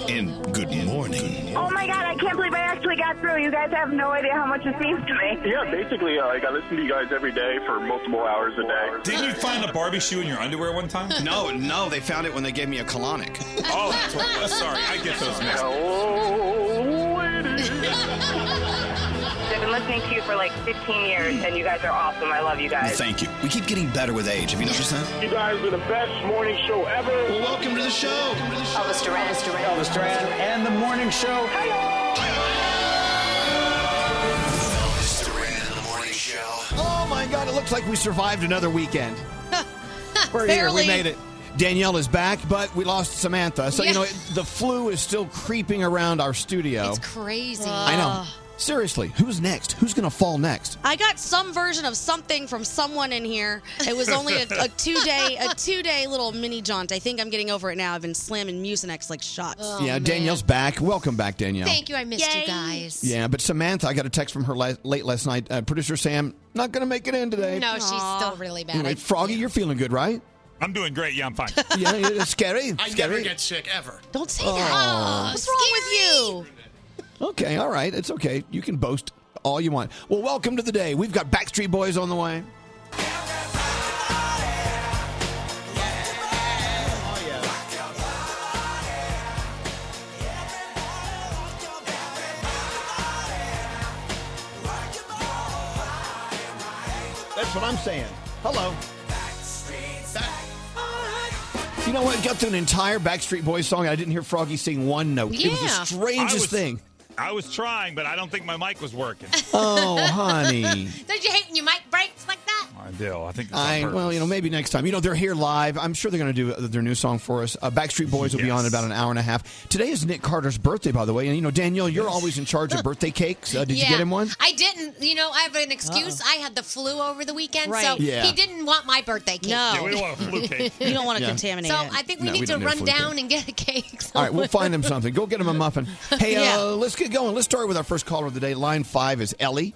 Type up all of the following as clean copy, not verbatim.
in Good Morning. Oh my God, I can't believe I actually got through. You guys have no idea how much it means to me. Yeah, basically, I listen to you guys every day for multiple hours a day. Didn't you find a Barbie shoe in your underwear one time? No, they found it when they gave me a colonic. Oh, that's what, sorry, I get those mixed. Oh, ladies. I've been listening to you for like 15 years, and you guys are awesome. I love you guys. Thank you. We keep getting better with age. Have you noticed that? You guys are the best morning show ever. Well, welcome to the show. Elvis Duran. Elvis Duran and the morning show. Elvis Duran and the Morning Show. Oh, my God. It looks like we survived another weekend. We're here. We made it. Danielle is back, but we lost Samantha. So, the flu is still creeping around our studio. It's crazy. I know. Seriously, who's next? Who's going to fall next? I got some version of something from someone in here. It was only a two-day little mini jaunt. I think I'm getting over it now. I've been slamming Mucinex like shots. Oh, yeah, man. Danielle's back. Welcome back, Danielle. Thank you. I missed you guys. Yeah, but Samantha, I got a text from her late last night. Producer Sam, not going to make it in today. No, she's still really bad. Anyway, Froggy, you're feeling good, right? I'm doing great. Yeah, I'm fine. Yeah, it's scary. I never get sick, ever. Don't say that. What's wrong with you? Okay, all right. It's okay. You can boast all you want. Well, welcome to the day. We've got Backstreet Boys on the way. That's what I'm saying. Hello. You know what? Got through an entire Backstreet Boys song, and I didn't hear Froggy sing one note. Yeah. It was the strangest thing. I was trying, but I don't think my mic was working. Oh, honey. Don't you hate when your mic breaks like that? I do. I think it's on purpose. Well, maybe next time. They're here live. I'm sure they're going to do their new song for us. Backstreet Boys will be on in about an hour and a half. Today is Nick Carter's birthday, by the way. And, Danielle, you're always in charge of birthday cakes. Did you get him one? I didn't. I have an excuse. I had the flu over the weekend, so Yeah. he didn't want my birthday cake. No. Yeah, we don't want a flu cake. You don't want to contaminate So it. I think we need to run down and get a cake. All right, we'll find him something. Go get him a muffin. Hey, let's get going. Let's start with our first caller of the day. Line 5 is Ellie.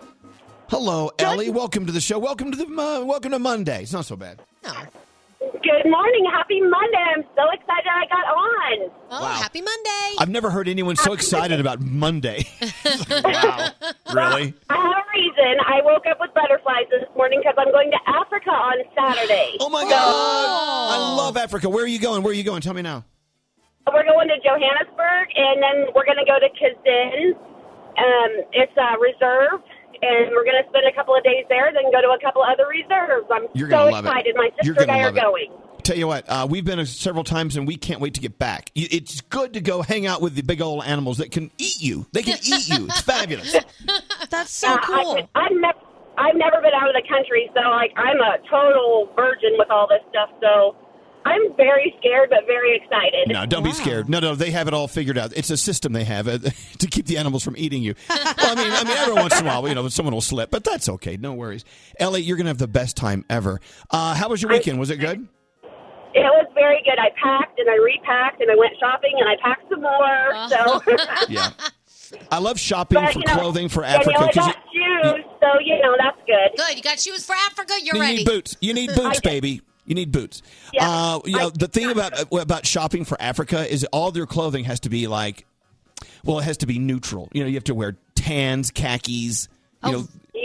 Hello, Ellie. Welcome to the show. Welcome to Monday. It's not so bad. No. Good morning. Happy Monday. I'm so excited I got on. Oh, happy Monday. I've never heard anyone so excited about Monday. Wow. Really? I have a reason. I woke up with butterflies this morning because I'm going to Africa on Saturday. Oh, my God. I love Africa. Where are you going? Tell me now. We're going to Johannesburg, and then we're going to go to Kazin. It's a reserve, and we're going to spend a couple of days there, then go to a couple of other reserves. I'm You're so gonna love excited. it. My You're sister and gonna I are love it. going. Tell you what, we've been several times, and we can't wait to get back. It's good to go hang out with the big old animals that can eat you. They can eat you. It's fabulous. That's so cool. I've never been out of the country, so I'm a total virgin with all this stuff, so I'm very scared but very excited. No, don't be scared. No, they have it all figured out. It's a system they have to keep the animals from eating you. Well, I mean, every once in a while, someone will slip, but that's okay. No worries. Ellie, you're going to have the best time ever. How was your weekend? Was it good? It was very good. I packed and I repacked and I went shopping and I packed some more. So Yeah. I love shopping for clothing for Africa. I got shoes, so that's good. Good. You got shoes for Africa? You're You ready. need boots. You need boots, baby. You need boots. Yeah. The thing about shopping for Africa is all their clothing has to be it has to be neutral. You have to wear tans, khakis. Yeah,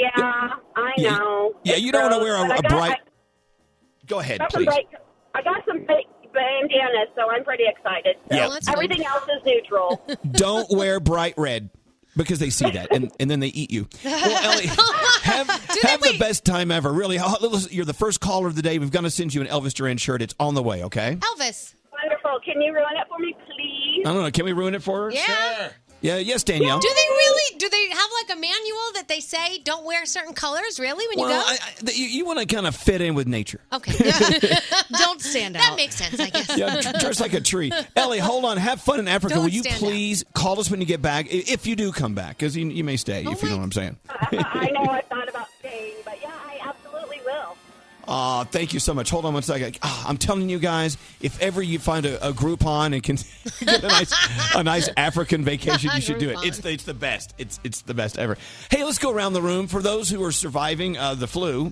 I know. Yeah, you don't want to wear a bright. Go ahead, please. I got some bandanas, so I'm pretty excited. So Yeah. everything else is neutral. Don't wear bright red because they see that and then they eat you. Well, Ellie, have the best time ever. Really, you're the first caller of the day. We've got to send you an Elvis Duran shirt. It's on the way. Okay. Elvis. Wonderful. Can you ruin it for me, please? I don't know. Can we ruin it for her? Yeah. Sure. Yeah. Yes, Danielle. Do they have like a manual that they say don't wear certain colors, really, when you go? You want to kind of fit in with nature. Okay. Don't stand out. That makes sense, I guess. Yeah, dress like a tree. Ellie, hold on. Have fun in Africa. Don't Will you stand please call us when you get back? If you do come back, because you may stay, if you know what I'm saying. I know I thought about staying, but yeah, I absolutely will. Thank you so much. Hold on one second. I'm telling you guys, if ever you find a Groupon and can get a nice African vacation, you should do it. It's the best. It's the best ever. Hey, let's go around the room. For those who are surviving the flu,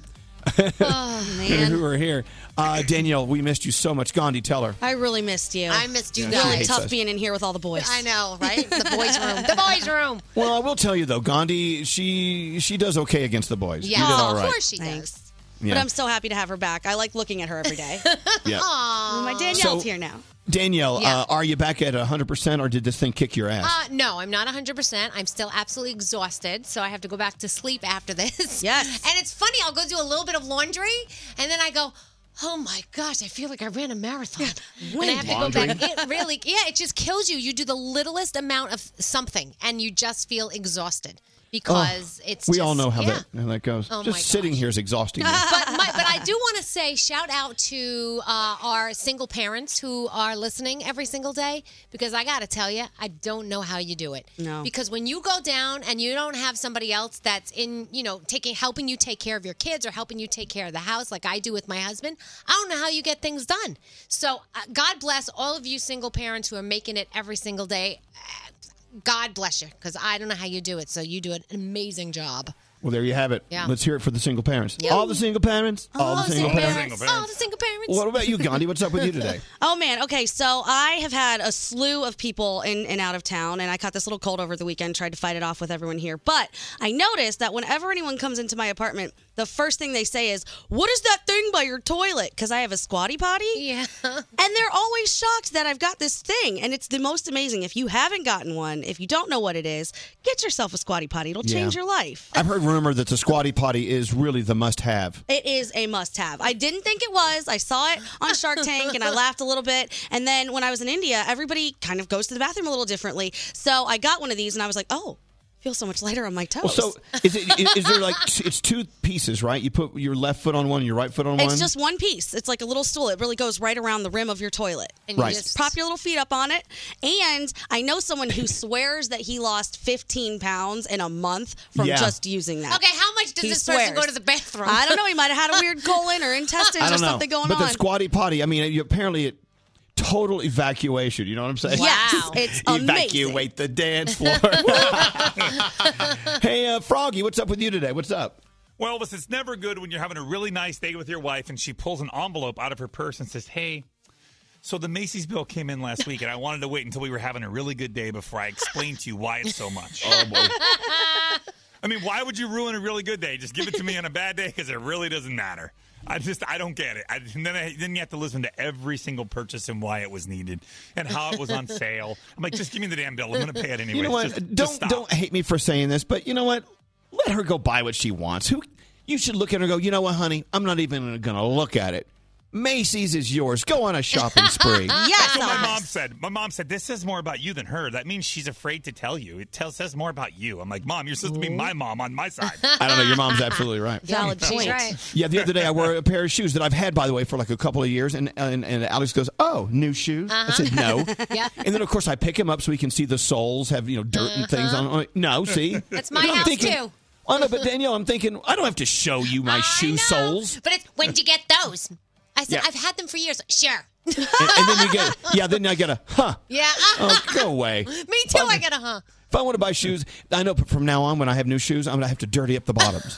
Oh, man. who are here. Danielle, we missed you so much. Gandhi, tell her. I really missed you. I missed you Yeah, guys. she hates Tough us. being in here with all the boys. I know, right? The boys' room. The boys' room. Well, I will tell you though, Gandhi, she does okay against the boys. Yeah, You did all right. of course she Thanks. does. But Yeah. I'm so happy to have her back. I like looking at her every day. Yeah. Well, my Danielle's So- here now. Danielle, Yeah. are you back at 100% or did this thing kick your ass? No, I'm not 100%. I'm still absolutely exhausted, so I have to go back to sleep after this. Yes. And it's funny, I'll go do a little bit of laundry, and then I go, oh my gosh, I feel like I ran a marathon. And I have to go back. It really, it just kills you. You do the littlest amount of something, and you just feel exhausted. Because it's we just, all know how yeah. that goes. Oh, my Just sitting here is exhausting. me. But I do want to say shout out to our single parents who are listening every single day, because I got to tell you, I don't know how you do it. No. Because when you go down and you don't have somebody else that's in, helping you take care of your kids or helping you take care of the house like I do with my husband, I don't know how you get things done. So God bless all of you single parents who are making it every single day. God bless you, because I don't know how you do it. So you do an amazing job. Well, there you have it. Yeah. Let's hear it for the single parents. Yep. All the single parents. All the single parents. All the single parents. What about you, Gandhi? What's up with you today? Oh, man. Okay, so I have had a slew of people in and out of town, and I caught this little cold over the weekend, tried to fight it off with everyone here. But I noticed that whenever anyone comes into my apartment, the first thing they say is, what is that thing by your toilet? Because I have a squatty potty. Yeah. And they're always shocked that I've got this thing. And it's the most amazing. If you haven't gotten one, if you don't know what it is, get yourself a squatty potty. It'll change your life. I've heard rumor that the squatty potty is really the must-have. It is a must-have. I didn't think it was. I saw it on Shark Tank, and I laughed a little bit. And then when I was in India, everybody kind of goes to the bathroom a little differently. So I got one of these, and I was like, oh, I feel so much lighter on my toes. Well, so is there like it's two pieces, right? You put your left foot on one, and your right foot on one. It's just one piece. It's like a little stool. It really goes right around the rim of your toilet. And Right. you just prop your little feet up on it. And I know someone who swears that he lost 15 pounds in a month from Yeah. just using that. Okay, how much does He this person swears. go to the bathroom? I don't know. He might have had a weird colon or intestines I or don't know. something going but on. the squatty potty, I mean, apparently total evacuation. You know what I'm saying? Yes, it's amazing. Evacuate the dance floor. Hey, Froggy, what's up with you today? What's up? Well, Elvis, it's never good when you're having a really nice day with your wife and she pulls an envelope out of her purse and says, hey, so the Macy's bill came in last week and I wanted to wait until we were having a really good day before I explained to you why it's so much. Oh, boy. I mean, why would you ruin a really good day? Just give it to me on a bad day because it really doesn't matter. I don't get it. Then you have to listen to every single purchase and why it was needed and how it was on sale. I'm like, just give me the damn bill. I'm going to pay it anyway. You know what? Don't hate me for saying this, but you know what? Let her go buy what she wants. You should look at her and go, you know what, honey? I'm not even going to look at it. Macy's is yours. Go on a shopping spree. Yes, That's what my Elvis. mom said. My mom said, this says more about you than her. That means she's afraid to tell you. It says more about you. I'm like, Mom, you're supposed to be my mom on my side. I don't know. Your mom's absolutely right. Valid She's point. right. Yeah, the other day I wore a pair of shoes that I've had, by the way, for like a couple of years, and Alex goes, "Oh, new shoes?" I said, "No." Yeah. And then of course I pick them up so we can see the soles have dirt and things on. I'm like, no, see, That's my And I'm house, thinking, too. Oh no, but Danielle, I'm thinking I don't have to show you my I shoe know. soles. But it's, when'd you get those? I said, Yeah. I've had them for years. Sure. And then you get, then I get a huh. Yeah. Oh, go away. Me too, I get a huh. If I want to buy shoes, I know from now on when I have new shoes, I'm gonna have to dirty up the bottoms.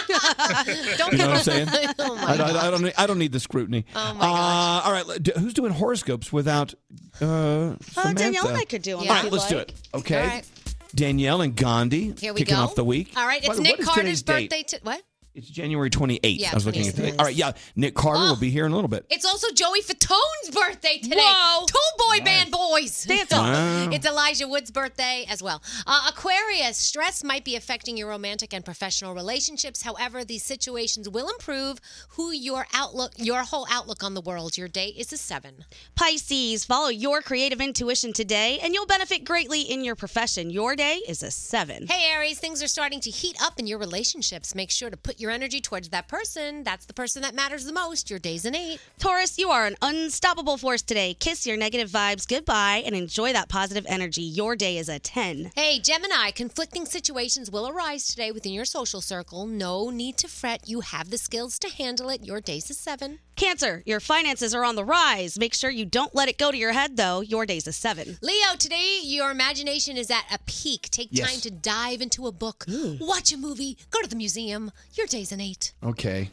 Don't You know what I'm saying? Oh, my I don't need the scrutiny. Oh, my gosh. All right, who's doing horoscopes without Samantha? Danielle and I could do them. Yeah. All right, let's do it. Okay. All right. Danielle and Gandhi Here we kicking go. off the week. All right, By it's the way, Nick what is Carter's today's date? birthday. What? It's January 28th. Yeah, I was looking at 28th. today. All right, yeah. Nick Carter will be here in a little bit. It's also Joey Fatone's birthday today. Whoa. Two boy band boys. Dance off. Wow. It's Elijah Wood's birthday as well. Aquarius, stress might be affecting your romantic and professional relationships. However, these situations will improve your whole outlook on the world. Your day is a 7. Pisces, follow your creative intuition today, and you'll benefit greatly in your profession. Your day is a 7. Hey, Aries, things are starting to heat up in your relationships. Make sure to put your energy towards that person. That's the person that matters the most. Your day's an 8. Taurus, you are an unstoppable force today. Kiss your negative vibes goodbye and enjoy that positive energy. Your day is a 10. Hey, Gemini, conflicting situations will arise today within your social circle. No need to fret. You have the skills to handle it. Your day's a 7. Cancer, your finances are on the rise. Make sure you don't let it go to your head, though. Your day's a 7. Leo, today your imagination is at a peak. Take Yes. time to dive into a book, watch a movie, go to the museum. Your day's an 8. Okay.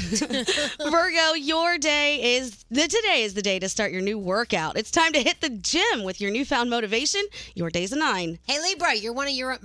Virgo, today is the day to start your new workout. It's time to hit the gym with your newfound motivation. Your day's a 9. Hey Libra, you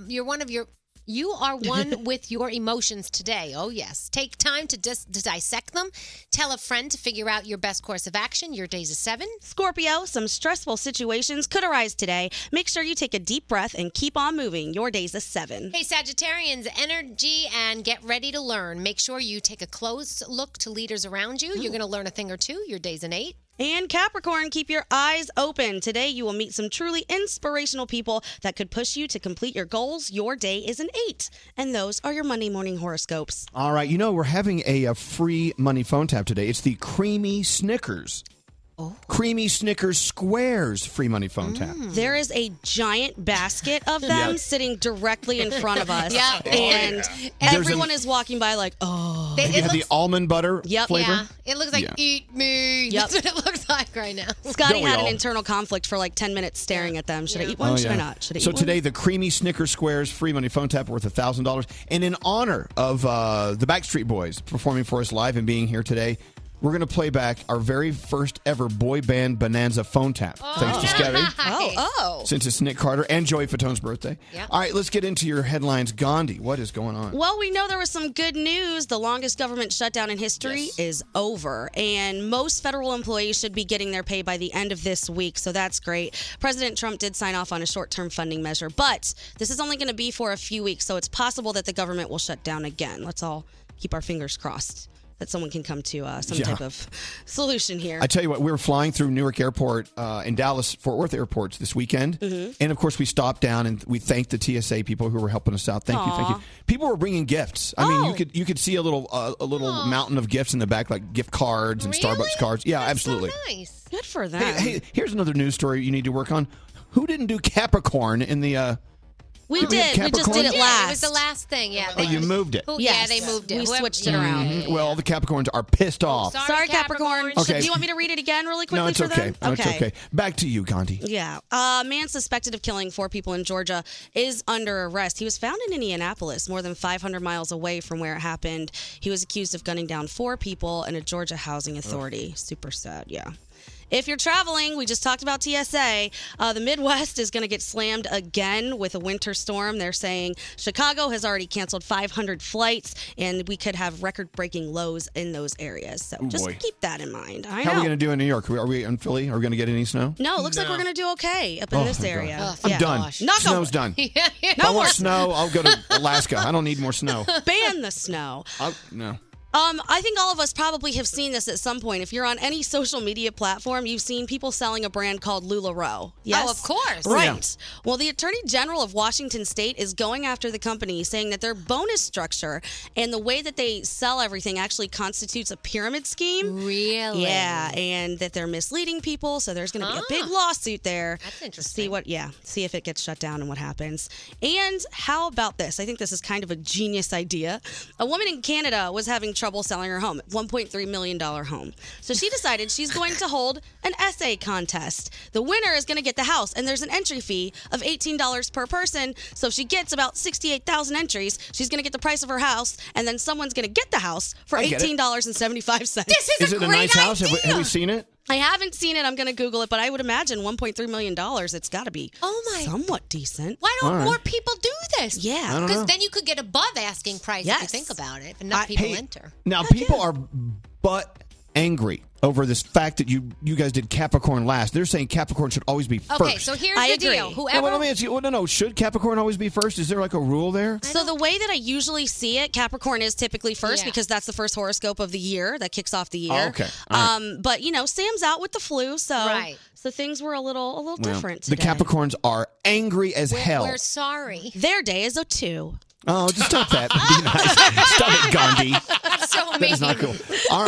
are one with your emotions today. Oh, yes. Take time to dissect them. Tell a friend to figure out your best course of action. Your day's a 7. Scorpio, some stressful situations could arise today. Make sure you take a deep breath and keep on moving. Your day's a 7. Hey, Sagittarians, energy and get ready to learn. Make sure you take a close look to leaders around you. You're going to learn a thing or two. Your day's an 8. And Capricorn, keep your eyes open. Today, you will meet some truly inspirational people that could push you to complete your goals. Your day is an 8. And those are your Monday morning horoscopes. All right. We're having a free money phone tap today. It's the Creamy Snickers. Oh. Creamy Snickers Squares free money phone tap. There is a giant basket of them sitting directly in front of us. Yeah. And everyone is walking by like, oh. You have the almond butter flavor? Yeah. It looks like eat me. Yep. That's what it looks like right now. Scotty had an internal conflict for like 10 minutes staring at them. Should I eat one? Should I not? Should I eat one? So today, the Creamy Snickers Squares free money phone tap worth $1,000. And in honor of the Backstreet Boys performing for us live and being here today, we're going to play back our very first ever boy band bonanza phone tap. Thanks to Scotty. Since it's Nick Carter and Joey Fatone's birthday. Yep. All right, let's get into your headlines. Gandhi, what is going on? Well, we know there was some good news. The longest government shutdown in history is over. And most federal employees should be getting their pay by the end of this week. So that's great. President Trump did sign off on a short-term funding measure. But this is only going to be for a few weeks. So it's possible that the government will shut down again. Let's all keep our fingers crossed that someone can come to some type of solution here. I tell you what, we were flying through Newark Airport and Dallas Fort Worth airports this weekend. Mm-hmm. And, of course, we stopped down and we thanked the TSA people who were helping us out. Thank you. People were bringing gifts. I mean, you could see a little mountain of gifts in the back, like gift cards and Starbucks cards. Yeah, That's absolutely. So nice. Good for them. Hey, here's another news story you need to work on. Who didn't do Capricorn in the... We did. We just did it last. It was the last thing, Oh, you moved it. Yeah, they moved it. We switched it around. Mm-hmm. Well, the Capricorns are pissed off. Sorry, Capricorn. Okay. Do you want me to read it again really quickly No, it's for okay. them? No, it's okay. Back to you, Gandhi. Yeah. A man suspected of killing 4 people in Georgia is under arrest. He was found in Indianapolis, more than 500 miles away from where it happened. He was accused of gunning down 4 people in a Georgia housing authority. Super sad, yeah. If you're traveling, we just talked about TSA. The Midwest is going to get slammed again with a winter storm. They're saying Chicago has already canceled 500 flights, and we could have record-breaking lows in those areas. So just keep that in mind. How are we going to do in New York? Are we in Philly? Are we going to get any snow? No, it looks like we're going to do okay up in this area. I'm done. Snow's done. If I want snow, I'll go to Alaska. I don't need more snow. Ban the snow. No. I think all of us probably have seen this at some point. If you're on any social media platform, you've seen people selling a brand called LuLaRoe. Yes? Oh, of course. Right. Yeah. Well, the Attorney General of Washington State is going after the company, saying that their bonus structure and the way that they sell everything actually constitutes a pyramid scheme. Really? Yeah, and that they're misleading people. So there's going to be a big lawsuit there. That's interesting. See if it gets shut down and what happens. And how about this? I think this is kind of a genius idea. A woman in Canada was having trouble selling her home, $1.3 million home. So she decided she's going to hold an essay contest. The winner is going to get the house, and there's an entry fee of $18 per person. So if she gets about 68,000 entries, she's going to get the price of her house, and then someone's going to get the house for $18.75. This is it a nice house? Have we seen it? I haven't seen it. I'm going to Google it, but I would imagine $1.3 million. It's got to be somewhat decent. Why don't more people do this? Yeah. Because then you could get above asking price if you think about it. If enough people enter. Now, people are butt angry over this fact that you guys did Capricorn last. They're saying Capricorn should always be first. Okay, so here's the deal. Whoever... let me ask you, no. Should Capricorn always be first? Is there like a rule there? So the way that I usually see it, Capricorn is typically first because that's the first horoscope of the year that kicks off the year. Oh, okay. Right. But, Sam's out with the flu, so things were a little different today. The Capricorns are angry as hell. We're sorry. Their day is a 2. Oh, just stop that. Be nice. Stop it, Gandhi. That's so amazing. That is not cool. All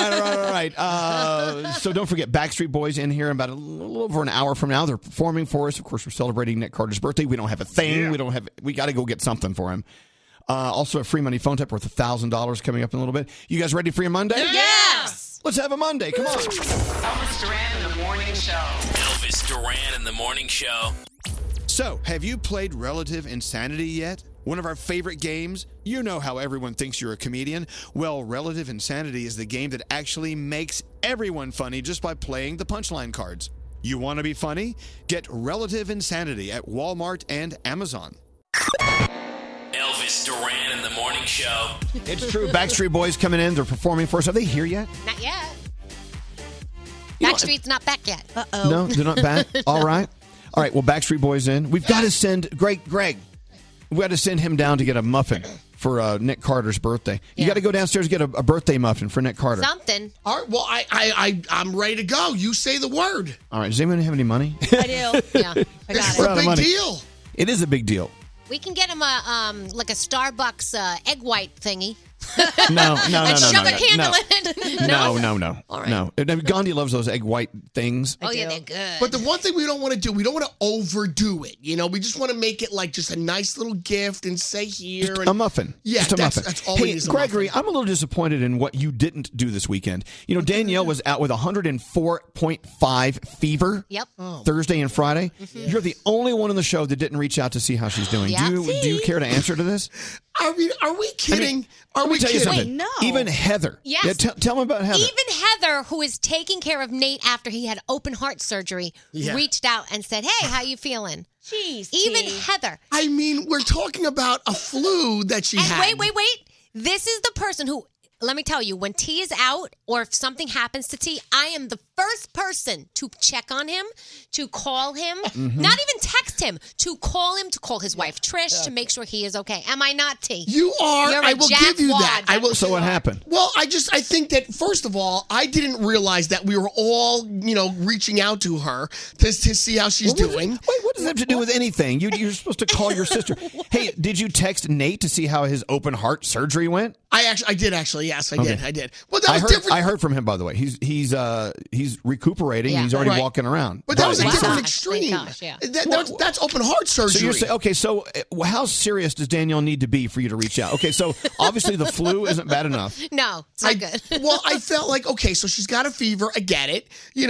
right. So don't forget, Backstreet Boys in here in about a little over an hour from now. They're performing for us. Of course, we're celebrating Nick Carter's birthday. We don't have a thing. Yeah. We got to go get something for him. Also, a free money phone tap worth $1,000 coming up in a little bit. You guys ready for your Monday? Yes. Let's have a Monday. Come on. Elvis Duran in the Morning Show. Elvis Duran in the Morning Show. So, have you played Relative Insanity yet? One of our favorite games. You know how everyone thinks you're a comedian. Well, Relative Insanity is the game that actually makes everyone funny just by playing the punchline cards. You want to be funny? Get Relative Insanity at Walmart and Amazon. Elvis Duran in the Morning Show. It's true. Backstreet Boys coming in. They're performing for us. Are they here yet? Not yet. Backstreet's not back yet. Uh-oh. No, they're not back? All right. All right, well, Backstreet Boys in. We've got to send Greg. We got to send him down to get a muffin for Nick Carter's birthday. You got to go downstairs and get a birthday muffin for Nick Carter. Something. All right, well, I'm ready to go. You say the word. All right, does anyone have any money? I do. Yeah, I got It's it. a big deal. It is a big deal. We can get him a like a Starbucks egg white thingy. No. And shove a candle in it. No. All right. No. Gandhi loves those egg white things. Oh, yeah, they're good. But the one thing we don't want to do, we don't want to overdo it. You know, we just want to make it like just a nice little gift and say here. Just and, a muffin. Yeah, Just a muffin. that's all we Hey, need is a Gregory, muffin. I'm a little disappointed in what you didn't do this weekend. You know, Danielle was out with 104.5 fever Yep. Thursday and Friday. You're the only one on the show that didn't reach out to see how she's doing. Yeah. Do you care to answer to this? I mean, are we kidding? Let me tell you something. Wait, no. Even Heather. Yes. Yeah, tell me about Heather. Even Heather, who is taking care of Nate after he had open heart surgery, reached out and said, "Hey, how you feeling?" Jeez. Even T. Heather. I mean, we're talking about a flu that she And had. wait. This is the person who, let me tell you, when T is out or if something happens to T, I am the first person to check on him, to call him, not even text him, to call him, to call his wife Trish, to make sure he is okay. Am I not, T? You are. You're a I will give you that. jackwad. I will. So what happened? Well, I think that first of all, I didn't realize that we were all, reaching out to her to see how she's doing. Wait, what does that have to do with anything? You're supposed to call your sister. Hey, did you text Nate to see how his open heart surgery went? I did actually. Yes, I did. Well, that I was heard, different. I heard from him, by the way. He's recuperating. Yeah. He's already Right. walking around. But that was a Wow. different Thank extreme. gosh, yeah. That's open heart surgery. So you're saying, okay, so how serious does Danielle need to be for you to reach out? Okay, so obviously the flu isn't bad enough. No, it's not good. Well, I felt like, okay, so she's got a fever. I get it.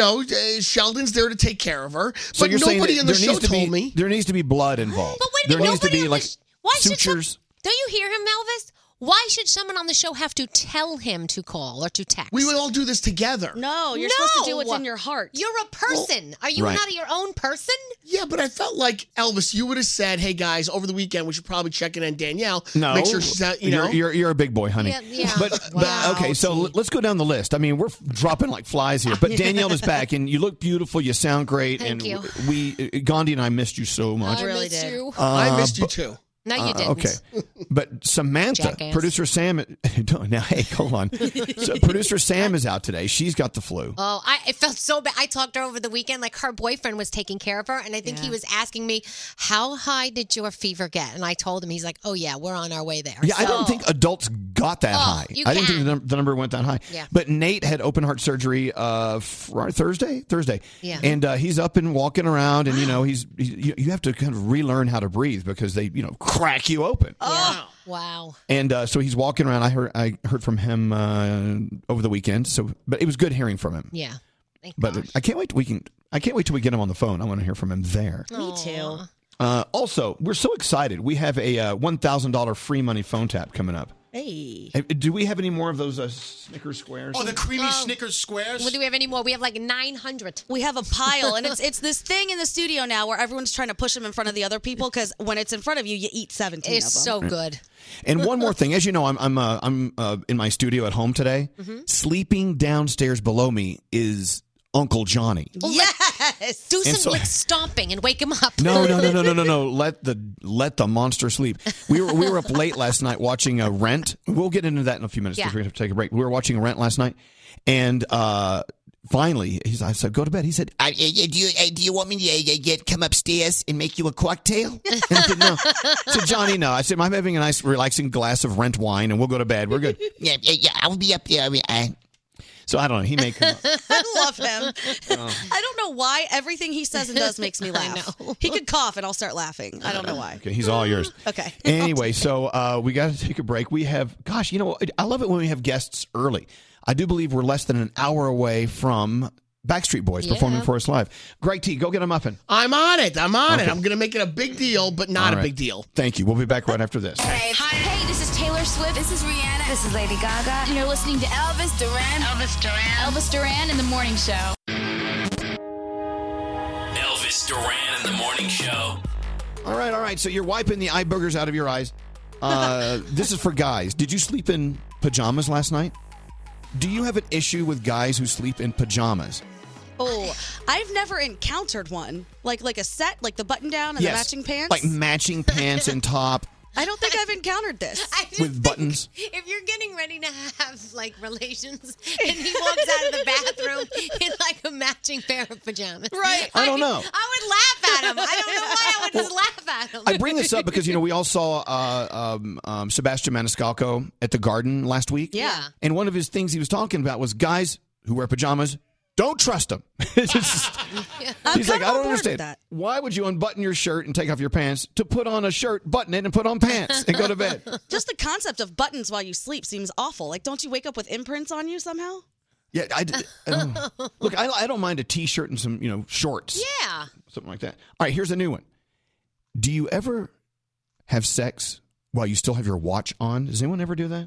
Sheldon's there to take care of her. So But you're saying nobody that in the there show needs to told be me. there needs to be blood involved. But wait a there minute, needs to nobody be on like the why should sutures. don't you hear him, Elvis? Why should someone on the show have to tell him to call or to text? We would all do this together. No, you're supposed to do what's in your heart. You're a person. Are you Right. not your own person? Yeah, but I felt like, Elvis, you would have said, hey, guys, over the weekend, we should probably check in on Danielle. No, Make sure she's out, You're a big boy, honey. Yeah. But Wow, okay, so let's go down the list. I mean, we're dropping like flies here. But Danielle is back, and you look beautiful. You sound great, Thank and you. we Gandhi and I missed you so much. I really miss did. you. I missed you, too. No, you didn't. Okay, but Samantha, Jackass. producer Sam. Now, hey, hold on. So producer Sam is out today. She's got the flu. Oh, it felt so bad. I talked to her over the weekend. Like her boyfriend was taking care of her, and I think he was asking me, "How high did your fever get?" And I told him, he's like, "Oh yeah, we're on our way there." Yeah, I So- don't think adults got that high. you I didn't think can. the number went that high. Yeah. But Nate had open heart surgery Thursday. Yeah. And he's up and walking around, and you have to kind of relearn how to breathe because they crack you open. Yeah. Wow. And so he's walking around. I heard from him over the weekend. But it was good hearing from him. Yeah. Thank But gosh. I can't wait till we get him on the phone. I want to hear from him there. Me too. Also, we're so excited. We have a $1,000 free money phone tap coming up. Hey. Do we have any more of those Snickers squares? Oh, the creamy Snickers squares? Well, do we have any more? We have like 900. We have a pile, and it's this thing in the studio now where everyone's trying to push them in front of the other people because when it's in front of you, you eat 17 It's of them. so good. And one more thing, as you know, I'm in my studio at home today. Sleeping downstairs below me is Uncle Johnny. Yes. Do some so- like stomping and wake him up. No. Let the monster sleep. We were up late last night watching Rent. We'll get into that in a few minutes because Yeah. we have to take a break. We were watching Rent last night, and finally, I said, "Go to bed." He said, do you want me to come upstairs and make you a cocktail? And I said, "No." I said, "Johnny, no." I said, "I'm having a nice, relaxing glass of Rent wine, and we'll go to bed. We're good." Yeah, I'll be up there. So I don't know. He may come up. I love him. I don't know why everything he says and does makes me laugh. He could cough and I'll start laughing. I don't know why. Okay, he's all yours. Okay. Anyway, so we got to take a break. We have, I love it when we have guests early. I do believe we're less than an hour away from Backstreet Boys performing for us live. Greg T, go get a muffin. I'm on it. I'm Okay. going to make it a big deal, but not All a right. big deal. Thank you. We'll be back right after this. Hey, this is Taylor Swift. This is Rihanna. This is Lady Gaga. And you're listening to Elvis Duran. Elvis Duran in the Morning Show. Elvis Duran in the Morning Show. All right. So you're wiping the eye boogers out of your eyes. This is for guys. Did you sleep in pajamas last night? Do you have an issue with guys who sleep in pajamas? Oh, I've never encountered one. Like a set, like the button down and Yes. the matching pants. Like matching pants and top I don't think I've encountered this. with buttons. If you're getting ready to have like relations and he walks out of the bathroom in like a matching pair of pajamas, right? I don't know. I would laugh at him. I don't know why I would just laugh at him. I bring this up because, we all saw Sebastian Maniscalco at the Garden last week. Yeah. And one of his things he was talking about was guys who wear pajamas, don't trust them. He's like, I don't understand. Why would you unbutton your shirt and take off your pants to put on a shirt, button it, and put on pants and go to bed? Just the concept of buttons while you sleep seems awful. Like, don't you wake up with imprints on you somehow? Yeah, look, I don't mind a T-shirt and some, shorts. Yeah. Something like that. All right, here's a new one. Do you ever have sex while you still have your watch on? Does anyone ever do that?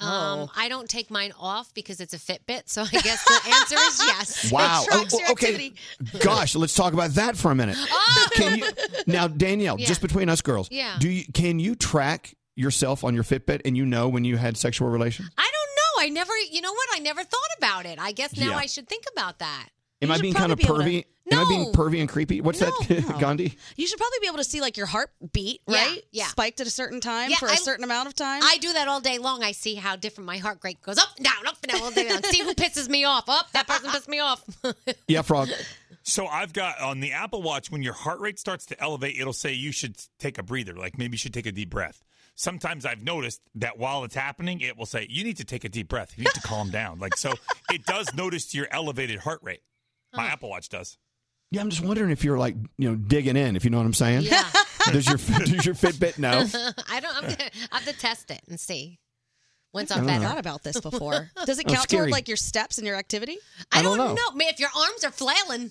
I don't take mine off because it's a Fitbit, so I guess the answer is yes. Wow. It tracks your Okay. activity. Gosh, let's talk about that for a minute. Can you now, Danielle? Yeah. Just between us girls, Yeah. Can you track yourself on your Fitbit and when you had sexual relations? I don't know. You know what? I never thought about it. I guess now Yeah. I should think about that. Am I being kind of pervy? Am I being pervy and creepy? What's that, Gandhi? You should probably be able to see like your heartbeat, Yeah, right? yeah. Spiked at a certain time Yeah, for a certain amount of time. I do that all day long. I see how different my heart rate goes up and down all day long. See who pisses me off. Oh, that person pissed me off. Yeah, Frog. So I've got on the Apple Watch, when your heart rate starts to elevate, it'll say you should take a breather, like maybe you should take a deep breath. Sometimes I've noticed that while it's happening, it will say, you need to take a deep breath. You need to calm down. So it does notice your elevated heart rate. My Apple Watch does. Yeah, I'm just wondering if you're digging in, if you know what I'm saying. Yeah. Does your Fitbit know? I have to test it and see. Once I I'm don't better. know. I thought about this before. Does it Oh, count scary. toward like your steps and your activity? I don't know. Man, if your arms are flailing,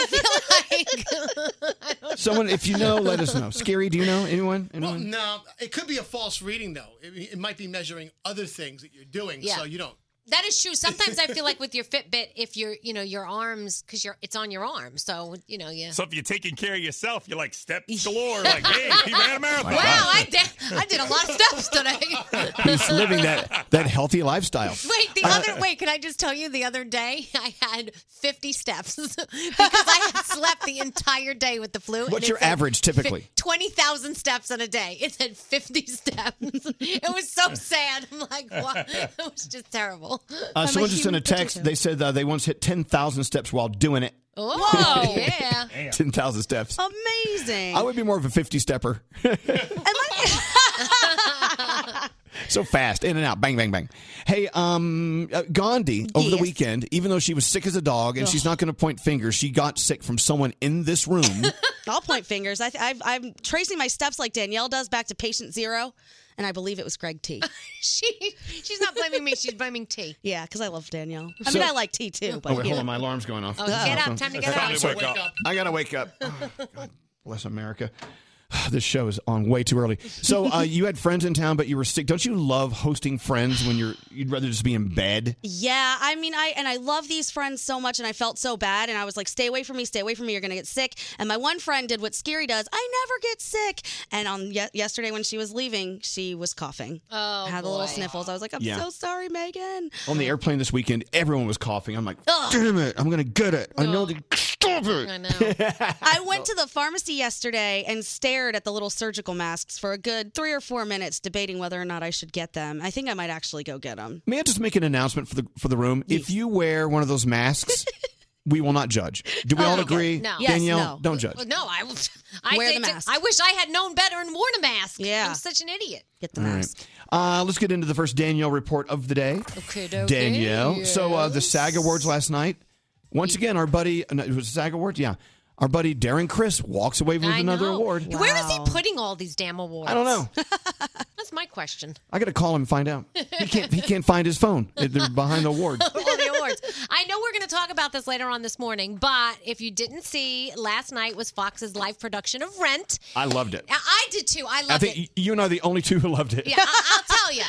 I feel like Someone, if you know, let us know. Scary, do you know? Anyone? Well, no, it could be a false reading, though. It might be measuring other things that you're doing, Yeah. so you don't. that is true. Sometimes I feel like with your Fitbit, if you're, your arms, because it's on your arm, so yeah. So if you're taking care of yourself, you're like steps galore. Like, hey, he ran a marathon. Wow, I did a lot of steps today. He's living that healthy lifestyle. Wait, can I just tell you the other day I had 50 steps because I had slept the entire day with the flu. What's your average typically? 20,000 steps in a day. It said 50 steps. It was so sad. I'm like, what? It was just terrible. Someone just sent a text. They said they once hit 10,000 steps while doing it. Oh, yeah. 10,000 steps. Amazing. I would be more of a 50 stepper. So fast, in and out, bang, bang, bang. Hey, Gandhi, over the weekend, even though she was sick as a dog and she's not going to point fingers, she got sick from someone in this room. I'll point fingers. I'm tracing my steps like Danielle does back to patient 0, and I believe it was Greg T. She's not blaming me. She's blaming T. Yeah, because I love Danielle. So- I like T too. But Oh, wait, hold on. My alarm's going off. Oh, get up. Time to get up. I got to wake up. Oh, God bless America. This show is on way too early. So you had friends in town, but you were sick. Don't you love hosting friends when you'd rather just be in bed? Yeah, I mean, I love these friends so much, and I felt so bad, and I was like, stay away from me, you're going to get sick. And my one friend did what Scary does. I never get sick. And on yesterday when she was leaving, she was coughing. Oh, had the little sniffles. I was like, I'm Yeah. so sorry, Megan. On the airplane this weekend, everyone was coughing. I'm like, damn it, I'm going to get it. I know that. Stop it. I know. I went to the pharmacy yesterday and stared at the little surgical masks for a good 3 or 4 minutes, debating whether or not I should get them. I think I might actually go get them. May I just make an announcement for the room? If you wear one of those masks, we will not judge. Do we all agree? No. Danielle, Yes, no. don't judge. No, I Wear say the mask. I wish I had known better and worn a mask. Yeah. I'm such an idiot. Get the All mask. right. Let's get into the first Danielle report of the day. Okay, Danielle. So the SAG Awards last night. Once again, our buddy, no, it was SAG Awards? Yeah. Our buddy Darren Criss walks away with another award. Where is he putting all these damn awards? I don't know. That's my question. I got to call him and find out. He can't find his phone. They're behind the awards. All the awards. I know we're going to talk about this later on this morning, but if you didn't see, last night was Fox's live production of Rent. I loved it. I did too. I loved I think you and I are the only two who loved it. Yeah, I'll tell you.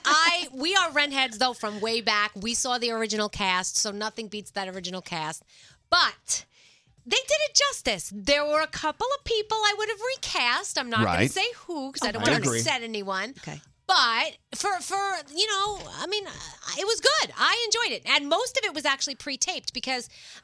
We are Rent heads, though, from way back. We saw the original cast, so nothing beats that original cast. But they did it justice. There were a couple of people I would have recast. I'm not going to say who, because I don't want to upset anyone. Okay. But for I mean, it was good. I enjoyed it. And most of it was actually pre-taped because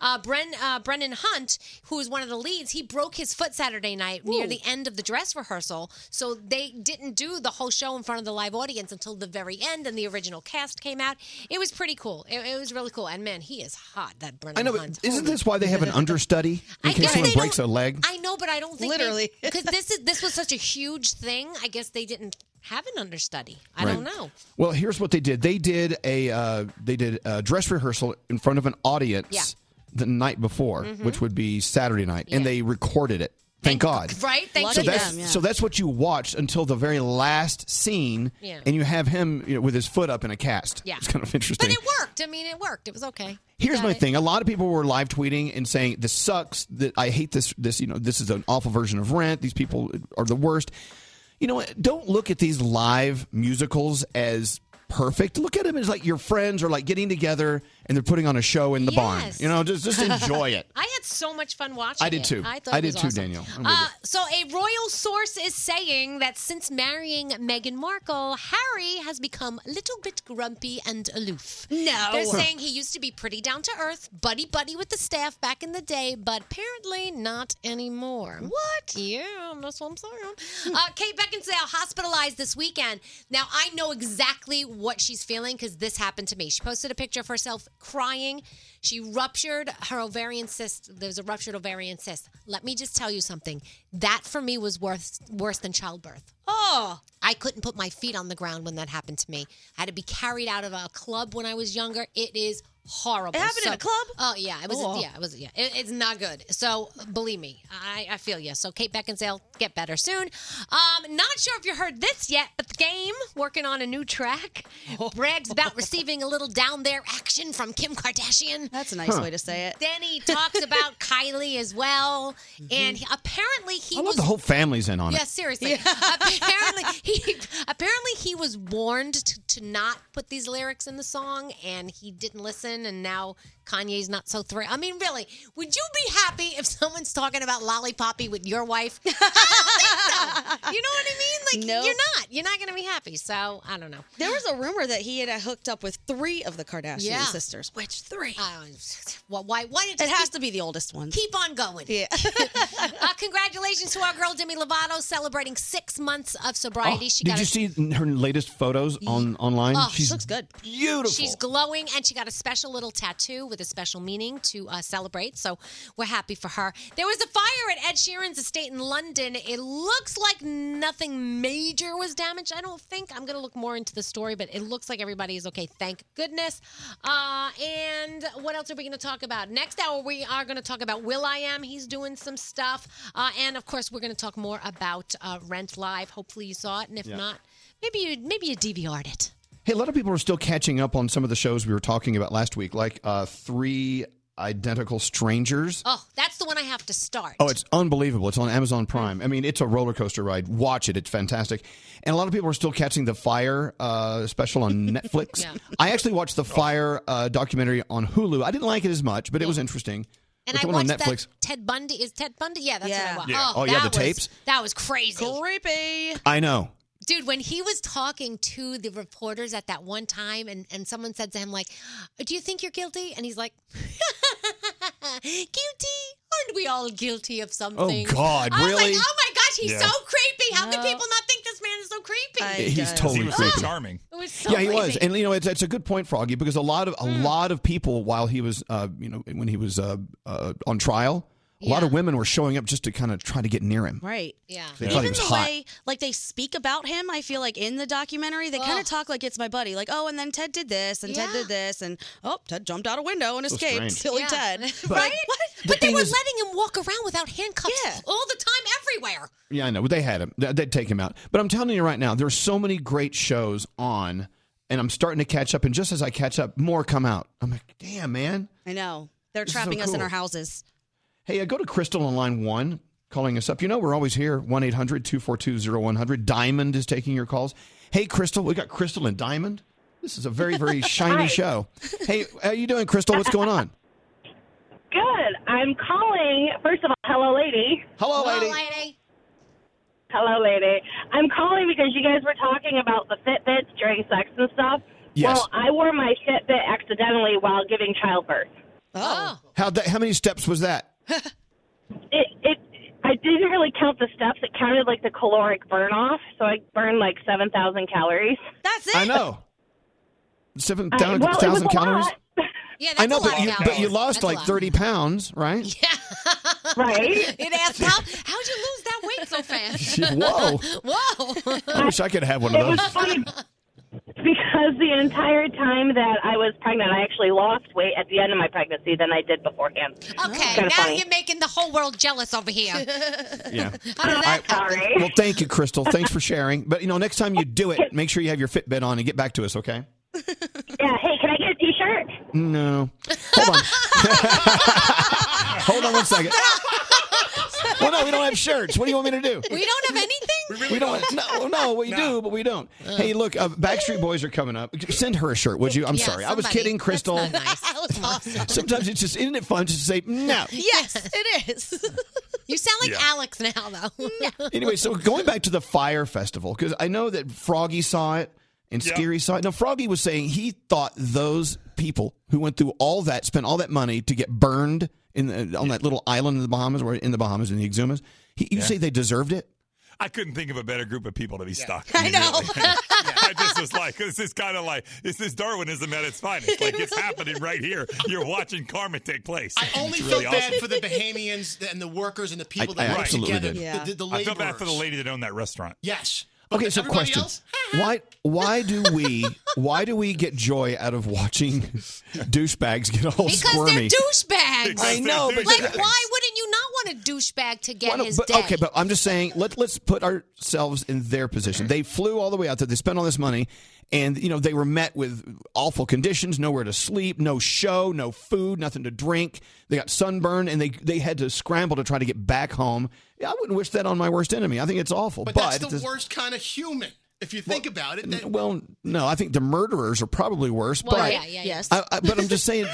Brennan Hunt, who was one of the leads, he broke his foot Saturday night near the end of the dress rehearsal. So they didn't do the whole show in front of the live audience until the very end, and the original cast came out. It was pretty cool. It was really cool. And, man, he is hot, that Brennan Hunt. I know, but isn't this why they have an understudy in case someone breaks a leg? I know, but I don't think literally because this was such a huge thing. I guess they didn't have an understudy. I don't know. Well, here's what they did. They did a dress rehearsal in front of an audience the night before, which would be Saturday night, and they recorded it. Thank God. Right? Thank so you. So that's what you watched until the very last scene, and you have him with his foot up in a cast. Yeah. It's kind of interesting. But it worked. I mean, it worked. It was okay. Here's my thing. A lot of people were live tweeting and saying, this sucks, that I hate this, this is an awful version of Rent. These people are the worst. You know what? Don't look at these live musicals as perfect. Look at them as like your friends are like getting together and they're putting on a show in the barn. You know, just enjoy it. I had so much fun watching it. I did too. I did too, awesome. Daniel. So a royal source is saying that since marrying Meghan Markle, Harry has become a little bit grumpy and aloof. No. They're saying he used to be pretty down to earth, buddy with the staff back in the day, but apparently not anymore. What? Yeah, that's what I'm saying. Kate Beckinsale hospitalized this weekend. Now, I know exactly what she's feeling because this happened to me. She posted a picture of herself crying. She ruptured her ovarian cyst. There's a ruptured ovarian cyst. Let me just tell you something. That for me was worse than childbirth. Oh, I couldn't put my feet on the ground when that happened to me. I had to be carried out of a club when I was younger. It is horrible. It happened in a club? Oh yeah, it was. It's not good. So believe me, I feel you. So Kate Beckinsale, get better soon. Not sure if you heard this yet, but The Game working on a new track. Brags about receiving a little down there action from Kim Kardashian. That's a nice way to say it. Then he talks about Kylie as well, and apparently he I love was the whole family's in on it. Yeah, seriously. Apparently he was warned to not put these lyrics in the song, and he didn't listen, and now Kanye's not so thrilled. I mean, really, would you be happy if someone's talking about lollipoppy with your wife? I don't think so. You know what I mean? Like, Nope. You're not going to be happy. So I don't know. There was a rumor that he had hooked up with 3 of the Kardashian sisters. Which 3? Well, why did it has to be the oldest one. Keep on going. Yeah. Congratulations to our girl Demi Lovato celebrating 6 months of sobriety. Did you see her latest photos online? Oh, She looks good. Beautiful. She's glowing, and she got a special little tattoo with a special meaning to celebrate. So we're happy for her. There was a fire at Ed Sheeran's estate in London. It looks like nothing major was damaged. I don't think. I'm going to look more into the story, but it looks like everybody is okay. Thank goodness. And what else are we going to talk about? Next hour, we are going to talk about will.i.am. He's doing some stuff. And, of course, we're going to talk more about Rent Live. Hopefully you saw it. And if not, maybe you DVR'd it. Hey, a lot of people are still catching up on some of the shows we were talking about last week, like 3 Identical Strangers. Oh, that's the one I have to start. Oh, it's unbelievable. It's on Amazon Prime. I mean, it's a roller coaster ride. Watch it. It's fantastic. And a lot of people are still catching the Fire special on Netflix. Yeah. I actually watched the Fire documentary on Hulu. I didn't like it as much, but it was interesting. And It's I the one on watched Netflix. that Ted Bundy. Is Ted Bundy? Yeah, that's what I watched. Yeah. Oh, yeah, the tapes? That was crazy. Creepy. I know. Dude, when he was talking to the reporters at that one time and someone said to him, like, do you think you're guilty? And he's like, guilty? Aren't we all guilty of something? Oh, God, I was really? like, oh, my gosh, he's Yeah. so creepy. How can people not think this man is so creepy? He's totally He was creepy. so charming. It was so Yeah, he was, creepy. and you know, it's a good point, Froggy, because a lot of people, while he was, when he was on trial, a lot of women were showing up just to kind of try to get near him. Right. Yeah. They thought he Even was the hot. way, like, they speak about him, I feel like in the documentary, they kind of talk like it's my buddy. Like, oh, and then Ted did this, and Ted did this, and oh, Ted jumped out a window and So escaped. strange. Silly Yeah. Ted. Right? The But they thing were is- letting him walk around without handcuffs all the time, everywhere. Yeah, I know. They had him. They'd take him out. But I'm telling you right now, there's so many great shows on and I'm starting to catch up. And just as I catch up, more come out. I'm like, damn, man. I know. They're This is so trapping us in cool. our houses. Hey, go to Crystal on line 1, calling us up. You know, we're always here, 1-800-242-0100. Diamond is taking your calls. Hey, Crystal, we got Crystal and Diamond. This is a very, very shiny Hi. show. Hey, how you doing, Crystal? What's going on? Good. I'm calling. First of all, hello, lady. Hello, lady. Hello, lady. I'm calling because you guys were talking about the Fitbits during sex and stuff. Yes. Well, I wore my Fitbit accidentally while giving childbirth. Oh. How many steps was that? I didn't really count the steps. It counted like the caloric burn off, so I burned like 7,000 calories. That's I know. 7,000 well, it was a calories? lot. Yeah, I know, but you lost like 30 pounds, right? Right? It asked, how'd you lose that weight so fast? Whoa. Whoa. I wish I could have one It of was those. funny because the entire time that I was pregnant, I actually lost weight at the end of my pregnancy than I did beforehand. Okay, Kinda now funny. you're making the whole world jealous over here. Yeah. How did that happen? Sorry. Well, thank you, Crystal. Thanks for sharing. But, next time you do it, make sure you have your Fitbit on and get back to us, okay? Yeah, hey, can I get a T-shirt? No. Hold on. Hold on one second. Well, no, we don't have shirts. What do you want me to do? We don't have anything? We don't. No, we do, but we don't. Hey, look, Backstreet Boys are coming up. Send her a shirt, would you? I'm sorry. I was kidding, Crystal. That's not nice. That was awesome. Sometimes it's just, isn't it fun just to say no? Yes, it is. You sound like Yeah. Alex now, though. Anyway, so going back to the Fire Festival, because I know that Froggy saw it and Scary saw it. Now, Froggy was saying he thought those people who went through all that, spent all that money to get burned on that little island in the Bahamas, or in the Bahamas, in the Exumas, you say they deserved it? I couldn't think of a better group of people to be stuck. I know. I just was like, this is kind of like, this is Darwinism at its finest. Like, it's happening right here. You're watching karma take place. I only It's felt really bad awesome. for the Bahamians and the workers and the people I that work absolutely together. did. Yeah. The I feel bad for the laborers. lady that owned that restaurant. Yes. But Okay, so everybody question: else? why do we get joy out of watching douchebags get all Because squirmy? they're douchebags. I know, but Like, why wouldn't you not want a douchebag to get his but, day? okay, but I'm just saying, let's put ourselves in their position. They flew all the way out there. They spent all this money, and they were met with awful conditions: nowhere to sleep, no show, no food, nothing to drink. They got sunburned, and they had to scramble to try to get back home. Yeah, I wouldn't wish that on my worst enemy. I think it's awful. But that's it's the worst kind of human, if you think about it. Well, no, I think the murderers are probably worse. Well, but yeah. Yes. but I'm just saying,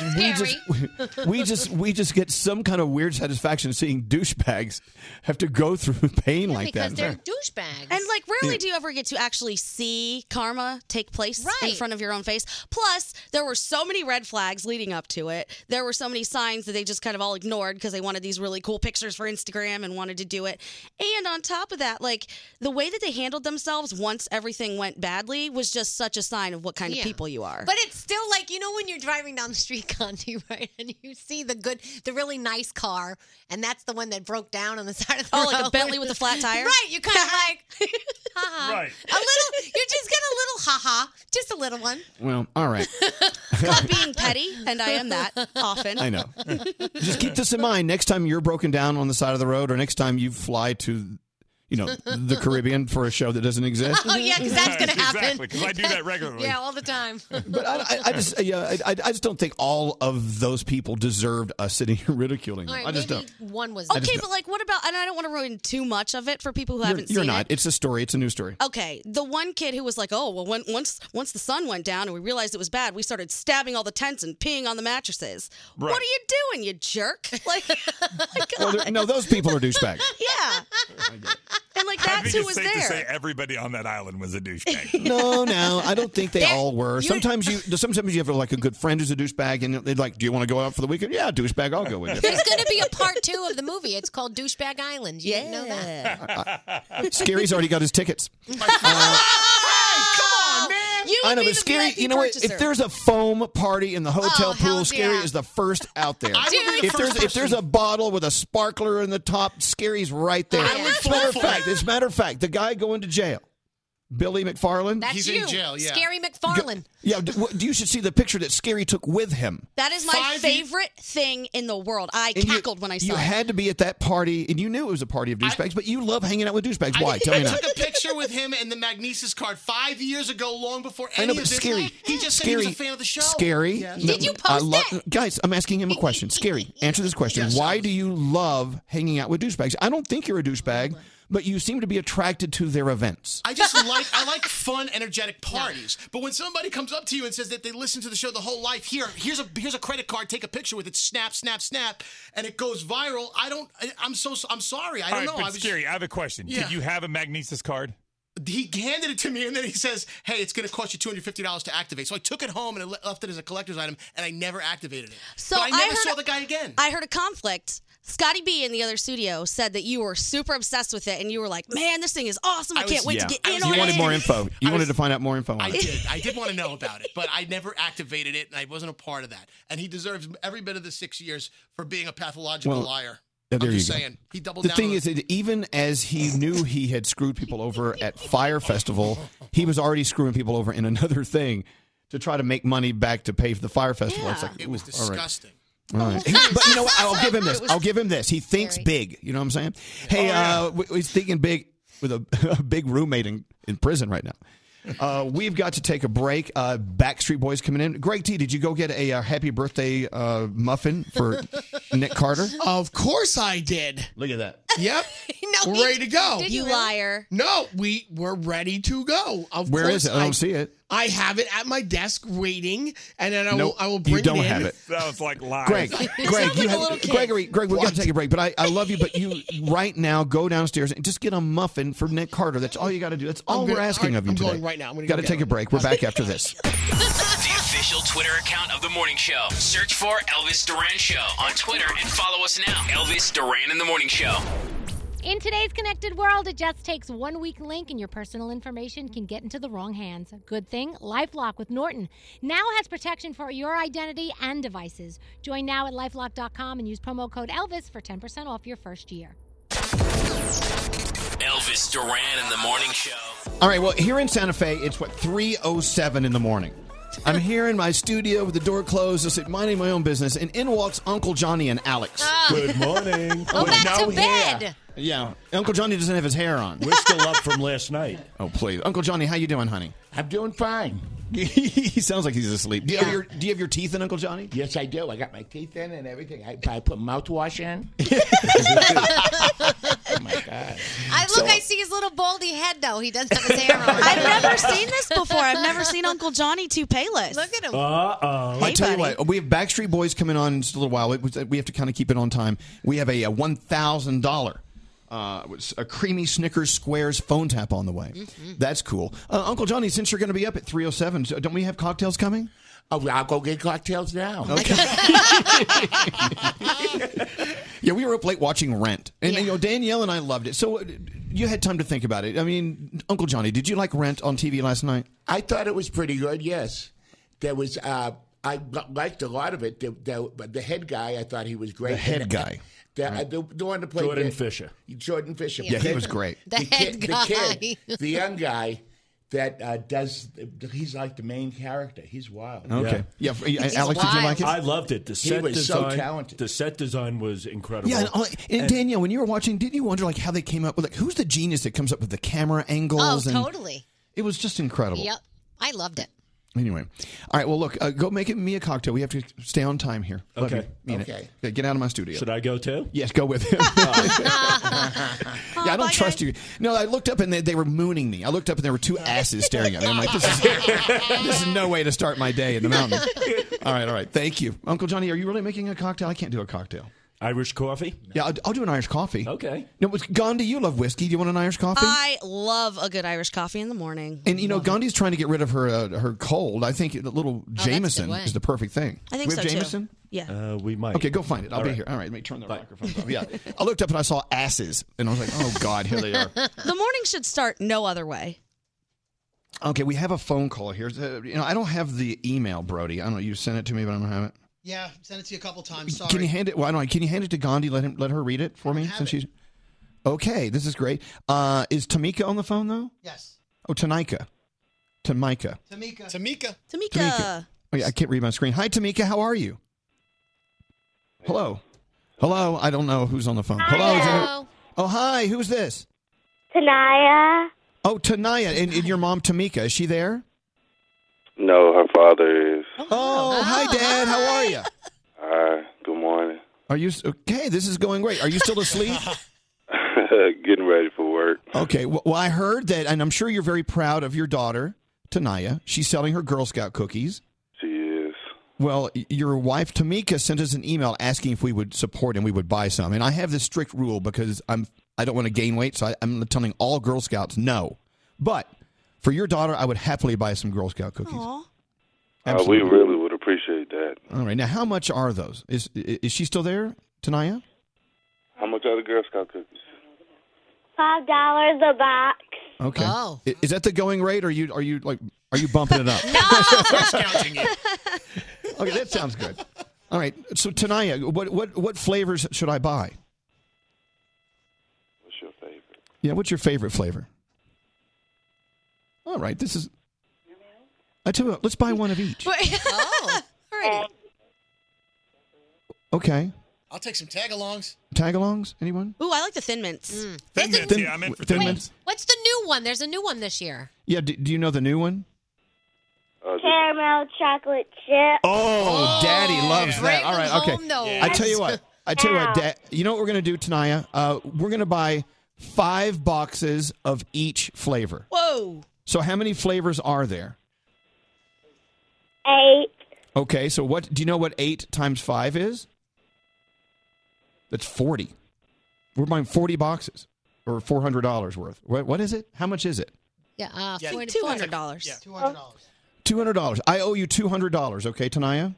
we just get some kind of weird satisfaction seeing douchebags have to go through pain like because that. they're douchebags. And rarely do you ever get to actually see karma take place in Right. front of your own face. Plus, there were so many red flags leading up to it. There were so many signs that they just kind of all ignored because they wanted these really cool pictures for Instagram and wanted to do it. And on top of that, the way that they handled themselves once everything went badly was just such a sign of what kind of Yeah. people you are. But it's still like, when you're driving down the street, Gandhi, right? And you see the really nice car, and that's the one that broke down on the side of the road. like a Bentley with a flat tire? Right. You're kind of like, haha. Right. You just get a little haha. Just a little one. Well, all right. Called being petty, and I am that often. I know. Just keep this in mind. Next time you're broken down on the side of the road, or next time you fly to, the Caribbean for a show that doesn't exist. Oh, yeah, because that's going to happen. Exactly, because I do that regularly. Yeah, all the time. But I just don't think all of those people deserved us sitting here ridiculing them. All right, I just maybe don't. one was Okay, but what about, and I don't want to ruin too much of it for people who haven't You're seen not. it. It's a story. It's a news story. Okay, the one kid who was like, "Oh, well, once the sun went down and we realized it was bad, we started stabbing all the tents and peeing on the mattresses." Right. What are you doing, you jerk? Like, Well, no, those people are douchebags. yeah, and I that's think who it's was safe to say there. everybody on that island was a douchebag. No, I don't think they all were. Sometimes you have a good friend who's a douchebag, and they're like, "Do you want to go out for the weekend?" Yeah, douchebag, I'll go with you. There's going to be a part 2 of the movie. It's called Douchebag Island. You didn't know that? Scary's already got his tickets. I know, but Scary, you know what? If there's a foam party in the hotel pool, Scary is the first out there. If there's a bottle with a sparkler in the top, Scary's right there. As a matter of fact, the guy going to jail, Billy McFarland? That's He's you. in jail, yeah. Scary McFarlane. Yeah, you should see the picture that Scary took with him. That is my favorite thing in the world. I cackled when I saw You it. had to be at that party, and you knew it was a party of douchebags, but you love hanging out with douchebags. Why? Tell me I now. took a picture with him and the Magnesis card 5 years ago, long before I any know, of but this. Scary. He just said he was a fan of the show. Scary. Yes. Did you post it? Guys, I'm asking him a question. Scary, answer this question. Yes. Why do you love hanging out with douchebags? I don't think you're a douchebag, but you seem to be attracted to their events. I like fun, energetic parties. But when somebody comes up to you and says that they listen to the show the whole life, here's a credit card, take a picture with it, snap, snap, snap, and it goes viral. I'm sorry. I don't know. But Scary, I have a question. Yeah. Did you have a Magnesis card? He handed it to me, and then he says, hey, it's going to cost you $250 to activate. So I took it home and I left it as a collector's item, and I never activated it. So but I never heard saw the guy again. I heard a conflict. Scotty B in the other studio said that you were super obsessed with it, and you were like, man, this thing is awesome. I can't wait to get in on it. You wanted more info. You wanted to find out more info on it. I did want to know about it, but I never activated it, and I wasn't a part of that. And he deserves every bit of the 6 years for being a pathological liar. There I'm you just go. saying. He doubled The down thing on is that even as he knew he had screwed people over at Fire Festival, he was already screwing people over in another thing to try to make money back to pay for the Fire Festival. Yeah. It's like, It was ooh, all right. disgusting. All right. But you know what? I'll give him this. I'll give him this. He thinks big. You know what I'm saying? Hey, he's thinking big with a big roommate in prison right now. We've got to take a break. Backstreet Boys coming in. Greg T, did you go get a happy birthday muffin for Nick Carter? Of course I did. Look at that. Yep. No, we're ready to go. Did you liar. No, we're ready to go. Where is it? I don't see it. I have it at my desk waiting, and then Nope, I will bring you don't it in. have it. Sounds like lies. Greg, Greg, we've got to take a break. But I love you. But you right now go downstairs and just get a muffin for Nick Carter. That's all you got to do. That's all we're asking of you I'm today. going right now. I'm gonna Got go to get take a break. We're back after this. The official Twitter account of the morning show. Search for Elvis Duran Show on Twitter and follow us now. Elvis Duran in the Morning Show. In today's connected world, it just takes one weak link and your personal information can get into the wrong hands. Good thing, LifeLock with Norton now has protection for your identity and devices. Join now at LifeLock.com and use promo code Elvis for 10% off your first year. Elvis Duran in the Morning Show. All right, well, here in Santa Fe, it's 3:07 in the morning. I'm here in my studio with the door closed, just minding my own business, and in walks Uncle Johnny and Alex. Good morning. Go back to bed. Yeah, Uncle Johnny doesn't have his hair on. We're still up from last night. Oh, please. Uncle Johnny, how you doing, honey? I'm doing fine. He sounds like he's asleep. Do you have your teeth in, Uncle Johnny? Yes, I do. I got my teeth in and everything. I put mouthwash in. Oh, my God. I see his little baldy head, though. He doesn't have his hair on. I've never seen this before. I've never seen Uncle Johnny toupeeless. Look at him. Uh-oh. I tell you what, we have Backstreet Boys coming on in just a little while. We have to kind of keep it on time. We have a $1,000 a creamy Snickers Squares phone tap on the way. Mm-hmm. That's cool. Uncle Johnny, since you're going to be up at 3:07, so don't we have cocktails coming? Oh, I'll go get cocktails now. Okay. Yeah, we were up late watching Rent. And, you know, Danielle and I loved it. So you had time to think about it. I mean, Uncle Johnny, did you like Rent on TV last night? I thought it was pretty good, yes. There was, I liked a lot of it. The head guy, I thought he was great. The head guy. The one that played Jordan Fisher. Jordan Fisher. Yeah, he was great. The head guy. The kid, the young guy that he's like the main character. He's wild. Okay. Yeah, Alex, did you like it? I loved it. The set was design, so talented. The set design was incredible. Yeah, and Danielle, when you were watching, didn't you wonder like how they came up with who's the genius that comes up with the camera angles? Oh, and totally. It was just incredible. Yep. I loved it. Anyway, all right. Well, look, go make me a cocktail. We have to stay on time here. Love Okay. you. Mean it. Okay, get out of my studio. Should I go too? Yes, go with him. I don't trust you. No, I looked up and they were mooning me. I looked up and there were two asses staring at me. I'm like, this is no way to start my day in the mountains. All right. Thank you, Uncle Johnny. Are you really making a cocktail? I can't do a cocktail. Irish coffee? Yeah, I'll do an Irish coffee. Okay. No, Gandhi, you love whiskey. Do you want an Irish coffee? I love a good Irish coffee in the morning. And, you know, Gandhi's trying to get rid of her cold. I think a little Jameson way. is the perfect thing. I think we have so, too. Jameson? Yeah. We might. Okay, go find it. I'll All be right. here. All right, let me turn the microphone off. Yeah. I looked up and I saw asses, and I was like, oh, God, here they are. The morning should start no other way. Okay, we have a phone call here. I don't have the email, Brody. I don't know. You sent it to me, but I don't have it. Yeah, sent it to you a couple times. Sorry. Can you hand it? Well, can you hand it to Gandhi? Let her read it for me since she's. Okay, this is great. Is Tamika on the phone though? Yes. Oh, Tamika. Tamika. Oh, yeah, I can't read my screen. Hi, Tamika. How are you? Hello. Hello. I don't know who's on the phone. Hello. Is there- Oh, hi. Who's this? Tanaya. Oh, Tanaya. And your mom, Tamika. Is she there? No, her father is. Oh, hi, Dad. How are you? Hi, good morning. Are you okay? This is going great. Are you still asleep? Getting ready for work. Okay. Well, I heard that, and I'm sure you're very proud of your daughter, Tanaya. She's selling her Girl Scout cookies. She is. Well, your wife, Tamika, sent us an email asking if we would support and we would buy some. And I have this strict rule because I don't want to gain weight, so I'm telling all Girl Scouts no. But for your daughter, I would happily buy some Girl Scout cookies. We really would appreciate that. All right. Now, how much are those? Is she still there, Tanaya? How much are the Girl Scout cookies? $5 a box. Okay. Is that the going rate, or are you bumping it up? Discounting it. Okay, that sounds good. All right. So, Tanaya, what flavors should I buy? What's your favorite? Yeah, what's your favorite flavor? All right, this is. I tell you what, let's buy one of each. All right. Okay. I'll take some tag-alongs. Tag-alongs? Anyone? Ooh, I like the Thin Mints. Thin Mints, yeah, I'm in for Thin Mints. What's the new one? There's a new one this year. Yeah. Do you know the new one? Caramel chocolate chip. Oh, Daddy loves that. Right All right. from Okay. home, no. I tell you what. Dad. You know what we're going to do, Tanaya? We're going to buy 5 boxes of each flavor. Whoa. So how many flavors are there? 8. Okay. So what? Do you know what 8 times 5 is? That's 40. We're buying 40 boxes, or $400 worth. What is it? How much is it? Yeah, $200. Yeah, $200. $200. I owe you $200. Okay, Tanaya.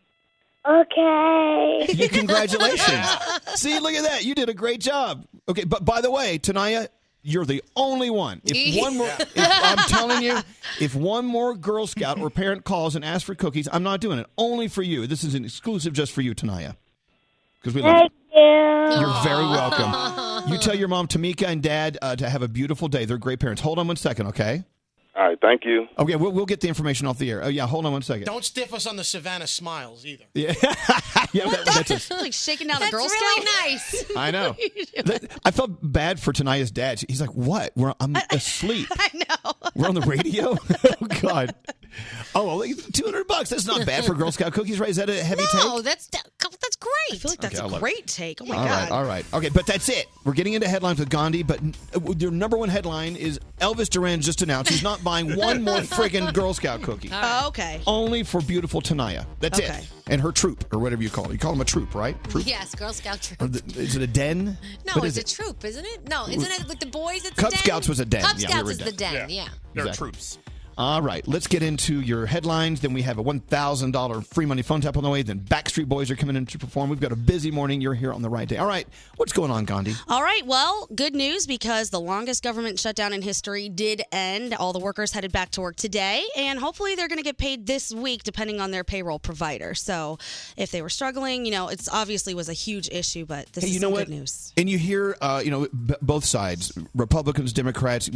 Okay. Yeah, congratulations. See, look at that. You did a great job. Okay, but by the way, Tanaya, you're the only one. If one more, I'm telling you, if one more Girl Scout or parent calls and asks for cookies, I'm not doing it. Only for you. This is an exclusive just for you, Tanaya. Because we love you. You're very welcome. You tell your mom, Tamika, and Dad to have a beautiful day. They're great parents. Hold on one second, okay? All right, thank you. Okay, we'll get the information off the air. Oh, yeah, hold on one second. Don't stiff us on the Savannah Smiles either. Yeah, that's like shaking down a That's Girl Scout. really nice. I know. I felt bad for Tanaya's dad. He's like, "What? I'm asleep. I know. We're on the radio." Oh God. Oh, well, $200. That's not bad for Girl Scout cookies, right? Is that a heavy take? No, that's great. I feel like that's Okay, I a love great take. Oh my All God. right, all right. Okay, but that's it. We're getting into headlines with Gandhi, but your number one headline is Elvis Duran just announced he's not buying one more friggin' Girl Scout cookie. Oh, okay. Only for beautiful Tanaya. That's Okay. it. And her troop, or whatever you call it. You call them a troop, right? Troop? Yes, Girl Scout troop. Or is it a den? No, What it's is a troop, isn't it? No, isn't it with the boys? It's Cub a den? Scouts was a den. Cub Yeah, we Scouts were a is the den, yeah. They're Exactly. troops. All right, let's get into your headlines. Then we have a $1,000 free money phone tap on the way. Then Backstreet Boys are coming in to perform. We've got a busy morning. You're here on the right day. All right, what's going on, Gandhi? All right, well, good news because the longest government shutdown in history did end. All the workers headed back to work today, and hopefully they're going to get paid this week depending on their payroll provider. So if they were struggling, it's obviously was a huge issue, but this is some good news. And you hear, both sides, Republicans, Democrats.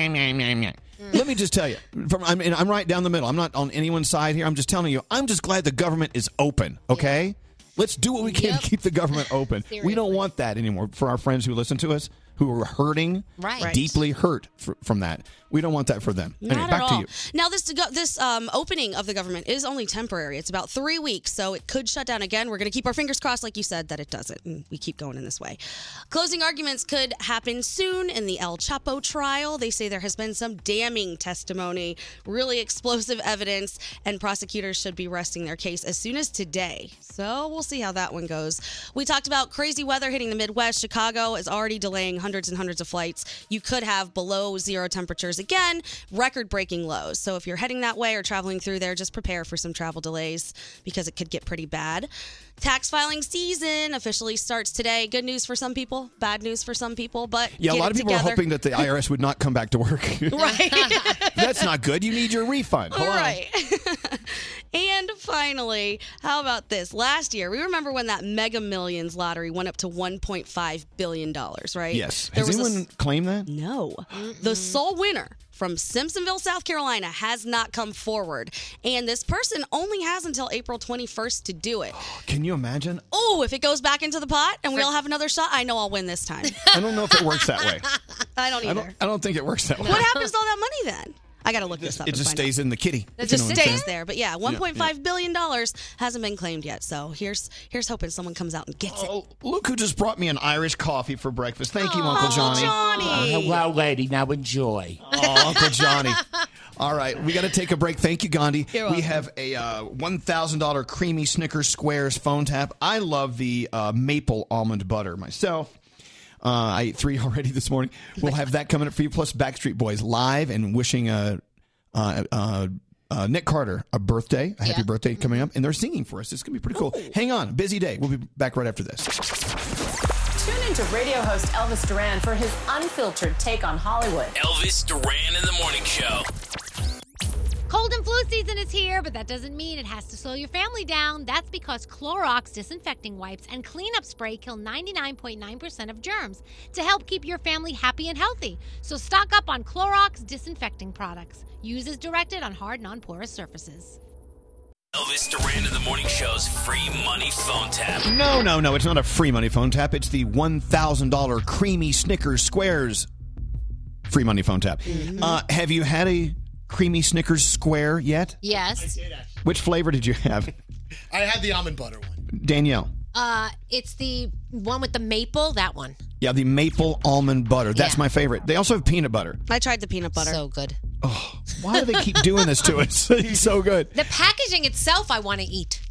Let me just tell you, I'm right down the middle. I'm not on anyone's side here. I'm just telling you, I'm just glad the government is open, okay? Let's do what we can to keep the government open. We don't want that anymore for our friends who listen to us, who are hurting, deeply hurt from that. We don't want that for them. Not Anyway, at back all. to you. Now, this opening of the government is only temporary. It's about 3 weeks, so it could shut down again. We're going to keep our fingers crossed, like you said, that it doesn't, and we keep going in this way. Closing arguments could happen soon in the El Chapo trial. They say there has been some damning testimony, really explosive evidence, and prosecutors should be resting their case as soon as today. So we'll see how that one goes. We talked about crazy weather hitting the Midwest. Chicago is already delaying hundreds and hundreds of flights. You could have below zero temperatures again, record-breaking lows. So if you're heading that way or traveling through there, just prepare for some travel delays because it could get pretty bad. Tax filing season officially starts today. Good news for some people, bad news for some people, but Yeah, a lot of people are hoping that the IRS would not come back to work. Right. That's not good. You need your refund. Hello. Right. And finally, how about this? Last year, we remember when that Mega Millions lottery went up to $1.5 billion, right? Yes. There Has was anyone claimed that? No. The sole winner from Simpsonville, South Carolina, has not come forward. And this person only has until April 21st to do it. Can you imagine? Oh, if it goes back into the pot and we all have another shot, I know I'll win this time. I don't know if it works that way. I don't either. I don't think it works that way. What happens to all that money then? I got to look this up. It just stays in the kitty. It if you just know what I'm stays saying. there. But yeah, $1.5 billion hasn't been claimed yet. So here's hoping someone comes out and gets it. Look who just brought me an Irish coffee for breakfast. Thank you, Uncle Johnny. Hello, lady. Now enjoy. Oh, Uncle Johnny. All right, we got to take a break. Thank you, Gandhi. You're We welcome. have a $1,000 creamy Snickers Squares phone tap. I love the maple almond butter myself. I ate 3 already this morning. We'll have that coming up for you, plus Backstreet Boys live and wishing Nick Carter a birthday, a happy birthday coming up, and they're singing for us. It's going to be pretty cool. Hang on, busy day. We'll be back right after this. Tune into radio host Elvis Duran for his unfiltered take on Hollywood. Elvis Duran in the Morning Show. Cold and flu season is here, but that doesn't mean it has to slow your family down. That's because Clorox disinfecting wipes and cleanup spray kill 99.9% of germs to help keep your family happy and healthy. So stock up on Clorox disinfecting products. Use as directed on hard, non-porous surfaces. Elvis Duran in the Morning Show's free money phone tap. No, it's not a free money phone tap. It's the $1,000 creamy Snickers Squares free money phone tap. Have you had a creamy Snickers Square yet? Yes. I did actually. Which flavor did you have? I had the almond butter one. Danielle? It's the one with the maple, that one. Yeah, the maple almond butter. That's my favorite. They also have peanut butter. I tried the peanut butter. So good. Why do they keep doing this to us? It's so good. The packaging itself, I want to eat.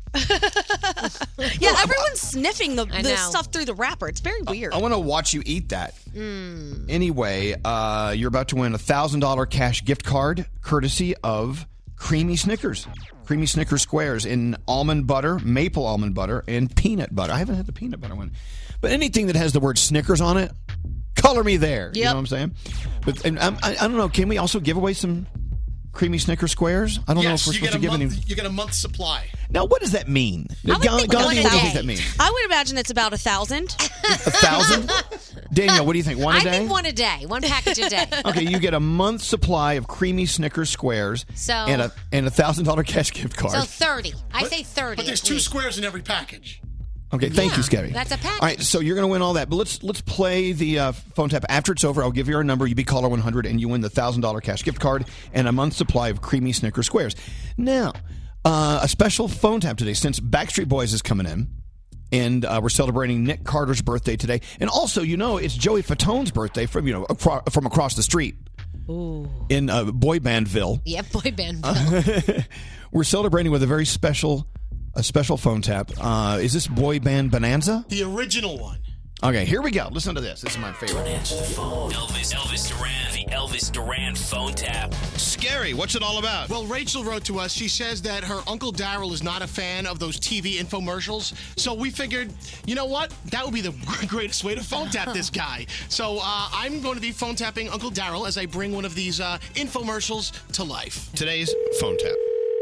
Yeah, everyone's sniffing the I know. stuff through the wrapper. It's very weird. I want to watch you eat that. Anyway, you're about to win a $1,000 cash gift card courtesy of Creamy Snickers. Creamy Snickers Squares in almond butter, maple almond butter, and peanut butter. I haven't had the peanut butter one. But anything that has the word Snickers on it, color me there. You know what I'm saying? But I don't know. Can we also give away some Creamy Snickers Squares? I don't know if we're supposed to give any. You get a month's supply. Now, what does that mean? I would think Gandhi, one a what do you day. think that means? I would imagine it's about 1,000. 1,000? Danielle, what do you think? One a I day? think one a day. One package a day. Okay, you get a month's supply of Creamy Snickers Squares So- and a $1,000 cash gift card. So 30. I say 30. But there's at 2 least. squares in every package. Okay, thank you, Scary. That's a package. All right, so you're going to win all that, but let's play the phone tap after it's over. I'll give you our number. You be caller 100, and you win the $1,000 cash gift card and a month's supply of Creamy Snickers Squares. Now, a special phone tap today since Backstreet Boys is coming in, and we're celebrating Nick Carter's birthday today, and also it's Joey Fatone's birthday from from across the street. Ooh. In boy bandville. Yeah, boy band. We're celebrating with a special phone tap. Is this Boy Band Bonanza? The original one. Okay, here we go. Listen to this. This is my favorite. Answer the phone. Elvis Duran, the Elvis Duran phone tap. Scary. What's it all about? Well, Rachel wrote to us. She says that her Uncle Daryl is not a fan of those TV infomercials. So we figured, you know what? That would be the greatest way to phone tap this guy. So I'm going to be phone tapping Uncle Daryl as I bring one of these infomercials to life. Today's phone tap.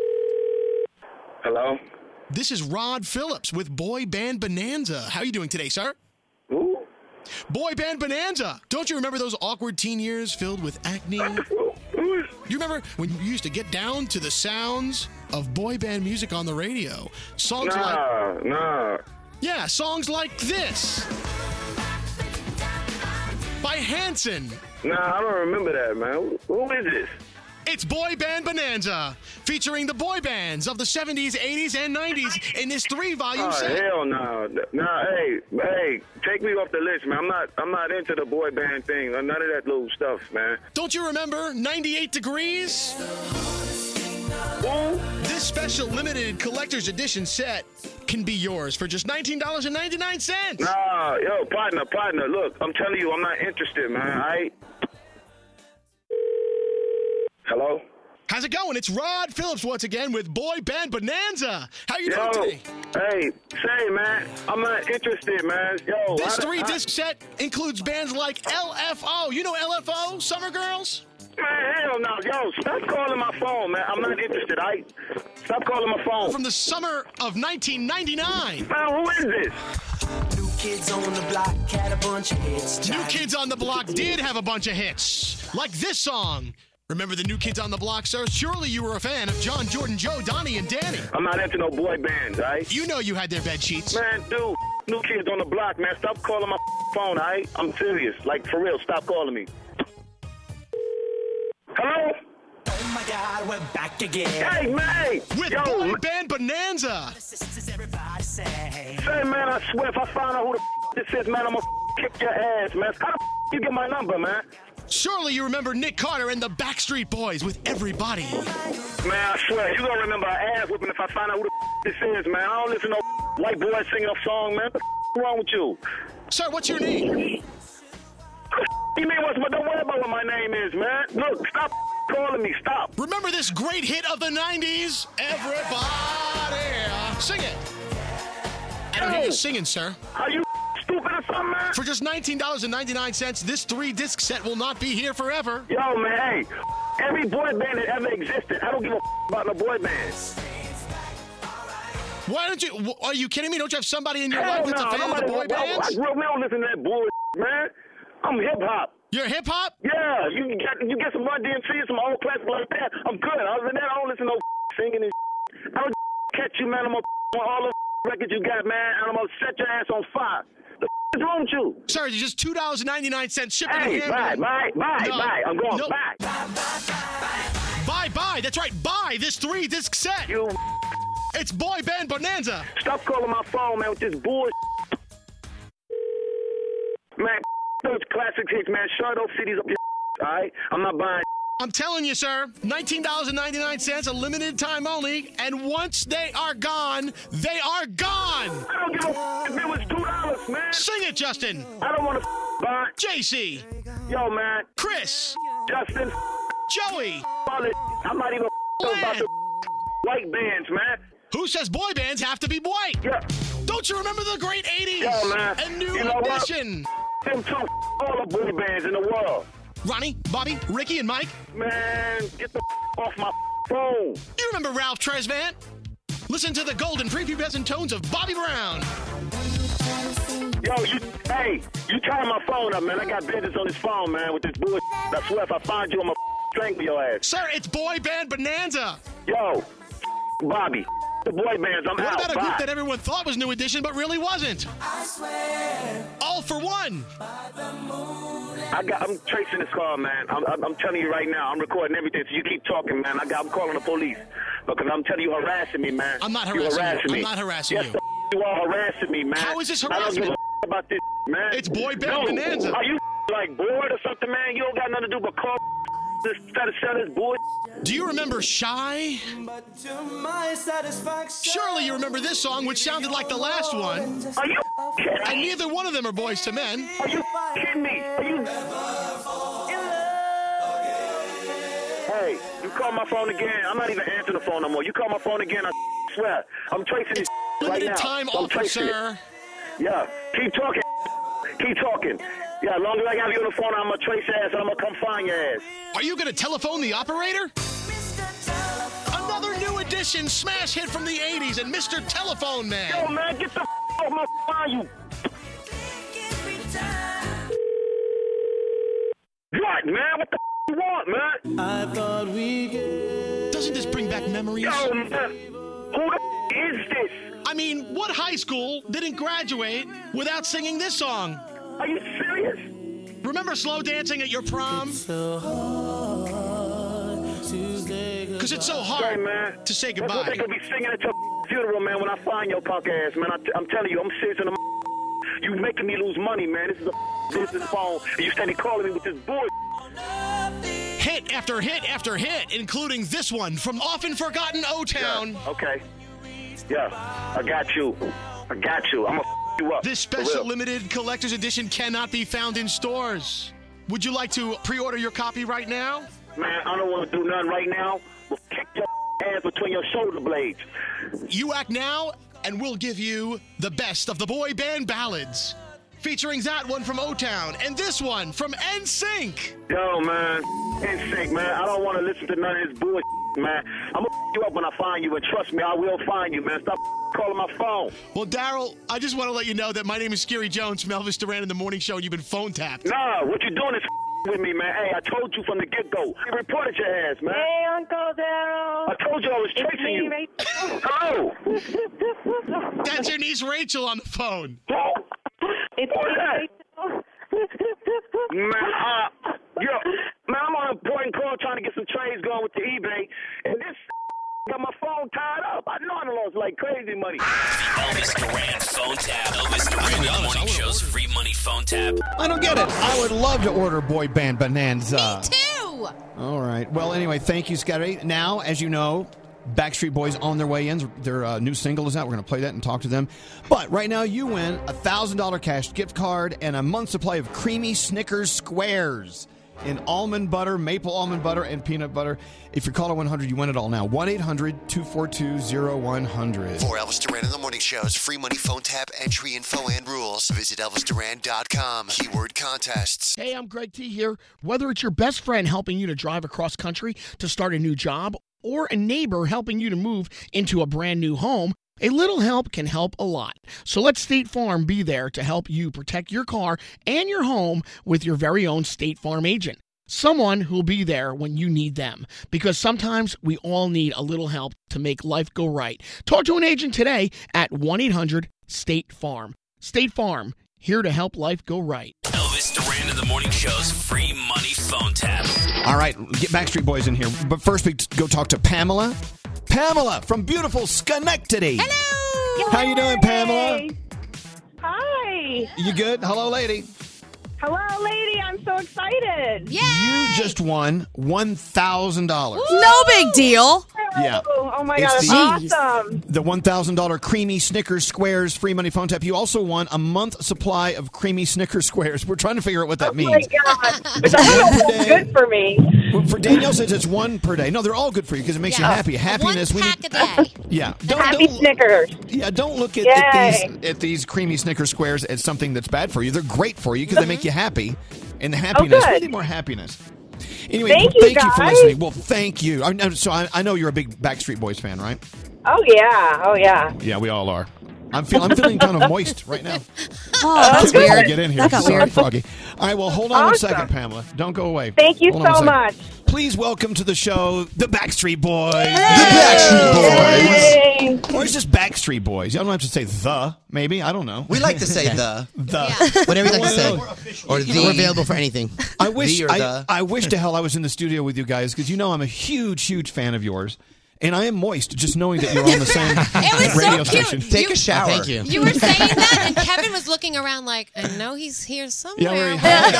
Hello? This is Rod Phillips with Boy Band Bonanza. How are you doing today, sir? Who? Boy Band Bonanza. Don't you remember those awkward teen years filled with acne? You remember when you used to get down to the sounds of boy band music on the radio? Songs like... Yeah, songs like this. By Hanson. Nah, I don't remember that, man. Who is this? It's Boy Band Bonanza, featuring the boy bands of the 70s, 80s, and 90s in this 3-volume set. Hell no. Nah, hey, take me off the list, man. I'm not into the boy band thing. None of that little stuff, man. Don't you remember 98 Degrees? This special limited collector's edition set can be yours for just $19.99. Nah, yo, partner, look, I'm telling you, I'm not interested, man. Hello? How's it going? It's Rod Phillips once again with Boy Band Bonanza. How you doing today? Hey, say, man, I'm not interested, man. Yo, This 3-disc set includes bands like LFO. You know LFO, Summer Girls? Man, hell no. Yo, stop calling my phone, man. I'm not interested, all right? Stop calling my phone. From the summer of 1999. Man, who is this? New Kids on the Block had a bunch of hits. New Kids on the Block did have a bunch of hits. Like this song. Remember the New Kids on the Block, sir? Surely you were a fan of John, Jordan, Joe, Donnie, and Danny. I'm not into no boy bands, all right? You know you had their bed sheets. Man, dude, New Kids on the Block, man. Stop calling my phone, all right? I'm serious. Like, for real, stop calling me. Hello? Oh my God, we're back again. Hey, man! With Boy Band Bonanza. Say, man, I swear, if I find out who the this is, man, I'm gonna kick your ass, man. How the you get my number, man? Surely you remember Nick Carter and the Backstreet Boys with Everybody. Man, I swear, you gonna remember an ass whipping if I find out who the this is, man. I don't listen to no white boy singing a song, man. What the wrong with you? Sir, what's your name? You mean what's, don't worry about what my name is, man. Look, stop calling me, stop. Remember this great hit of the 90s? Everybody. Sing it. I don't hear you singing, sir. Are you stupid or something, man? For just $19.99, this 3-disc set will not be here forever. Yo, man, hey, every boy band that ever existed, I don't give a about no boy band. Why don't you, are you kidding me? Don't you have somebody in your life that's a fan of the boy bands? We don't listen to that bullshit, man. I'm hip-hop. You're hip-hop? Yeah, you get some Run DMC, some old classics like that. I'm good. Other than that, I don't listen to no singing and I don't catch you, man. I'm gonna on all the records you got, man, and I'm gonna set your ass on fire. The is wrong with you? Sir, it's just $2.99 shipping hey, and handling. Bye. I'm going back. Bye. That's right. Buy this 3-disc set. It's Boy Band Bonanza. Stop calling my phone, man, with this bullshit. Man, those classic hits, man. Shut those CDs up your all right? I'm not buying. I'm telling you, sir, $19.99, a limited time only, and once they are gone, they are gone. I don't give a if it was $2, man. Sing it, Justin. I don't want to buy. JC. Yo, man. Chris. Justin. Joey. I'm not even about the white bands, man. Who says boy bands have to be white? Yeah. Don't you remember the great 80s? Yo, man. And New you know Edition? What? Them two all the boy bands in the world. Ronnie, Bobby, Ricky, and Mike? Man, get the off my phone. You remember Ralph Tresvant? Listen to the golden prepubescent tones of Bobby Brown. Yo, you turn my phone up, man. I got business on this phone, man, with this bullshit. I swear if I find you, I'm gonna strangle your ass. Sir, it's Boy Band Bonanza. Yo, Bobby, the boy bands, I'm out. What about a group that everyone thought was New Edition, but really wasn't? I swear. All for One. I'm tracing this call, man. I'm telling you right now. I'm recording everything, so you keep talking, man. I'm calling the police because I'm telling you, harassing me, man. I'm not harassing you. I'm not harassing you. You are harassing me, man. How is this harassment? I don't give a about this, man. It's Boy Band Bonanza. Are you like bored or something, man? You don't got nothing to do but call instead of sell this boy. Do you remember Shy? Surely you remember this song, which sounded like the last one. Are you kidding? And neither one of them are Boys to Men. Are you kidding me? Hey, you call my phone again. I'm not even answering the phone no more. You call my phone again, I swear. I'm tracing this right now. Limited time offer, sir. Yeah, keep talking. Keep talking. Yeah, as long as I have you on the phone, I'm going to trace your ass and I'm going to come find your ass. Are you going to telephone the operator? Another New Edition smash hit from the 80s and Mr. Telephone Man. Yo, man, get the off my phone, you. What, man? What the you want, man? I thought we could. Doesn't this bring back memories? Yo, man. Who the is this? I mean, what high school didn't graduate without singing this song? Are you serious? Remember slow dancing at your prom? Because it's so hard to say goodbye. That's what they could be singing at your funeral, man, when I find your punk ass, man. I'm telling you, I'm serious in the you making me lose money, man. This is a business phone, and you standing calling me with this bullshit. Hit after hit after hit, including this one from Often Forgotten O-Town. Yeah, okay. Yeah, I got you. I'm going to you up. This special limited collector's edition cannot be found in stores. Would you like to pre-order your copy right now? Man, I don't want to do nothing right now. We'll kick your ass between your shoulder blades. You act now, and we'll give you the best of the boy band ballads. featuring that one from O-Town and this one from NSYNC. Yo, man, NSYNC, man. I don't want to listen to none of this bullshit, man. I'm going to you up when I find you, and trust me, I will find you, man. Stop calling my phone. Well, Daryl, I just want to let you know that my name is Scary Jones from Elvis Duran in the Morning Show, and you've been phone tapped. Nah, what you doing is with me, man. Hey, I told you from the get-go. I reported your ass, man. Hey, Uncle Daryl. I told you I was chasing you. Hello. That's your niece Rachel on the phone. It's Rachel. Man, man, I'm on a important call trying to get some trades going with the eBay, and this got my phone tied up. I know I lost like crazy money. Elvis Duran phone tap. Elvis Duran in the Morning Show's free money phone tap. I don't get it. I would love to order boy band Bonanza. Me too. All right. Well, anyway, thank you, Scotty. Now, as you know, Backstreet Boys on their way in. Their new single is out. We're going to play that and talk to them. But right now, you win a $1,000 cash gift card and a month's supply of creamy Snickers squares in almond butter, maple almond butter, and peanut butter. If you're caller 100, you win it all now. 1-800-242-0100. For Elvis Duran in the Morning Show's free money phone tap entry info and rules, visit ElvisDuran.com. Keyword contests. Hey, I'm Greg T here. Whether it's your best friend helping you to drive across country to start a new job, or a neighbor helping you to move into a brand new home, a little help can help a lot. So let State Farm be there to help you protect your car and your home with your very own State Farm agent. Someone who'll be there when you need them. Because sometimes we all need a little help to make life go right. Talk to an agent today at 1-800-STATE-FARM. State Farm, here to help life go right. Elvis Duran in the Morning Show's free money phone tap. All right, get Backstreet Boys in here. But first, we go talk to Pamela. Pamela from beautiful Schenectady. Hello. How you doing, Pamela? Hi. You good? Hello, lady. Hello, lady. I'm so excited. You just won $1,000. No big deal. Yeah. Oh, my It's God. That's awesome. The $1,000 creamy Snickers squares free money phone tap. You also won a month supply of creamy Snickers squares. We're trying to figure out what that means. Oh, my God. That's good for me. Well, for Danielle says it's one per day. No, they're all good for you because it makes you happy. Happiness. One pack a day. Yeah. Happy Snickers. Yeah, don't look Yay. at these creamy Snickers squares as something that's bad for you. They're great for you because they make you happy. And the happiness, we need more happiness. Anyway, Thank thank you you for guys. listening. Well, thank you. I know you're a big Backstreet Boys fan, right? Oh, yeah. Oh, yeah. Yeah, we all are. I'm feeling kind of moist right now. Oh, that's Can't wait to weird. Get in here. That got Sorry, weird. Froggy. All right, well, hold on Awesome. a second, Pamela. Don't go away. Thank you Hold on a so second. much. Please welcome to the show the Backstreet Boys. Yay. The Backstreet Boys. Or it's just Backstreet Boys. You don't have to say the, maybe. I don't know. We like to say the. The. Whatever you like to say. Or the. We're available for anything. I wish The or the. I wish to hell I was in the studio with you guys because you know I'm a huge fan of yours. And I am moist just knowing that you're on the same radio station. Take a shower. Thank you. You were saying that, and Kevin was looking around like, I know he's here somewhere.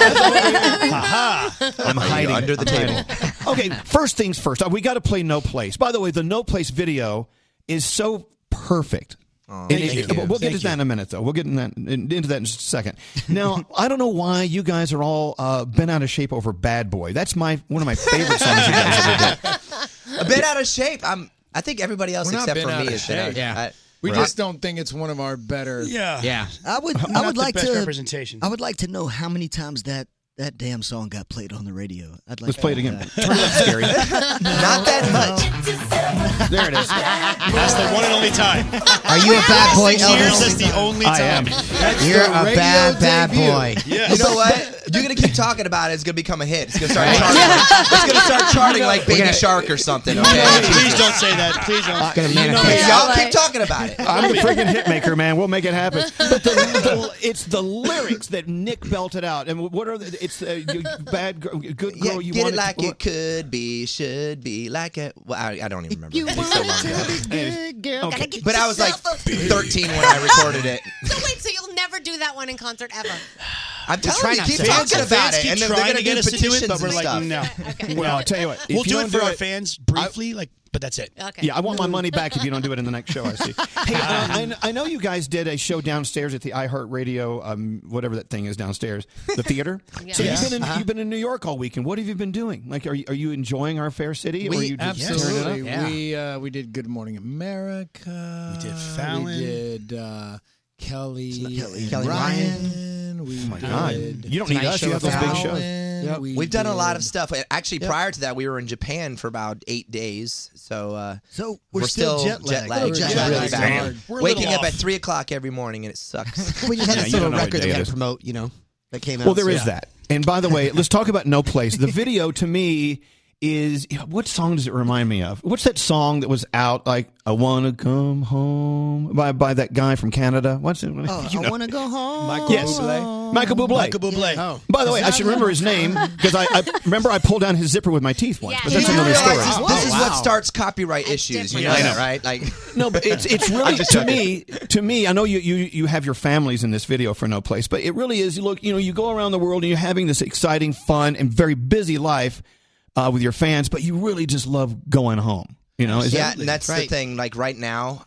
I'm hiding under the table. Okay, first things first. We got to play No Place. By the way, the No Place video is so perfect. Thank you. We'll get to that in a minute, though. We'll get into that in just a second. Now, I don't know why you guys are all bent out of shape over Bad Boy. That's one of my favorite songs you guys ever did. A bit out of shape. I think everybody else We're not except for bent out me of is been out. shape. We just don't think it's one of our better. I would Not the like best to representation. I would like to know how many times that damn song got played on the radio. I'd like Let's to play it know again. that. Turn it up, Scary. Not that much. There it is. That's the one and only time. Are you a bad boy, Elvis? That's the only I time. am. You're a bad boy. Yes. You know what? You're gonna keep talking about it. It's gonna become a hit. It's gonna start charting. It's gonna start charting like Baby Shark or something. Okay? Please don't say that. Please don't. Y'all keep talking about it. I'm a freaking hit maker, man. We'll make it happen. But it's the lyrics that Nick belted out. And what are it's bad girl, good girl. You Get want it like it could be, should be, like it. Well, I don't even remember. It's so long ago. Good girl. But I was like 13 when I recorded it. So wait, so you'll never do that one in concert ever? I'm telling you, keep talking about it, and then they're trying gonna to get do us to do petitions it, but we're and like, stuff. no. Well, I'll tell you what. We'll if you do it don't for our fans briefly, but that's it. Okay. Yeah, I want my money back if you don't do it in the next show I see. Hey, I know you guys did a show downstairs at the iHeartRadio, whatever that thing is downstairs, the theater. So you've been in New York all weekend. What have you been doing? Like, are you enjoying our fair city? Or are you just Absolutely. tearing it up? We did Good Morning America. We did Fallon. We did Kelly Ryan. Fallon. We my God. You don't need us. You have those big shows. Yep. We We've done a lot did- of stuff. Actually, Yep. prior to that, we were in Japan for about 8 days. So we're still jet lagged. We're Jet really lagged. bad. We're a Waking little up at off. 3 o'clock every morning, and it sucks. We just had this little record that we had to promote, that came out. Well, there so- is that. And by the way, let's talk about No Place. The video to me is, what song does it remind me of? What's that song that was out, like, I Wanna Come Home, by that guy from Canada? What's it? I want to go home. Michael Bublé. Michael Bublé. Michael Bublé. Oh. By the way, I should remember his name because I remember I pulled down his zipper with my teeth once, but that's another story. This is what starts copyright issues. You know I that, know. right? Like, No, but it's really to me. I know you have your families in this video for No Place, but it really is. You go around the world and you're having this exciting, fun, and very busy life with your fans, but you really just love going home. Is yeah, that, and that's the thing. Like right now,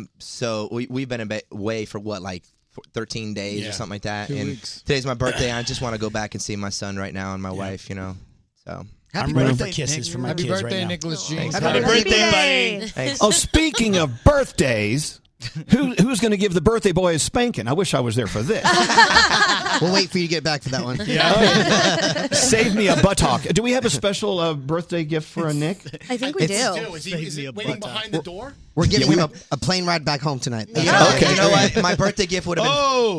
we've been away for what, like 13 days or something like that. 2 and weeks. today's my birthday. I just want to go back and see my son right now and my wife. So Happy I'm ready birthday, for kisses Nick. from my Happy kids birthday, right now. Nicholas G. Thanks, Happy buddy. birthday, buddy. Thanks. Oh, speaking of birthdays, who's going to give the birthday boy a spanking? I wish I was there for this. We'll wait for you to get back to that one. Save me a buttock. Do we have a special birthday gift for a Nick? I think we do. Is it waiting behind the door? We're giving him a plane ride back home tonight. That's Okay. You know what? My birthday gift would have been.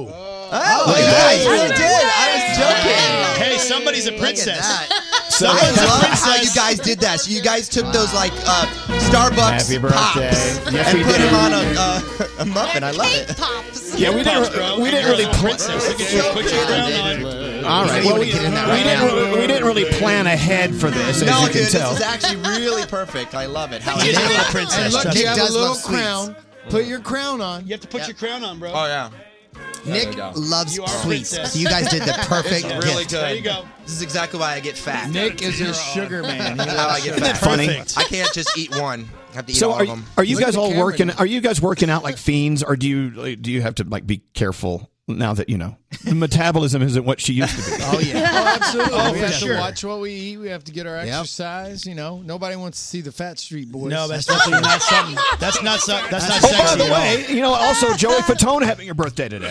Oh, you guys really did. I was joking. Hey, somebody's a princess. I Someone's a love princess. how you guys did that. So you guys took those like Starbucks Happy birthday. pops Yes, and we put did. them on a muffin. I love it. Yeah, we didn't really Princess. Look at you. Put your crown on. All right. Well, we didn't really plan ahead for this, as No, you can dude, tell. this is actually really perfect. I love it. How You're it a little is. princess. And look, trust you me. have a does little love sweets. crown. Put your crown on. You have to put your crown on, bro. Oh yeah. Nick go. loves You are a sweets. princess. So you guys did the perfect It's really gift. good. There you go. This is exactly why I get fat. Nick is a sugar man. This is how I get fat. Funny. I can't just eat one. I have to eat So all of them. are you Look guys at the all camera, working? Nick. Are you guys working out like fiends, or do you have to like be careful now that the metabolism isn't what she used to be? Oh, yeah. Oh, absolutely. Oh, we for have sure. to watch what we eat. We have to get our exercise. Nobody wants to see the Fat Street Boys. No, that's definitely not something. That's not something. That's not Oh, sexy. by the at all. way, also Joey Fatone having your birthday today.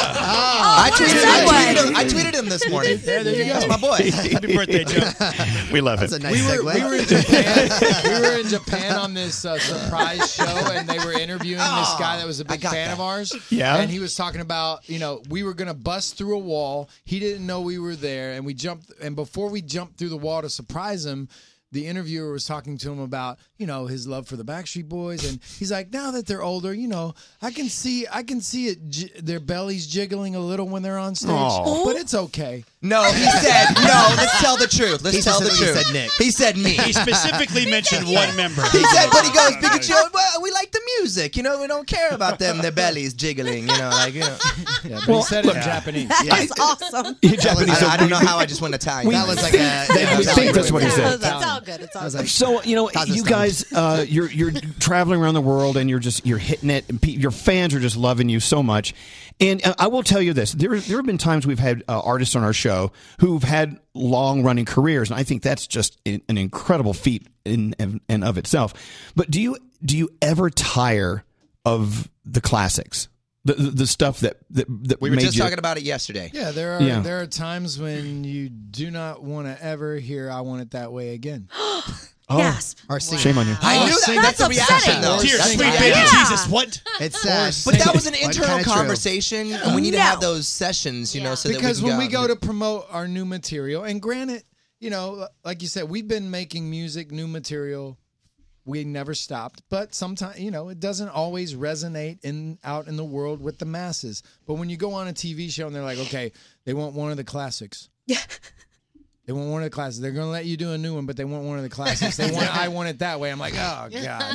I tweeted him this morning. Yeah, there you go. That's my boy. Happy birthday, Joe. We love That's a it. nice We segue. were in Japan. We were in Japan on this surprise show, and they were interviewing this guy that was a big fan of ours. Yeah. And he was talking about, we were gonna bust through a wall. He didn't know we were there, and we jumped. And before we jumped through the wall to surprise him, the interviewer was talking to him about, his love for the Backstreet Boys, and he's like, now that they're older, I can see it, their bellies jiggling a little when they're on stage, Aw. but it's okay. No, he said no. Let's tell the truth. Let's He tell the specifically truth. said Nick. He said me. He specifically mentioned one member. He said, but he goes, Pikachu, well, we like the music. We don't care about them, their bellies jiggling. Yeah, but he said it in Japanese. That's awesome. Japanese. I don't know how I just went Italian. That was like we think that's what he said. It's all good. It's all good. So you guys, you're traveling around the world and you're hitting it, and your fans are just loving you so much. And I will tell you this: there have been times we've had artists on our show who've had long running careers, and I think that's just an incredible feat in and of itself. But do you ever tire of the classics, the stuff that We were made just you, talking about it yesterday. Yeah, there are times when you do not want to ever hear "I Want It That Way" again. Gasp. Or sing. Shame on you. I knew that. That's a reaction, though. Dear That's sweet a baby reaction. Jesus, what? It's sad. But that was an But internal kinda true. conversation, and we need to No. have those sessions, so Because that we when can we go to promote our new material, and granted, like you said, we've been making music, new material. We never stopped, but sometimes it doesn't always resonate out in the world with the masses. But when you go on a TV show and they're like, okay, they want one of the classics. Yeah. They want one of the classics. They're going to let you do a new one, but they want one of the classics. They want "I Want It That Way." I'm like, oh, God. Yeah.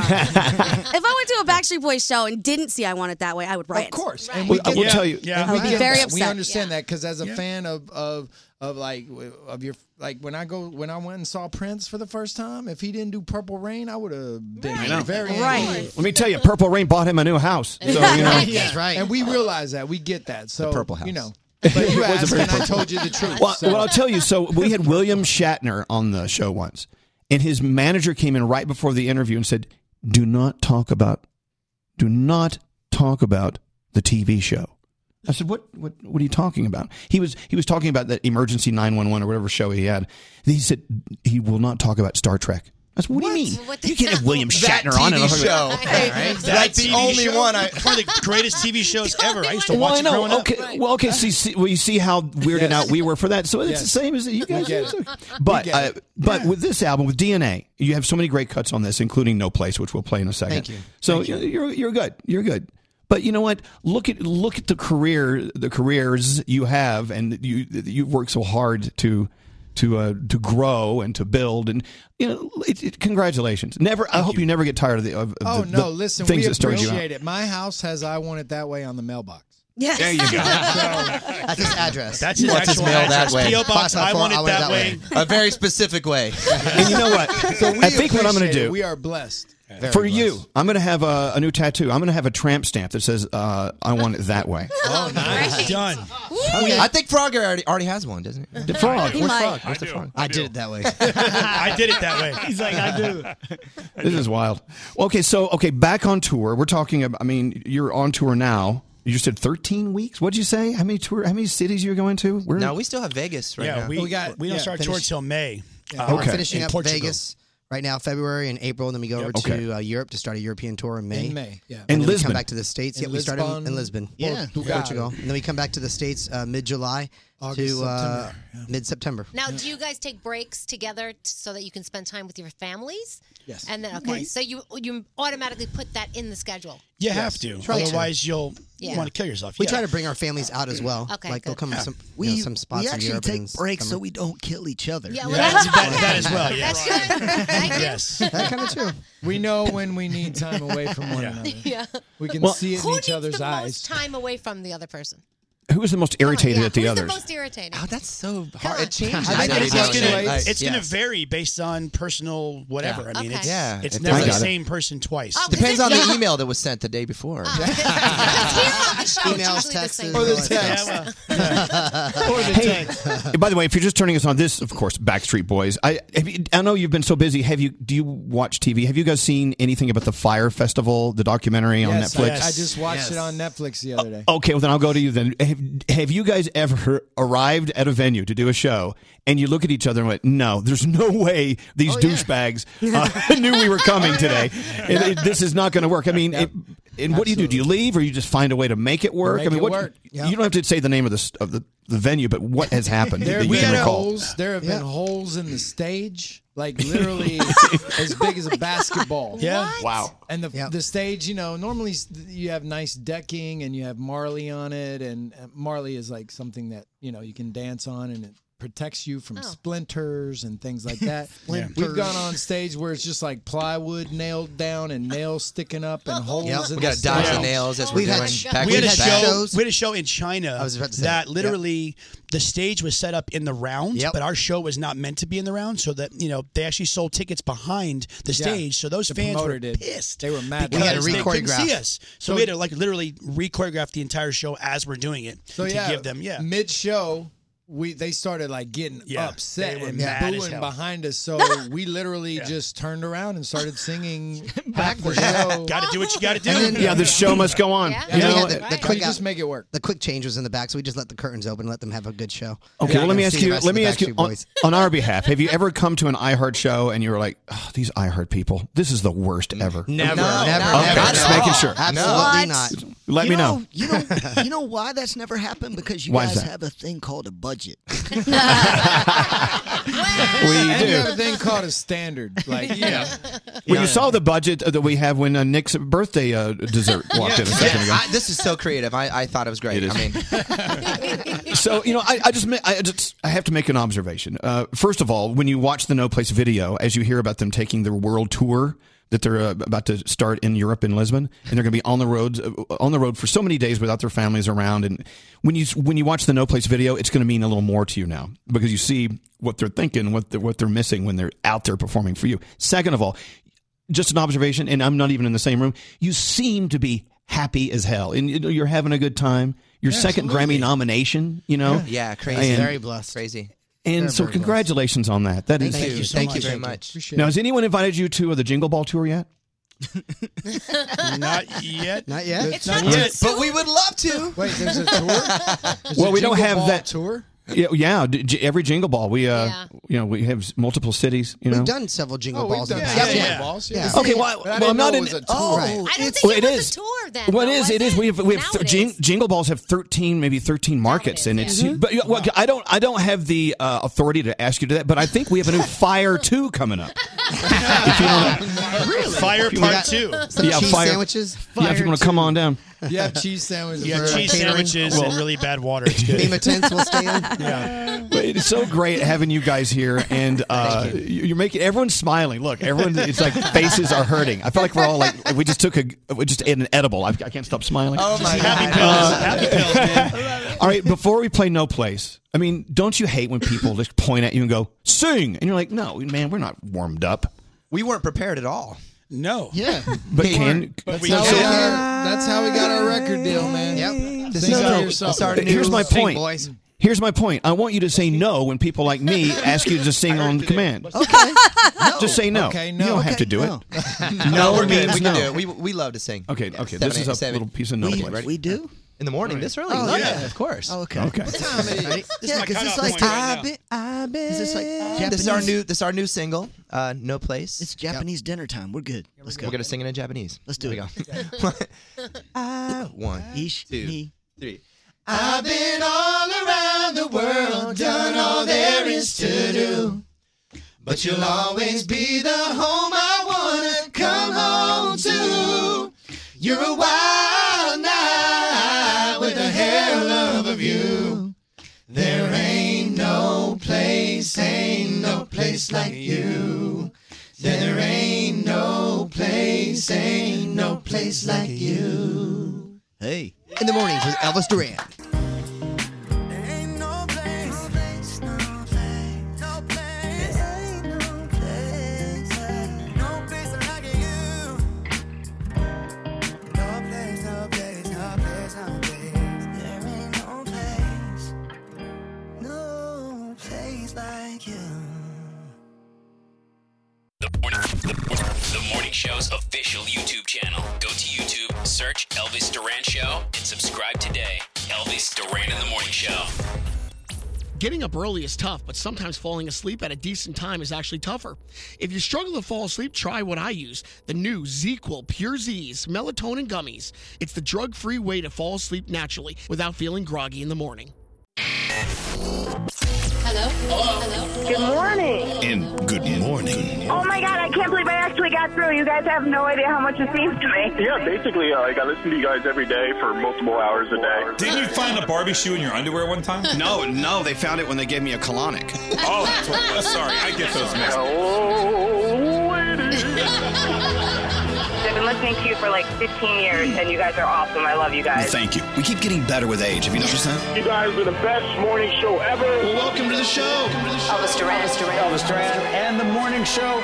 If I went to a Backstreet Boys show and didn't see "I Want It That Way," I would riot. Of course. Right. And Well, I will tell you. Yeah, I would be very We upset. understand that because as a fan of your when I went and saw Prince for the first time, if he didn't do Purple Rain, I would have been very angry. Let me tell you, Purple Rain bought him a new house. So That's right. And we realize that. We get that. So Purple House. But you asked and I told you the truth. Well, so. I'll tell you. So we had William Shatner on the show once, and his manager came in right before the interview and said, "Do not talk about the TV show. I said, what are you talking about? He was talking about that emergency 911 or whatever show he had. He said he will not talk about Star Trek. I said, what do you mean? You can't have William Shatner on TV show. Right? That's the only one. One of the greatest TV shows ever. I used to watch it growing up. Okay. So you see how weirded out we were for that. So it's the same as you guys. But with this album, with DNA, you have so many great cuts on this, including No Place, which we'll play in a second. Thank you. So you're good. You're good. But you know what? Look at the careers you have, and you've worked so hard to grow and to build, and congratulations. I hope you never get tired of the things that started you out. Appreciate it. My house has "I Want It That Way" on the mailbox. Yes. There you go. That's his address. That's his actual mail address. that way. P.O. Box, I want it that way. A very specific way. And you know what? I think what I'm going to do. We are blessed. For you, I'm going to have a new tattoo. I'm going to have a tramp stamp that says, I want it that way. Oh, nice. Done. I think Frog already has one, doesn't he? The Frog. Where's Frog? Where's the Frog? I did it that way. I did it that way. He's like, I do. This is wild. Well, okay, back on tour. We're talking about, you're on tour now. You said 13 weeks? What'd you say? How many cities you're going to? No, we still have Vegas right now. We don't start tour till May. We're finishing up Portugal. Vegas right now, February and April, and then we go over to Europe to start a European tour in May. And then Lisbon. we come back to the States. We start in Lisbon. Portugal. And then we come back to the States mid-July to mid-September. Now, do you guys take breaks together so that you can spend time with your families? Yes. And then so you automatically put that in the schedule. You have to. Otherwise, you'll want to kill yourself. We try to bring our families out as well. Okay, like they'll come some spots we in actually Europe. take breaks so we don't kill each other. Yeah, well, that as well. That's good. Yes. That kind of true. We know when we need time away from one another. Yeah. We can see it in each other's the eyes. most time away from the other person? Who was the most irritated at the Who's others? the most irritating? Oh, that's so hard. It changes. It's going to vary based on personal whatever. Yeah. I mean, Okay. it's never the same person twice. Depends on the email that was sent the day before. Emails, texts, or the text. Or the text. By the way, if you're just turning us on, this, of course, Backstreet Boys. I know you've been so busy. Do you watch TV? Have you guys seen anything about the Fire Festival, the documentary on Netflix? I just watched it on Netflix the other day. Okay, well then I'll go to you then. Have you guys ever arrived at a venue to do a show and you look at each other and went, no, there's no way these douchebags knew we were coming today. This is not going to work. I mean, and what do you do? Do you leave or you just find a way to make it work? You don't have to say the name of the venue, but what has happened that you can recall? There have been holes in the stage, like literally as big as a basketball. Yeah. What? Wow. And the stage, normally you have nice decking and you have Marley on it, and Marley is like something that you can dance on, and it protects you from splinters and things like that. We've gone on stage where it's just like plywood nailed down and nails sticking up and holes in we got to dodge the nails as we're doing. We had a show in China that literally the stage was set up in the round, but our show was not meant to be in the round, so that they actually sold tickets behind the stage. So those fans were pissed. They were mad. We because they couldn't see us. So we had to literally re-choreograph the entire show as we're doing it to give them mid-show. They started like getting upset and booing behind us, so we literally just turned around and started singing back the show. Got to do what you got to do. The show must go on. The quick just make it work. The quick change was in the back, so we just let the curtains open and let them have a good show. Okay, well, let me ask you on our behalf. Have you ever come to an iHeart show and you were like, these iHeart people, this is the worst ever? Never. Okay, just making sure. Absolutely not. Let me know. You know why that's never happened? Because you guys have a thing called a budget. We do. have a thing called a standard. Well, you saw the budget that we have when Nick's birthday dessert walked in a second ago. This is so creative. I thought it was great. It is. I mean, so I have to make an observation. First of all, when you watch the No Place video, as you hear about them taking their world tour that they're about to start in Europe in Lisbon, and they're going to be on the road for so many days without their families around. And when you watch the No Place video, it's going to mean a little more to you now because you see what they're thinking, what they're missing when they're out there performing for you. Second of all, just an observation, and I'm not even in the same room. You seem to be happy as hell, and you're having a good time. Your second Grammy nomination, Yeah, crazy. Very blessed. Crazy. And so congratulations on that. That is Thank you very much. Now, has anyone invited you to the Jingle Ball tour yet? Not yet. Not yet. It's Not not yet. too But we would love to. Wait, there's a tour? There's Well, a we don't Jingle have Ball that tour. Yeah, every Jingle Ball. We we have multiple cities. You know, We've done several Jingle we've Balls. in done the several past. Jingle Balls. Yeah. Okay, well, But I I'm didn't not know in. it was a tour. Oh, Right. I don't it's- think it it was is. a tour then. Well, though, it is. was It is. We have Now it is. Jingle Balls have 13, maybe 13 markets, and it's. But well, I don't have the authority to ask you to that. But I think we have a new Fire 2 coming up. Really? Fire Part 2. Some cheese sandwiches. Yeah, if you want to come on down. You have cheese sandwiches. Yeah, for cheese catering. sandwiches and really bad water. It's good. Beam of tents will stay in. Yeah. But it's so great having you guys here, and you're making everyone's smiling. Look, everyone, it's like faces are hurting. I feel like we're all like we just ate an edible. I can't stop smiling. Oh my Happy God. pills. Happy pills, man. All right, before we play No Place, I mean, don't you hate when people just point at you and go, sing? And you're like, no, man, we're not warmed up. We weren't prepared at all. No. Yeah. But That's how we got our record deal, man. Yep. Sing No, out no. yourself. Here's my Sing, point. boys. Here's my point. I want you to say no when people like me ask you to sing on command. Okay. Just say no. Okay, no. You don't have to Okay, do no. it. No, we're good. means We can no. do it. We love to sing. Okay. This is a 7. little piece of No Place. We do? In the morning, this early? Oh, yeah, yeah. of course. Oh, okay. Okay. What time it is? Ready? This is my because it's cutoff like point right I've been. Is this like Japanese? This is our new single, No Place. It's Japanese dinner time. We're good. Let's go. We're gonna sing it in Japanese. Let's do Here it. we go. 1, Ish, 2, he. 3. I've been all around the world, done all there is to do. But you'll always be the home I wanna come home to. You're a wild night with a hair love of you. There ain't no place like you. There ain't no place like you. Hey. In the mornings with Elvis Duran. The morning show's official YouTube channel. Go to YouTube, search Elvis Duran Show, and subscribe today. Elvis Duran in the Morning Show. Getting up early is tough, but sometimes falling asleep at a decent time is actually tougher. If you struggle to fall asleep, try what I use, the new ZzzQuil Pure Z's melatonin gummies. It's the drug-free way to fall asleep naturally without feeling groggy in the morning. Hello? Hello? Good morning. And good morning. Oh my God, I can't believe I actually got through. You guys have no idea how much it means to me. Yeah, basically, I listen to you guys every day for multiple hours a day. Didn't you find a Barbie shoe in your underwear one time? No, they found it when they gave me a colonic. Oh, that's what, sorry, I get those mixed. I've been listening to you for like 15 years, and you guys are awesome. I love you guys. Thank you. We keep getting better with age. Have you noticed that? You guys are the best morning show ever. Well, welcome to the show. Elvis Duran. Elvis Duran and the morning show.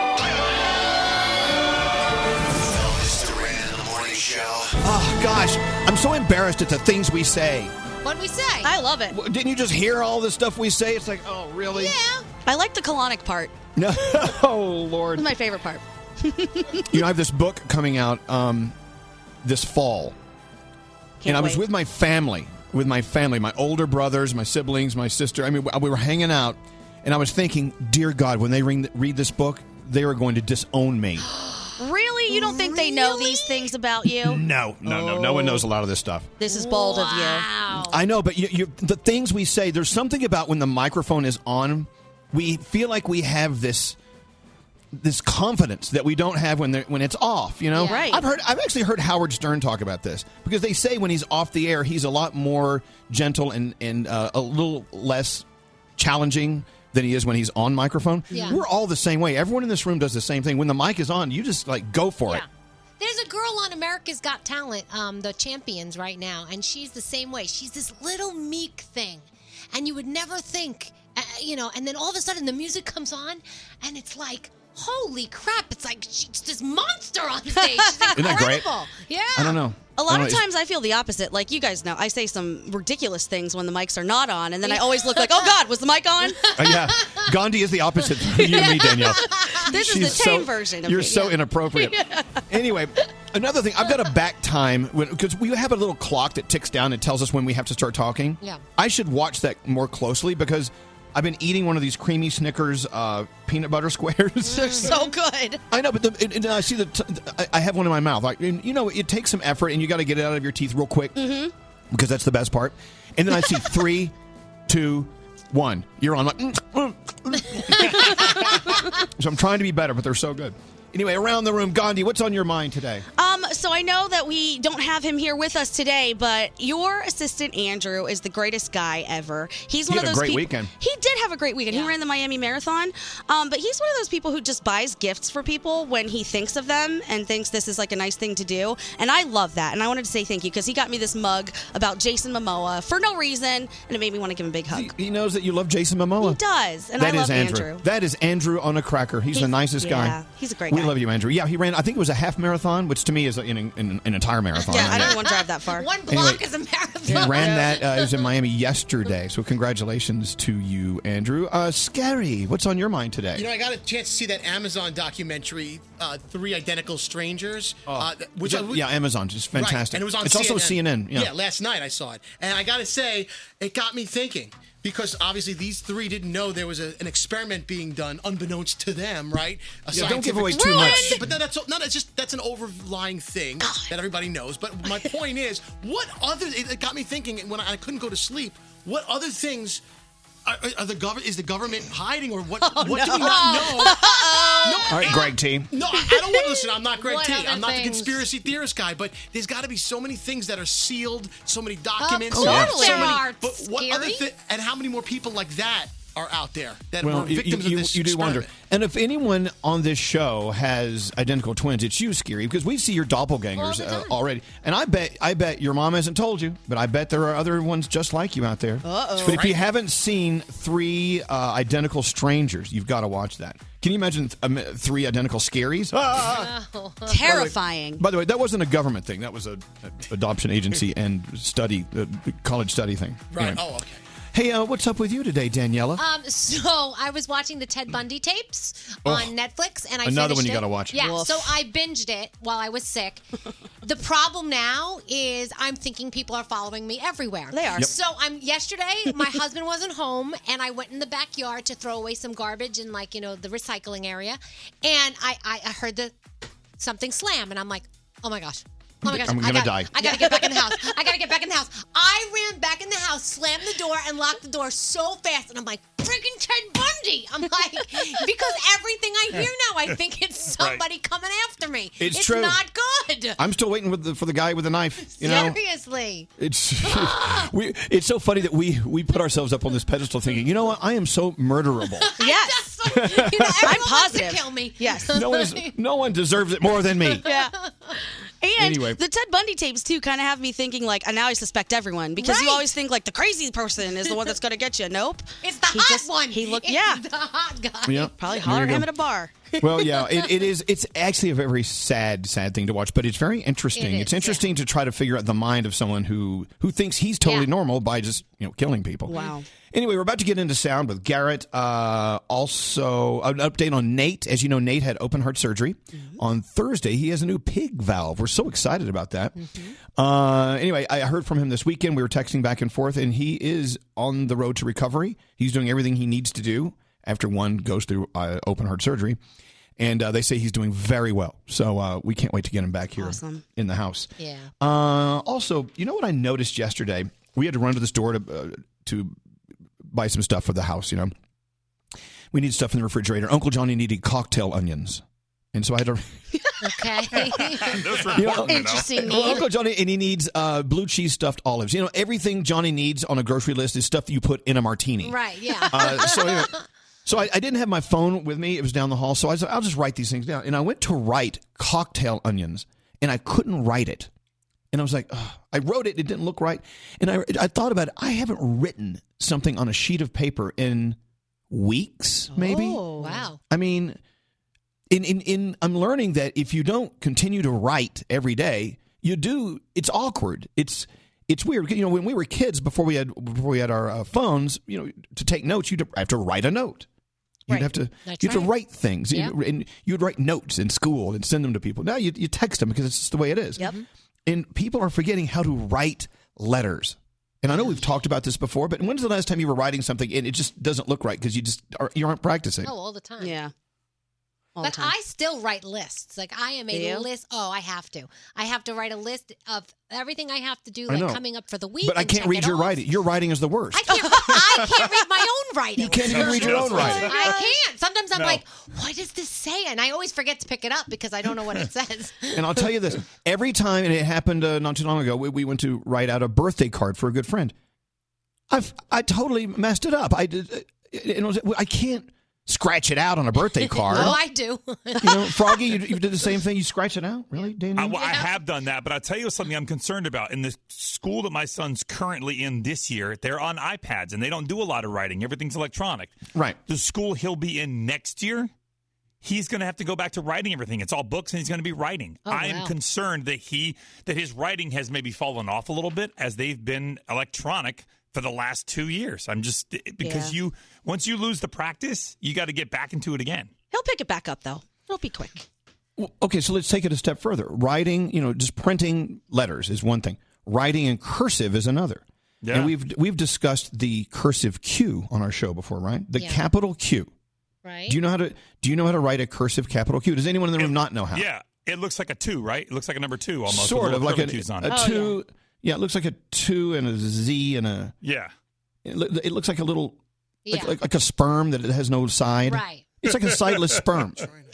Elvis Duran in the morning show. Oh, gosh. I'm so embarrassed at the things we say. What'd we say? I love it. Didn't you just hear all the stuff we say? It's like, oh, really? Yeah. I like the colonic part. No, oh, Lord. It's my favorite part. You know, I have this book coming out this fall. Can't and I was wait. with my family, my older brothers, my siblings, my sister. I mean, we were hanging out, and I was thinking, dear God, when they read this book, they are going to disown me. Really? You don't think they know these things about you? No one knows a lot of this stuff. This is bold of you. I know, but the things we say, there's something about when the microphone is on, we feel like we have this confidence that we don't have when it's off, you know? Yeah. Right. I've actually heard Howard Stern talk about this, because they say when he's off the air, he's a lot more gentle and a little less challenging than he is when he's on microphone. Yeah. We're all the same way. Everyone in this room does the same thing. When the mic is on, you just like go for it. There's a girl on America's Got Talent, the Champions right now, and she's the same way. She's this little meek thing, and you would never think, and then all of a sudden the music comes on, and it's like, holy crap, it's like she's this monster on stage. She's incredible. Isn't that great? Yeah. I don't know. A lot of times I feel the opposite. Like you guys know, I say some ridiculous things when the mics are not on, and then I always look like, oh God, was the mic on? Yeah. Gandhi is the opposite from you and me, Danielle. This is the tame version of You're me. so Yeah. inappropriate. Yeah. Anyway, another thing, I've got a back time because we have a little clock that ticks down and tells us when we have to start talking. Yeah. I should watch that more closely because I've been eating one of these creamy Snickers peanut butter squares. They're so good. I know, but I see I have one in my mouth. It takes some effort, and you got to get it out of your teeth real quick because that's the best part. And then I see 3, 2, 1. You're on. So I'm trying to be better, but they're so good. Anyway, around the room, Gandhi, what's on your mind today? So I know that we don't have him here with us today, but your assistant Andrew is the greatest guy ever. He's one of those great people. Weekend. He did have a great weekend. He ran the Miami Marathon, but he's one of those people who just buys gifts for people when he thinks of them and thinks this is like a nice thing to do. And I love that. And I wanted to say thank you because he got me this mug about Jason Momoa for no reason, and it made me want to give him a big hug. He knows that you love Jason Momoa. He does, and I love Andrew. That is Andrew on a cracker. He's the nicest guy. Yeah, he's a great guy. We love you, Andrew. Yeah, he ran, I think it was a half marathon, which to me is an entire marathon. Yeah, I don't want to drive that far. One block is a marathon. He ran that. It was in Miami yesterday. So congratulations to you, Andrew. Scary, what's on your mind today? You know, I got a chance to see that Amazon documentary, 3 Identical Strangers. Amazon, just fantastic. Right. And it was on It's CNN. also CNN. Yeah, last night I saw it. And I got to say, it got me thinking. Because obviously these 3 didn't know there was an experiment being done, unbeknownst to them, right? Don't give away too much. But that's an overlying thing that everybody knows. But my point is, it got me thinking when I couldn't go to sleep. What other things is the government hiding, or what? What do we not know? All right, Greg T. No, I don't want to listen. I'm not Greg What T. other I'm not the things? conspiracy theorist guy, but there's got to be so many things that are sealed, so many documents. Totally. So There many, are. but what other Scary. and how many more people like that are out there that Well, were victims of this you do experiment? wonder. And if anyone on this show has identical twins, it's you, Scary, because we see your doppelgangers already. And I bet your mom hasn't told you, but I bet there are other ones just like you out there. Uh-oh. But if you haven't seen 3 Identical Strangers, you've got to watch that. Can you imagine 3 identical Scaries? Terrifying. By the way, that wasn't a government thing. That was a adoption agency and college study thing. Right. Anyway. Oh, okay. Hey, what's up with you today, Daniela? So I was watching the Ted Bundy tapes on Netflix, and I another one finished you it. gotta watch. Yeah, Woof. so I binged it while I was sick. The problem now is I'm thinking people are following me everywhere. They are. Yep. So yesterday, my husband wasn't home, and I went in the backyard to throw away some garbage in the recycling area, and I heard something slam, and I'm like, oh my gosh. Oh my gosh, I'm gonna die. I gotta get back in the house. I ran back in the house, slammed the door, and locked the door so fast. And I'm like, freaking Ted Bundy. I'm like, because everything I hear now, I think it's somebody coming after me. It's true. Not good. I'm still waiting for the guy with the knife. You know, Seriously. it's it's so funny that we put ourselves up on this pedestal, thinking, you know what, I am so murderable. Yes. Everyone I'm wants positive. to kill me. Yes. No one deserves it more than me. Yeah. And Anyway. the Ted Bundy tapes, too, kind of have me thinking, now I suspect everyone. Because you Right. always think, the crazy person is the one that's going to get you. Nope. It's the hot one. He looked, It's the hot guy. Yeah. Probably There holler you at go. him at a bar. Well, yeah, it is. It's actually a very sad thing to watch, but it's very interesting. It It's is, interesting to try to figure out the mind of someone who thinks he's totally normal by just killing people. Wow. Anyway, we're about to get into sound with Garrett. Also, an update on Nate. As you know, Nate had open heart surgery on Thursday. He has a new pig valve. We're so excited about that. Anyway, I heard from him this weekend. We were texting back and forth, and he is on the road to recovery. He's doing everything he needs to do after one goes through open heart surgery. And they say he's doing very well. So we can't wait to get him back here in the house. Yeah. Also, you know what I noticed yesterday? We had to run to the store to buy some stuff for the house, We need stuff in the refrigerator. Uncle Johnny needed cocktail onions. And so I had to... Okay. Interesting Well, need. Uncle Johnny, and he needs blue cheese stuffed olives. Everything Johnny needs on a grocery list is stuff you put in a martini. Right, yeah. So I didn't have my phone with me. It was down the hall. So I said, I'll just write these things down. And I went to write cocktail onions, and I couldn't write it. And I was like, ugh. I wrote it. It didn't look right. And I thought about it. I haven't written something on a sheet of paper in weeks, maybe. Oh, wow. I mean, I'm learning that if you don't continue to write every day, you do. It's awkward. It's weird. When we were kids, before we had our phones, to take notes, you'd have to write a note. You'd Right. have to That's you have to right. write things, Yep. and you'd write notes in school and send them to people. Now you text them because it's just the way it is. Yep. And people are forgetting how to write letters. And I know we've talked about this before, but when's the last time you were writing something and it just doesn't look right because you aren't practicing? Oh, all the time. Yeah. But I still write lists. Like I am Do a you? list. Oh, I have to. I have to write a list of everything I have to do, I like know. coming up for the week. But I and can't check read it your off. writing. Your writing is the worst. I can't read my own writing. You can't even read your own writing. I can't. Sometimes I'm No. like, what does this say? And I always forget to pick it up because I don't know what it says. And I'll tell you this: every time, and it happened not too long ago, we went to write out a birthday card for a good friend. I totally messed it up. I can't scratch it out on a birthday card. Oh, I do. Froggy, you did the same thing. You scratch it out, really, Daniel? I have done that, but I'll tell you something I'm concerned about. In the school that my son's currently in this year, they're on iPads, and they don't do a lot of writing. Everything's electronic. Right. The school he'll be in next year, he's going to have to go back to writing everything. It's all books, and he's going to be writing. Oh, I am wow. concerned that his writing has maybe fallen off a little bit as they've been electronic for the last 2 years. I'm just because once you lose the practice, you got to get back into it again. He'll pick it back up though. It'll be quick. Well, okay, so let's take it a step further. Writing, just printing letters is one thing. Writing in cursive is another. Yeah. And we've discussed the cursive Q on our show before, right? The capital Q. Right. Do you know how to write a cursive capital Q? Does anyone in the room not know how? Yeah, it looks like a 2, right? It looks like a number 2 almost. Sort with of little like curlicues on a it. 2. Yeah, it looks like a 2 and a Z and a. Yeah. It looks like a little, Yeah. like a sperm that it has no side. Right. It's like a sideless sperm.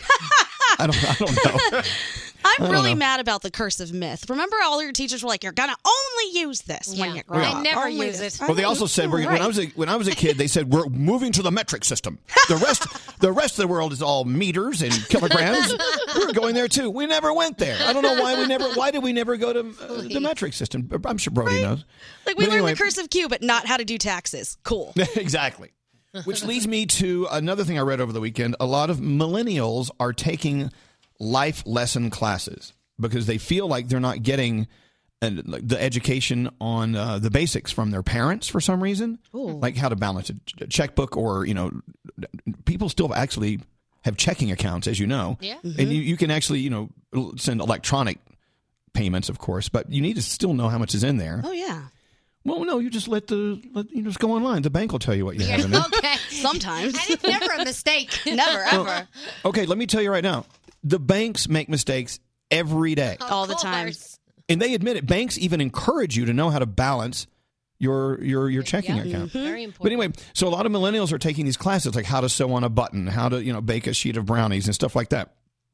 I don't know. I'm I don't really know. mad about the cursive myth. Remember, all your teachers were like, "You're gonna only use this when you grow Yeah. up." I never Only use this. it. Well, they also said when I was a kid, they said we're moving to the metric system. The rest of the world is all meters and kilograms. We're going there too. We never went there. I don't know why did we never go to the metric system? I'm sure Brody knows. Like we But learned anyway- the cursive Q, but not how to do taxes. Cool. Exactly. Which leads me to another thing I read over the weekend. A lot of millennials are taking life lesson classes because they feel like they're not getting the education on the basics from their parents for some reason, like how to balance a checkbook, or people still actually have checking accounts, as you know, and you can actually send electronic payments, of course, but you need to still know how much is in there. Oh yeah. Well, no, you just just go online. The bank will tell you what you have in it. Okay. Sometimes. And it's never a mistake. Never, ever. Okay, let me tell you right now. The banks make mistakes every day. All the time. And they admit it. Banks even encourage you to know how to balance your checking account. Very important. But anyway, so a lot of millennials are taking these classes, like how to sew on a button, how to bake a sheet of brownies and stuff like that.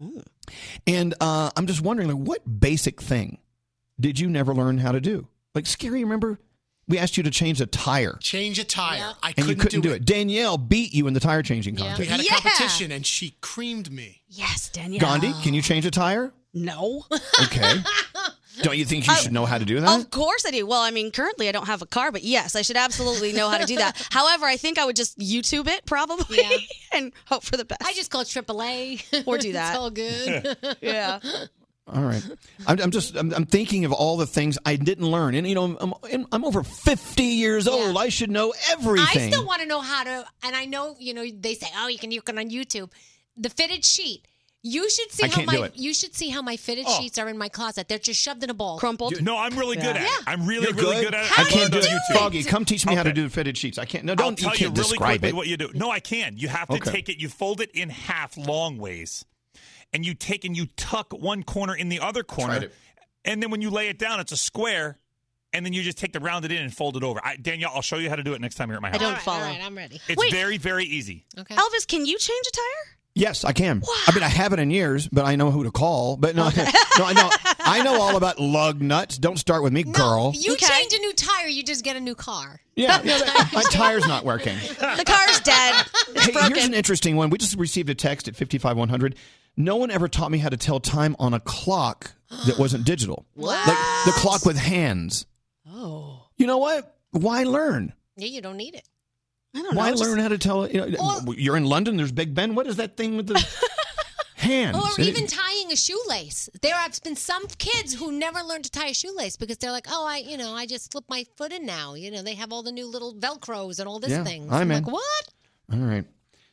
And I'm just wondering, what basic thing did you never learn how to do? Like, Scary, remember? We asked you to change a tire. Change a tire. I And you couldn't do it. Danielle beat you in the tire changing contest. We had a competition, and she creamed me. Yes, Danielle. Gandhi, can you change a tire? No. Okay. Don't you think you should know how to do that? Of course I do. Well, I mean, currently I don't have a car, but yes, I should absolutely know how to do that. However, I think I would just YouTube it probably and hope for the best. I just call AAA. Or do that. It's all good. Yeah. All right. I'm thinking of all the things I didn't learn. And, I'm over 50 years old. I should know everything. I still want to know how to, and I know, they say, oh, you can on YouTube. The fitted sheet. You should see how my fitted sheets are in my closet. They're just shoved in a ball. Crumpled. No, I'm really good at it. I'm really, You're really good at it. I can't do it. YouTube. Foggy, come teach me how to do fitted sheets. I can't. No, I'll don't. tell You you can't really describe quickly it. what you do. No, I can. You have to Okay. take it. You fold it in half long ways, and you tuck one corner in the other corner, Tried it. and then when you lay it down, it's a square. And then you just take the round it in and fold it over. Danielle, I'll show you how to do it next time you're at my I house. don't follow. All right, I'm ready. It's very, very easy. Okay. Elvis, can you change a tire? Yes, I can. I mean, I haven't in years, but I know who to call. But no, I know all about lug nuts. Don't start with me, girl. You change a new tire, you just get a new car. Yeah, my tire's not working. The car's dead. It's Hey, broken. here's an interesting one. We just received a text at 55100. No one ever taught me how to tell time on a clock that wasn't digital. What? Like the clock with hands. Oh. You know what? Why learn? Yeah, you don't need it. I don't Why know. learn how to tell? You're in London. There's Big Ben. What is that thing with the hands? Or even tying a shoelace. There have been some kids who never learned to tie a shoelace because they're like, oh, I just slip my foot in now. They have all the new little Velcros and all this thing. I'm I'm in. like, what? All right.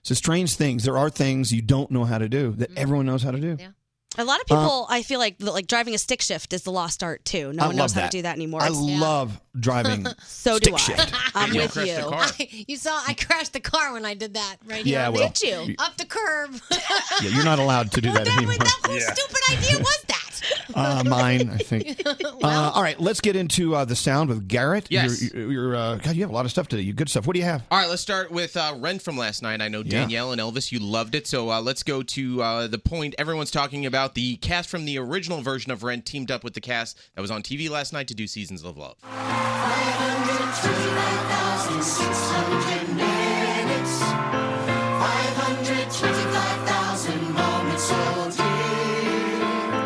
It's a strange thing. There are things you don't know how to do that everyone knows how to do. Yeah. A lot of people, I feel like driving a stick shift is the lost art too. No one knows how to do that anymore. I love driving So stick do I. shift. I'm with you. You saw I crashed the car when I did that right Yeah, here. well, Did you? Up the curb. Yeah, you're not allowed to do that anymore. Whose stupid idea was that? Mine, I think. All right, let's get into the sound with Garrett. Yes. You're God, you have a lot of stuff today. You good stuff. What do you have? All right, let's start with Rent from last night. I know Danielle and Elvis, you loved it. So let's go to the point everyone's talking about. The cast from the original version of Rent teamed up with the cast that was on TV last night to do Seasons of Love. 525,600 minutes, 525,000 moments all day,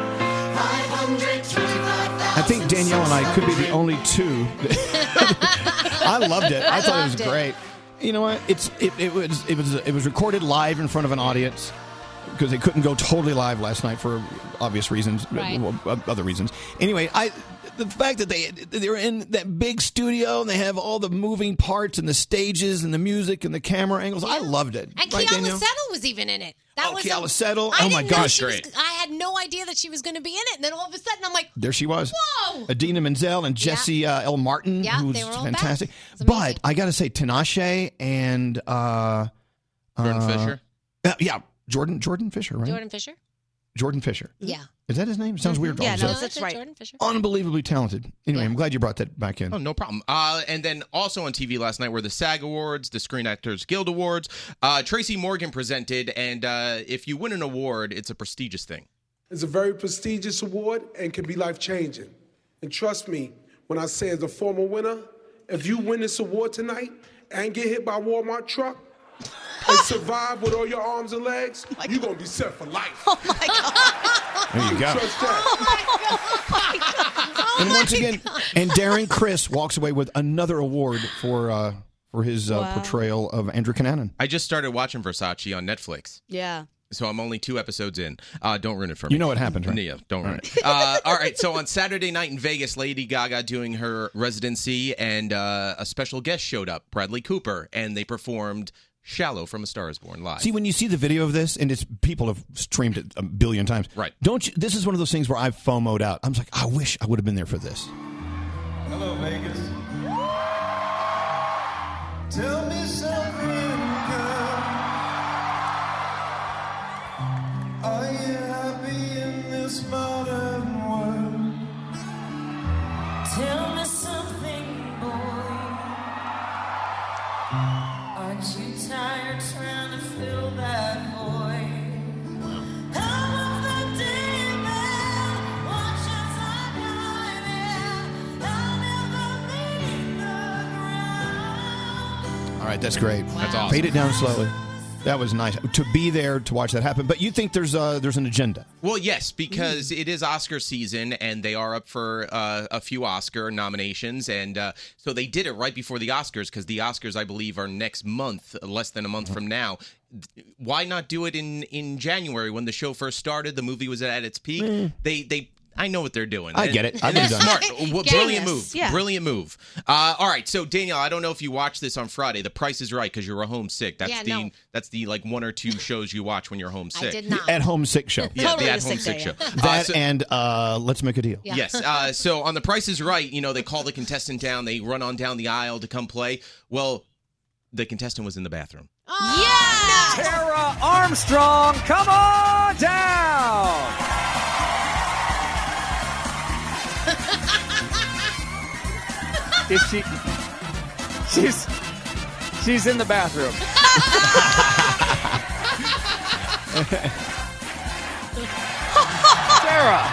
525,000. I think Danielle and I could be the only two. I loved it. I thought it was great. You know what? It was recorded live in front of an audience because they couldn't go totally live last night for obvious reasons, other reasons. Anyway, the fact that they're in that big studio and they have all the moving parts and the stages and the music and the camera angles, I loved it. And right, Keala Danielle? Settle was even in it. That was Keala Settle. I Oh my didn't know gosh, she was- great. I had no idea that she was going to be in it, and then all of a sudden I'm like, There she was. Whoa! Adina Menzel and Jesse L. Martin, Yeah, who's they were all fantastic. back. It's amazing. But I got to say, Tinashe and Jordan Fisher? Jordan Fisher, right? Jordan Fisher? Jordan Fisher. Yeah. Is that his name? Sounds weird. all Yeah, of a no, sudden. that's right. Jordan Fisher. Unbelievably talented. Anyway, I'm glad you brought that back in. Oh, no problem. And then also on TV last night were the SAG Awards, the Screen Actors Guild Awards. Tracy Morgan presented, and if you win an award, it's a prestigious thing. It's a very prestigious award and can be life-changing. And trust me, when I say as a former winner, if you win this award tonight and get hit by a Walmart truck and survive with all your arms and legs, you're going to be set for life. Oh, my God. There you go. Trust that. And once again, and Darren Criss walks away with another award for his portrayal of Andrew Cunanan. I just started watching Versace on Netflix. Yeah. So I'm only 2 episodes in. Don't ruin it for me. You know what happened, right? Yeah, don't ruin it. All right, so on Saturday night in Vegas, Lady Gaga doing her residency, and a special guest showed up, Bradley Cooper, and they performed Shallow from A Star Is Born live. See, when you see the video of this, and people have streamed it a billion times, right? Don't you? This is one of those things where I've FOMO'd out. I'm like, I wish I would have been there for this. Hello, Vegas. Tell me something, girl. Are you happy in this modern world? Tell me something, boy. Aren't you tired trying to fill that void? Out of the deep end, watch as I dive in. I'll never leave the ground. All right, that's great. That's awesome. Fade it down slowly. That was nice to be there to watch that happen. But you think there's an agenda? Well, yes, because it is Oscar season, and they are up for a few Oscar nominations, and so they did it right before the Oscars, because the Oscars, I believe, are next month, less than a month from now. Why not do it in January when the show first started? The movie was at its peak. They I know what they're doing. I get it. And I've been they're done. smart. Well, Getting brilliant this. move. Yeah. Brilliant move. All right. So Danielle, I don't know if you watched this on Friday. The Price is Right, because you were homesick. That's Yeah, the no. that's the like 1 or 2 shows you watch when you're homesick. I did not. At home sick show. Yeah, Totally the a at home sick sick day, show. That and Let's Make a Deal. Yeah. Yes. So on The Price is Right, they call the contestant down. They run on down the aisle to come play. Well, the contestant was in the bathroom. Oh, yeah! Tara Armstrong, come on down! Is she's in the bathroom. Sarah,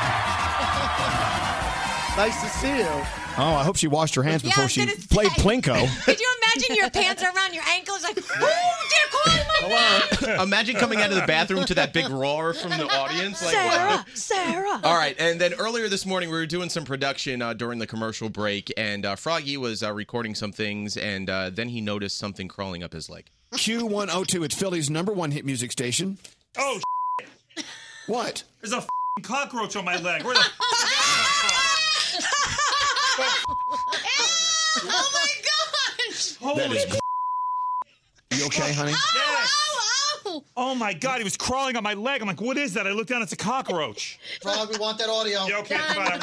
nice to see you. Oh, I hope she washed her hands Yeah, I before was she gonna played say. Plinko. Could you imagine your pants are around your ankles like, oh, dear God, my Imagine coming out of the bathroom to that big roar from the audience. Like, Sarah. All right, and then earlier this morning we were doing some production during the commercial break, and Froggy was recording some things, and then he noticed something crawling up his leg. Q102, it's Philly's #1 hit music station. Oh, What? there's a cockroach on my leg. Where the Oh my gosh! Holy That is You okay, honey? Yes. Oh my God, he was crawling on my leg. I'm like, what is that? I look down, it's a cockroach. Frog, we want that audio. Yeah, okay, fine,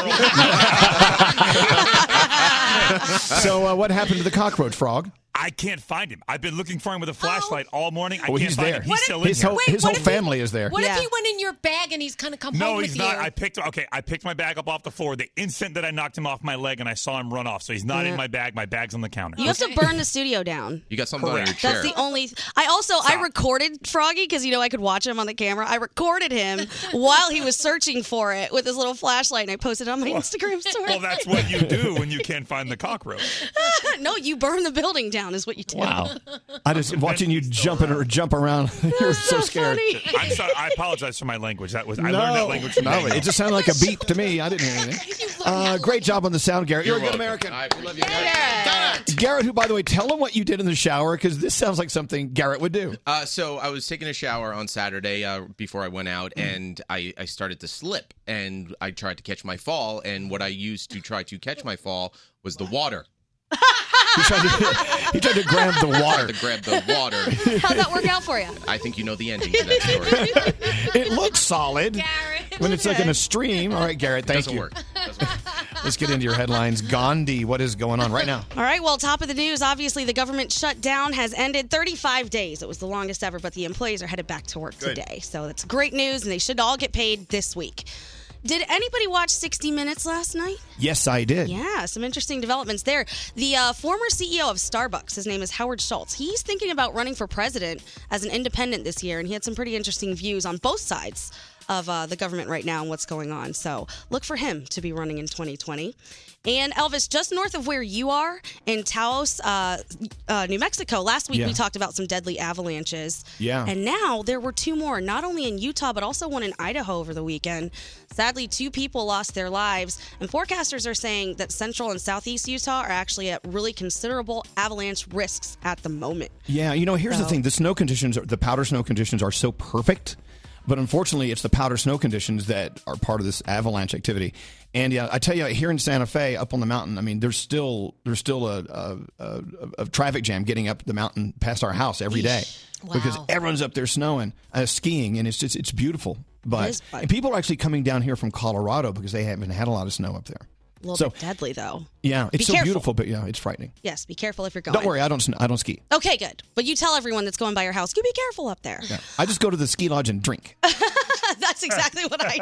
I'm So what happened to the cockroach, Frog? I can't find him. I've been looking for him with a flashlight all morning. I Oh, can't he's find there. him. He's still in His here. whole, his whole family is there. What if he went in your bag and he's gonna come No, home he's with not. you? I picked my bag up off the floor the instant that I knocked him off my leg and I saw him run off. So he's not in my bag. My bag's on the counter. You have to burn the studio down. You got something on your chair. That's the only. I recorded Froggy because I could watch him on the camera. I recorded him while he was searching for it with his little flashlight, and I posted it on my Instagram story. Well, that's what you do when you can't find the cockroach. No, you burn the building down is what you do. Wow. I just watching you jump around. You're so scared. I'm sorry. I apologize for my language. I learned that language from No, Danielle. it just sounded like a beep to me. I didn't hear anything. Great job on the sound, Garrett. You're a good American. We love you, Garrett, who, by the way, tell him what you did in the shower, because this sounds like something Garrett would do. So I was taking a shower on Saturday before I went out, and I started to slip, and I tried to catch my fall, and what I used to try to catch my fall was the water. He tried to grab the water. How'd that work out for you? I think you know the ending to that story. It looks solid when it's like in a stream. All right, Garrett, thank Doesn't you. work. Let's get into your headlines. Gandhi, what is going on right now? All right, well, top of the news, obviously the government shutdown has ended 35 days. It was the longest ever, but the employees are headed back to work today. So that's great news, and they should all get paid this week. Did anybody watch 60 Minutes last night? Yes, I did. Yeah, some interesting developments there. The former CEO of Starbucks, his name is Howard Schultz, he's thinking about running for president as an independent this year, and he had some pretty interesting views on both sides of the government right now and what's going on. So look for him to be running in 2020. And Elvis, just north of where you are in Taos, New Mexico, last week we talked about some deadly avalanches. Yeah. And now there were two more, not only in Utah, but also one in Idaho over the weekend. Sadly, 2 people lost their lives. And forecasters are saying that central and southeast Utah are actually at really considerable avalanche risks at the moment. Yeah, here's the thing. The powder snow conditions are so perfect. But unfortunately, it's the powder snow conditions that are part of this avalanche activity. And yeah, I tell you, here in Santa Fe, up on the mountain, I mean, there's still a traffic jam getting up the mountain past our house every day because everyone's up there skiing, and it's beautiful. But and people are actually coming down here from Colorado because they haven't had a lot of snow up there. A little bit deadly, though. Yeah, it's Be so careful. beautiful, but yeah, it's frightening. Yes, be careful if you're going. Don't worry, I don't ski. Okay, good. But you tell everyone that's going by your house, you be careful up there. Yeah. I just go to the ski lodge and drink. That's exactly what I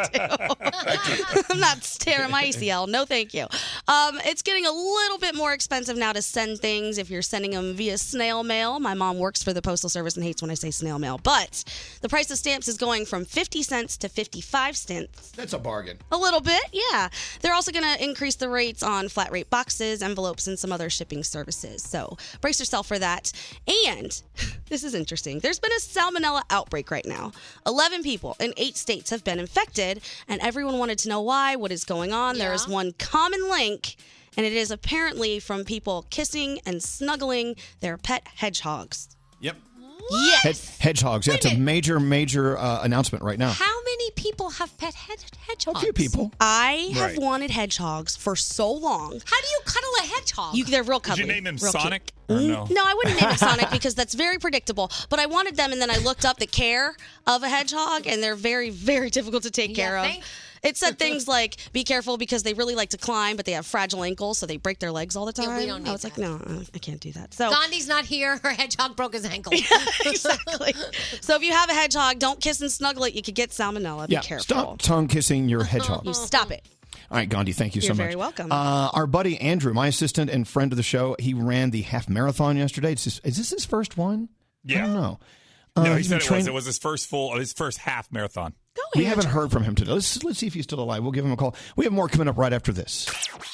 do. I'm not tearing my ACL. No, thank you. It's getting a little bit more expensive now to send things if you're sending them via snail mail. My mom works for the Postal Service and hates when I say snail mail. But the price of stamps is going from 50 cents to 55 cents. That's a bargain. A little bit, yeah. They're also going to increase the rates on flat rate boxes, envelopes, and some other shipping services. So brace yourself for that. And this is interesting. There's been a salmonella outbreak right now. 11 people in 8 states have been infected, and everyone wanted to know why, what is going on. There is one common link, and it is apparently from people kissing and snuggling their pet hedgehogs. Yep. Yes. Hedgehogs. Yeah, it's a major announcement right now. How many people have pet hedgehogs? A few people. I have Right. wanted hedgehogs for so long. How do you cuddle a hedgehog? They're real Did cuddly. you name him real cute. Sonic? Or no? No, I wouldn't name it Sonic because that's very predictable. But I wanted them, and then I looked up the care of a hedgehog, and they're very, very difficult to take care of. It said things like, be careful because they really like to climb, but they have fragile ankles, so they break their legs all the time. Yeah, we don't need I was like, no, I can't do that. So Gandhi's not here. Her hedgehog broke his ankle. exactly. So if you have a hedgehog, don't kiss and snuggle it. You could get salmonella. Be careful. Stop tongue kissing your hedgehog. You stop it. All right, Gandhi, thank you so You're much. very welcome. Our buddy Andrew, my assistant and friend of the show, he ran the half marathon yesterday. Is this his first one? Yeah. I don't know. No, he he's said been it was his first half marathon. We haven't heard from him today. Let's see if he's still alive. We'll give him a call. We have more coming up right after this.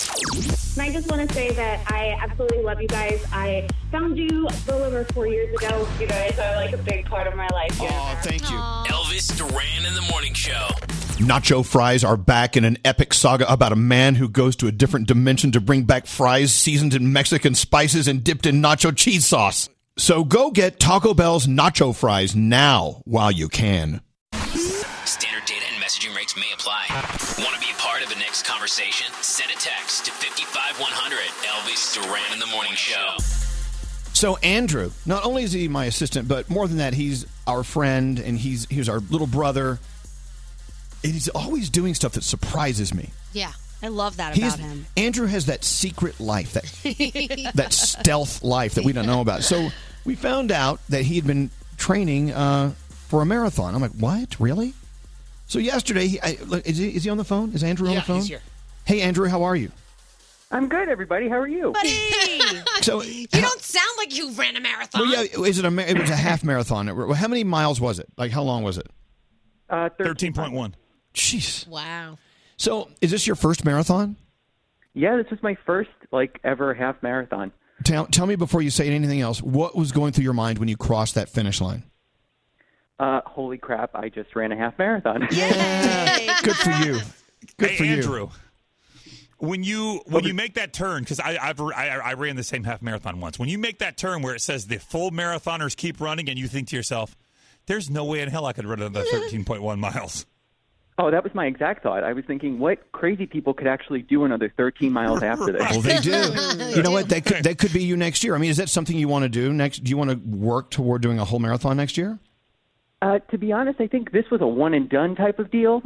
And I just want to say that I absolutely love you guys. I found you a little over 4 years ago. You guys are like a big part of my life. Oh, thank you. Elvis Duran in the Morning Show. Nacho fries are back in an epic saga about a man who goes to a different dimension to bring back fries seasoned in Mexican spices and dipped in nacho cheese sauce. So go get Taco Bell's nacho fries now while you can. Standard data and messaging rates may apply. Want to be a part of the next conversation? Send a text to 55100. Elvis Duran in the Morning Show. So Andrew, not only is he my assistant, but more than that, he's our friend and he's our little brother. And he's always doing stuff that surprises me. Yeah, I love that about him. Andrew has that secret life, that stealth life that we don't know about. So we found out that he had been training for a marathon. I'm like, what? Really? So yesterday, is he on the phone? Is Andrew on the phone? He's here. Hey, Andrew, how are you? I'm good, everybody. How are you? Buddy! So you don't sound like you ran a marathon. Well, yeah, it was a half marathon. How many miles was it? Like, how long was it? 13.1. Jeez. Wow. So, is this your first marathon? Yeah, this was my first ever half marathon. Tell me before you say anything else, what was going through your mind when you crossed that finish line? Holy crap! I just ran a half marathon. Yeah. Good for you. Good for you. Andrew. When you make that turn, because I ran the same half marathon once. When you make that turn where it says the full marathoners keep running, and you think to yourself, "There's no way in hell I could run another 13.1 miles." Oh, that was my exact thought. I was thinking, what crazy people could actually do another 13 miles after this? Well, they do. You know what? That could be you next year. I mean, is that something you want to do next? Do you want to work toward doing a whole marathon next year? To be honest, I think this was a one and done type of deal.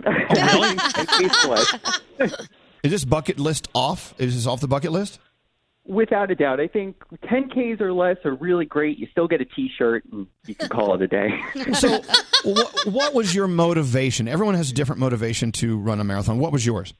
Is this bucket list off? Is this off the bucket list? Without a doubt. I think 10Ks or less are really great. You still get a T-shirt, and you can call it a day. So what was your motivation? Everyone has a different motivation to run a marathon. What was yours?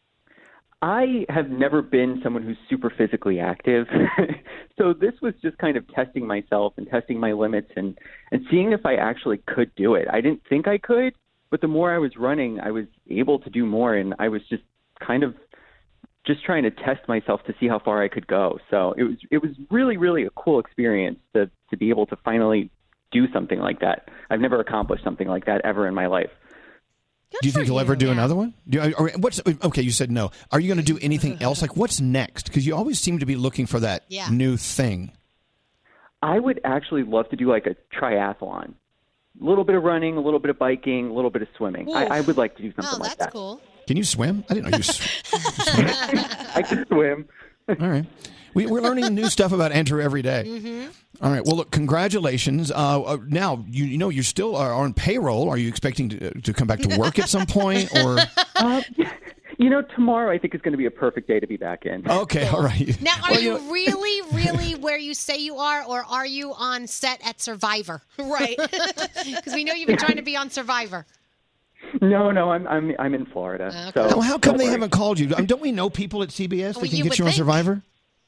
I have never been someone who's super physically active. So this was just kind of testing myself and testing my limits and seeing if I actually could do it. I didn't think I could, but the more I was running, I was able to do more, and I was just kind of just trying to test myself to see how far I could go. So it was really, really a cool experience to be able to finally do something like that. I've never accomplished something like that ever in my life. Do you think you'll ever do another one? Okay, you said no. Are you going to do anything else? Like, what's next? Because you always seem to be looking for that new thing. I would actually love to do like a triathlon. A little bit of running, a little bit of biking, a little bit of swimming. I would like to do something like that. That's cool. Can you swim? I didn't know you swim. I can swim. All right. We're learning new stuff about Andrew every day. Mm-hmm. All right. Well, look, congratulations. Now, you know you still are on payroll. Are you expecting to come back to work at some point? Or tomorrow I think is going to be a perfect day to be back in. Okay. All right. Now, are you really, really where you say you are, or are you on set at Survivor? Right. Because we know you've been trying to be on Survivor. No, I'm in Florida. Okay. So how come they haven't called you? Don't we know people at CBS that can get you on Survivor?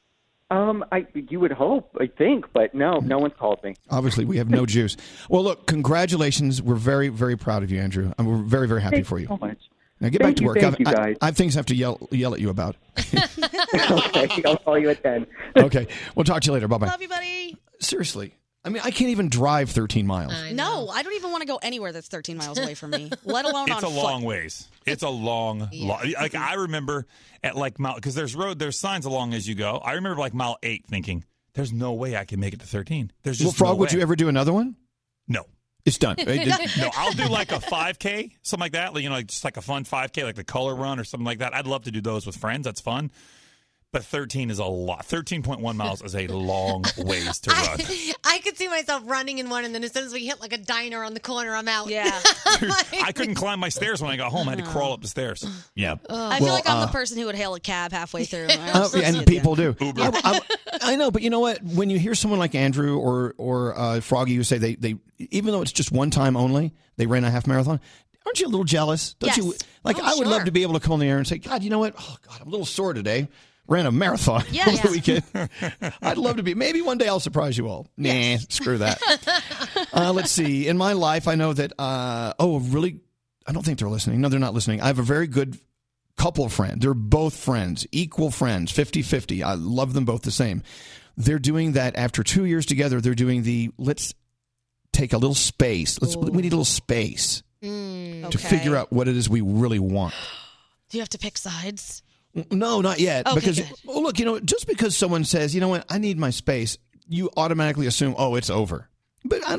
You would hope, I think, but no one's called me. Obviously, we have no juice. Well, look, congratulations. We're very, very proud of you, Andrew. We're very, very happy for you. Thank you so much. Now get back to work. Thank you, guys. I have things I have to yell at you about. Okay, I'll call you at 10. Okay, we'll talk to you later. Bye-bye. Love you, buddy. Seriously. I mean, I can't even drive 13 miles. No, I don't even want to go anywhere that's 13 miles away from me, let alone on It's a foot. long ways. It's a long. Like I remember at like mile, because there's signs along as you go. I remember like mile 8 thinking, "There's no way I can make it to 13." There's just Frog, no would way. you ever do another one? No. It's done. No, I'll do like a 5K, something like that. Like, just like a fun 5K, like the color run or something like that. I'd love to do those with friends. That's fun. But 13 is a lot. 13.1 miles is a long ways to run. I could see myself running in one, and then as soon as we hit like a diner on the corner, I'm out. Yeah. Dude, I couldn't climb my stairs when I got home. I had to crawl up the stairs. Yeah. I feel like I'm the person who would hail a cab halfway through. And people do. I know, but you know what? When you hear someone like Andrew or Froggy who say they even though it's just one time only, they ran a half marathon, aren't you a little jealous? Don't you? Like, I would love to be able to come on the air and say, God, you know what? Oh, God, I'm a little sore today. Ran a marathon over the weekend. I'd love to be. Maybe one day I'll surprise you all. Nah, screw that. Let's see. In my life, I know that, really, I don't think they're listening. No, they're not listening. I have a very good couple of friends. They're both friends, equal friends, 50-50. I love them both the same. They're doing that after 2 years together. They're doing let's take a little space. We need a little space to figure out what it is we really want. Do you have to pick sides? No, not yet. Okay, because, good. well, look, just because someone says, you know what, I need my space, you automatically assume, it's over. But I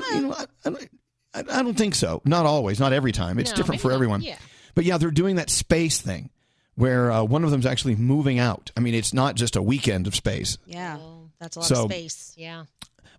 don't think so. Not always. Not every time. It's different for everyone. Yeah. But yeah, they're doing that space thing where one of them's actually moving out. I mean, it's not just a weekend of space. Yeah, that's a lot of space. Yeah.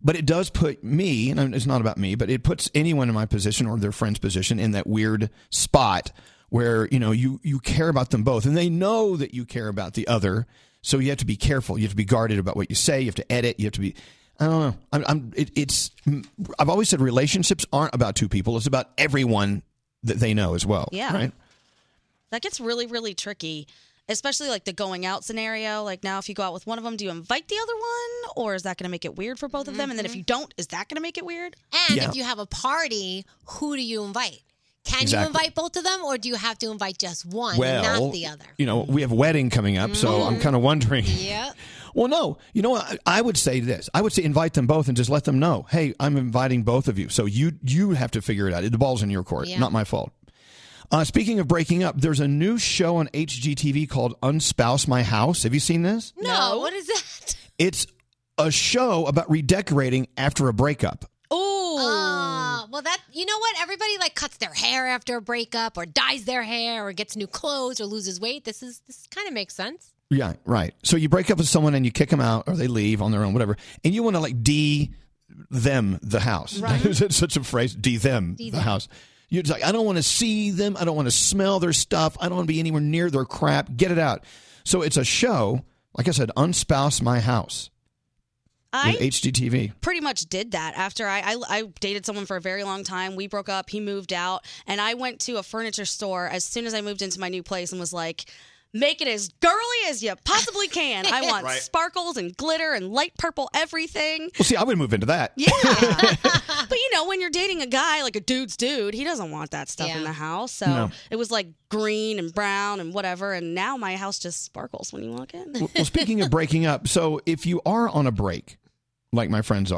But it does put me, and it's not about me, but it puts anyone in my position or their friend's position in that weird spot where, you care about them both. And they know that you care about the other. So you have to be careful. You have to be guarded about what you say. You have to edit. You have to be... I don't know. I've always said relationships aren't about two people. It's about everyone that they know as well. Yeah. Right? That gets really, really tricky, especially like the going out scenario. Like now, if you go out with one of them, do you invite the other one? Or is that going to make it weird for both of them? And then if you don't, is that going to make it weird? And if you have a party, who do you invite? Can you invite both of them, or do you have to invite just one and not the other? We have a wedding coming up, so I'm kind of wondering. Yep. Well, no. You know what? I would say this. I would say invite them both and just let them know, hey, I'm inviting both of you. So you have to figure it out. The ball's in your court. Not my fault. Speaking of breaking up, there's a new show on HGTV called Unspouse My House. Have you seen this? No. What is that? It's a show about redecorating after a breakup. Well, you know what? Everybody cuts their hair after a breakup, or dyes their hair, or gets new clothes, or loses weight. This kind of makes sense. Yeah, right. So you break up with someone and you kick them out, or they leave on their own, whatever, and you want to them the house. Right. Is such a phrase? Them the house. You're just like, I don't want to see them. I don't want to smell their stuff. I don't want to be anywhere near their crap. Get it out. So it's a show, like I said, Unspouse My House. With HGTV. Pretty much did that after I dated someone for a very long time. We broke up. He moved out. And I went to a furniture store as soon as I moved into my new place and was like, make it as girly as you possibly can. I want sparkles and glitter and light purple everything. Well, see, I would move into that. Yeah. But, when you're dating a guy, like a dude's dude, he doesn't want that stuff in the house. So it was like green and brown and whatever. And now my house just sparkles when you walk in. Well, speaking of breaking up, so if you are on a break, like my friends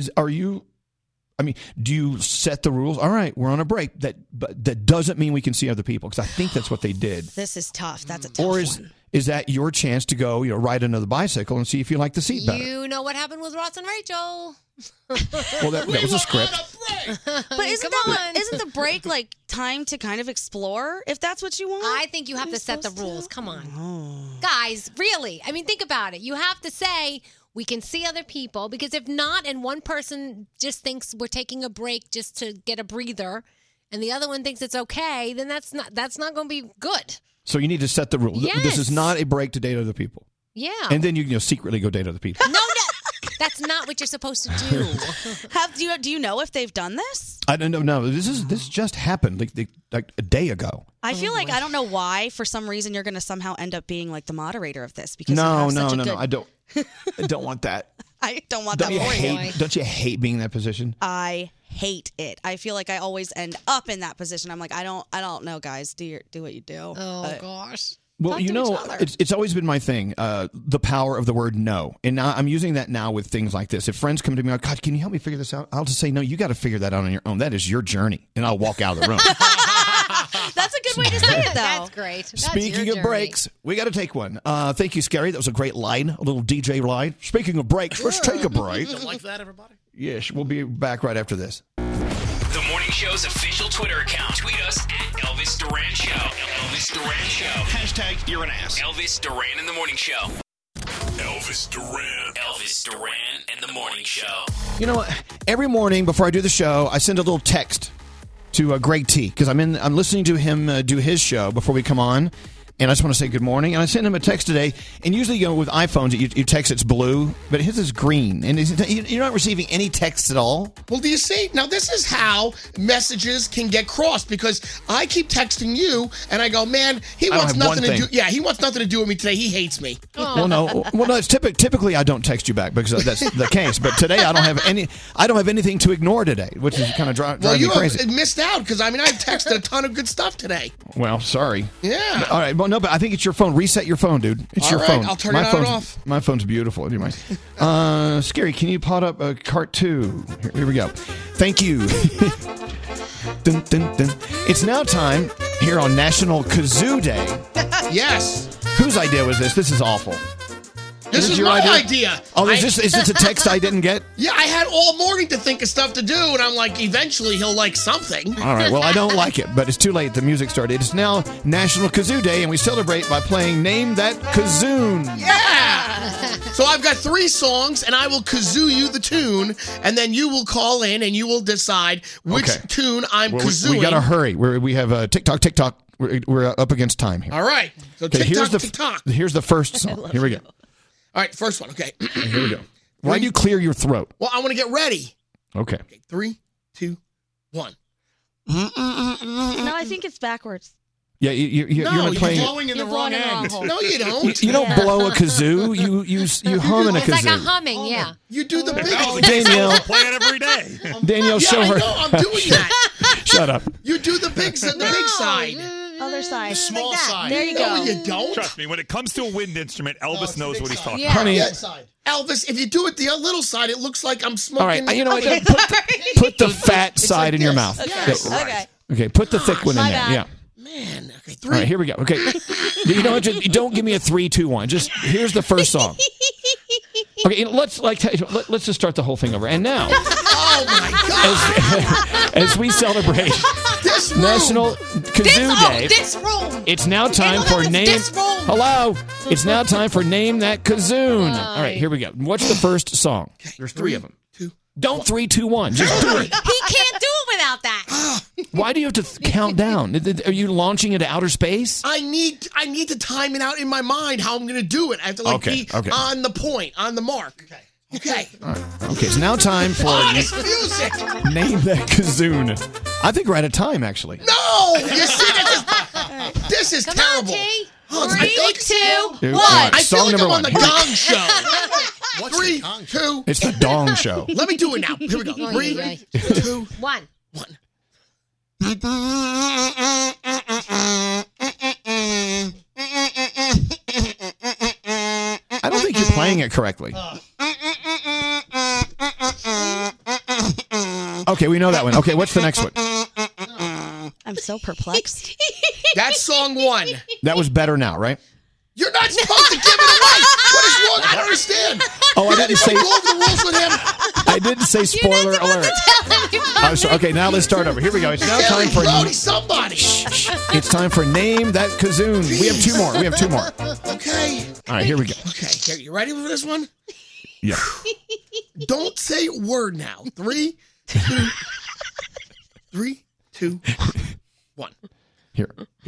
do you set the rules? All right, we're on a break. That doesn't mean we can see other people, because I think that's what they did. This is tough. That's a tough one. Or one. Is that your chance to go, ride another bicycle and see if you like the seat better? You know what happened with Ross and Rachel. Well, that was a script. But isn't the break time to kind of explore if that's what you want? I think you have to set the rules. Come on. Guys, really. Think about it. You have to say, we can see other people, because if not, and one person just thinks we're taking a break just to get a breather, and the other one thinks it's okay, then that's not going to be good. So you need to set the rule. Yes. This is not a break to date other people. Yeah. And then you secretly go date other people. No, that's not what you're supposed to do. Do you know if they've done this? I don't know. No, this just happened like a day ago. I feel like I don't know why. For some reason, you're going to somehow end up being like the moderator of this because No. I don't. I don't want that. I don't want that for you. Don't you hate being in that position? I hate it. I feel like I always end up in that position. I'm like, I don't know, guys. Do what you do. Oh gosh. Well, it's always been my thing, the power of the word no. And now I'm using that now with things like this. If friends come to me, like, God, can you help me figure this out? I'll just say, no, you got to figure that out on your own. That is your journey. And I'll walk out of the room. That's a good way to say it, though. That's great. Speaking of breaks, we got to take one. Thank you, Scary. That was a great line, a little DJ line. Speaking of breaks, let's take a break. You like that, everybody? Yes, we'll be back right after this. The Morning Show's official Twitter account. Tweet us at Elvis Duran Show. Elvis Duran Show. Hashtag you're an ass. Elvis Duran in the Morning Show. Elvis Duran. Elvis Duran and the Morning Show. You know what? Every morning before I do the show, I send a little text to Greg T, because I'm listening to him do his show before we come on, and I just want to say good morning. And I sent him a text today, and usually with iPhones, you text it's blue, but his is green, and you're not receiving any texts at all. Well, do you see? Now, this is how messages can get crossed, because I keep texting you, and I go, man, he wants nothing to do. Yeah, he wants nothing to do with me today. He hates me. Well, no, it's typically I don't text you back because that's the case. But today I don't have anything to ignore today, which is kind of driving me crazy. You missed out because I've texted a ton of good stuff today. Well, sorry. Yeah. All right. Well, no, but I think it's your phone. Reset your phone, dude. It's your phone. I'll turn it off. My phone's beautiful. Anyway, Scary, can you pot up Cart 2? Here we go. Thank you. Dun, dun, dun. It's now time here on National Kazoo Day. Yes. Whose idea was this? This is awful. This is my idea. Oh, is this a text I didn't get? Yeah, I had all morning to think of stuff to do, and I'm like, eventually he'll like something. All right, well, I don't like it, but it's too late. The music started. It's now National Kazoo Day, and we celebrate by playing Name That Kazoon. Yeah! So I've got 3 songs, and I will kazoo you the tune, and then you will call in, and you will decide which tune I'm kazooing. We got to hurry. We have TikTok. We're up against time here. All right. So Okay, TikTok. here's the first song. Here we go. All right, first one. Okay. Here we go. Why do you clear your throat? Well, I want to get ready. Okay. 3, 2, 1. No, I think it's backwards. Yeah, you're playing. You're blowing in the wrong end. No, you don't. You don't blow a kazoo. You hum in a It's kazoo. like a humming, yeah. You do the big. Danielle. Play it every day. Danielle, Yeah, show I her. know, I'm doing that. Shut up. You do the big side. Other side. The small side. There you No, go. you don't. Trust me, when it comes to a wind instrument, Elvis knows what he's talking Yeah. about. Honey. Elvis, if you do it the little side, it looks like I'm smoking. All right, you know what? Put the fat side in your mouth. Yes. Okay. Okay, put the thick one in My there. bad. Yeah. Man, okay, All right, here we go. Okay, you know what? Just, don't give me a 3, 2, 1. Just here's the first song. Okay, let's just start the whole thing over. And now, oh my God, as we celebrate National Kazoo Day, This room. it's now time for name. Hello, it's now time for name that kazoon. All right, here we go. What's the first song? There's 3 of them. Don't 3, 2, 1. Just do it. He can't do it without that. Why do you have to count down? Are you launching into outer space? I need to time it out in my mind how I'm going to do it. I have to be on the point, on the mark. Okay. All right. Okay, it's now time for This music. Name That Kazoon. I think we're out of time, actually. No, you see, this is Come terrible. on, T. Oh, 3, 2, 1. I feel Song like number I'm on one. the Here we go. Gong Show. 3, 2. It's the Dong Show. Let me do it now. Here we go. 3, 2, 1. I don't think you're playing it correctly. Okay, we know that one. Okay, what's the next one? I'm so perplexed. That's song 1. That was better now, right? You're not supposed to give it away. What is wrong? I don't understand. Oh, I didn't say. Go over the rules with him. I didn't say spoiler alert. Oh, so, okay, now let's start over. Here we go. It's now time for. Somebody. It's time for Name That Kazoon. We have 2 more. Okay. All right, here we go. Okay, here, you ready for this one? Yeah. Don't say a word now. 3, 2, 3, 2, 1. Here. Go.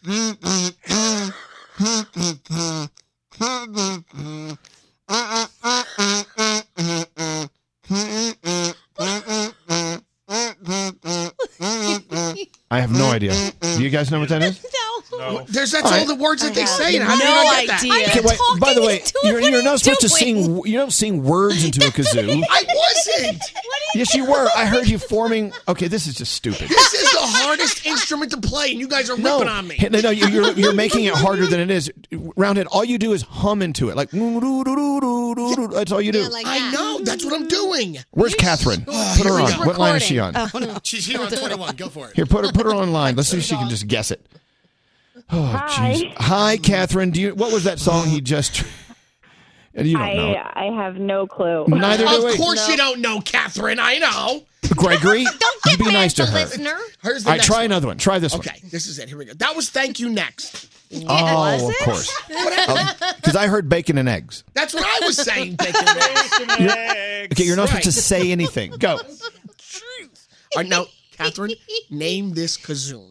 I have no idea. Do you guys know what that is? No. That's all the words that they say. And how do you no not get idea. that? Okay, wait, by the way, you're not supposed to sing. You don't sing words into a kazoo. I wasn't. Yes, you were. I heard you forming. Okay, this is just stupid. This is the hardest instrument to play, and you guys are ripping on me. No, you're making it harder than it is. Roundhead, all you do is hum into it. Like, that's all you do. I know. That's what I'm doing. Where's Catherine? Put her on. What line is she on? Oh, no. She's here on 21. Go for it. Here, put her on line. Let's see if she can just guess it. Oh, jeez. Hi, Catherine. What was that song he just... You don't know. I have no clue. Neither do we. Of course you don't know, Catherine. I know. Gregory, Don't get be mad nice to at the her. listener. Here's the All right, next try one. another one. Try this one. Okay, this is it. Here we go. That was Thank You Next. Oh, of course. Because I heard bacon and eggs. That's what I was saying, Bacon and Eggs. Okay, you're not supposed to say anything. Go. All right, now, Catherine, name this kazoon.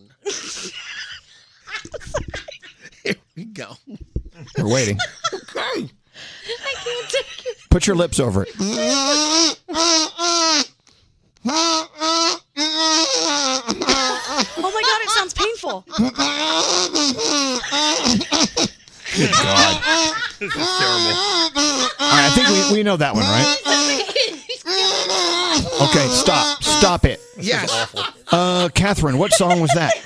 Here we go. We're waiting. Okay. I can't take it. Put your lips over it. Oh my God, it sounds painful. Good God. This is terrible. All right, I think we know that one, right? Okay, stop. Stop it. Yes. Catherine, what song was that?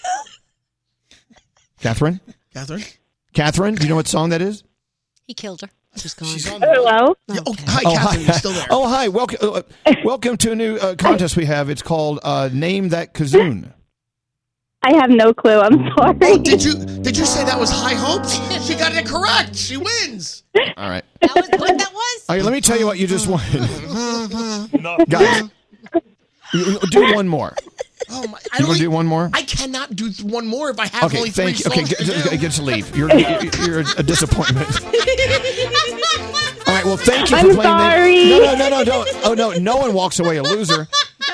Catherine? Catherine, do you know what song that is? He killed her. She's on Hello? Yeah, oh, hi, Catherine. You're still there. Oh, hi. Welcome to a new contest we have. It's called Name That Kazoon. I have no clue. I'm sorry. Oh, did you say that was High Hopes? She got it correct. She wins. All right. That was what that was. All right, let me tell you what you just won. Guys, do one more. Oh my! You want to do one more? I cannot do one more if I have Okay, only 3 thank you. Okay, songs to do. get to leave. You're a disappointment. well, thank you for I'm playing. sorry. No, don't. Oh, no one walks away a loser.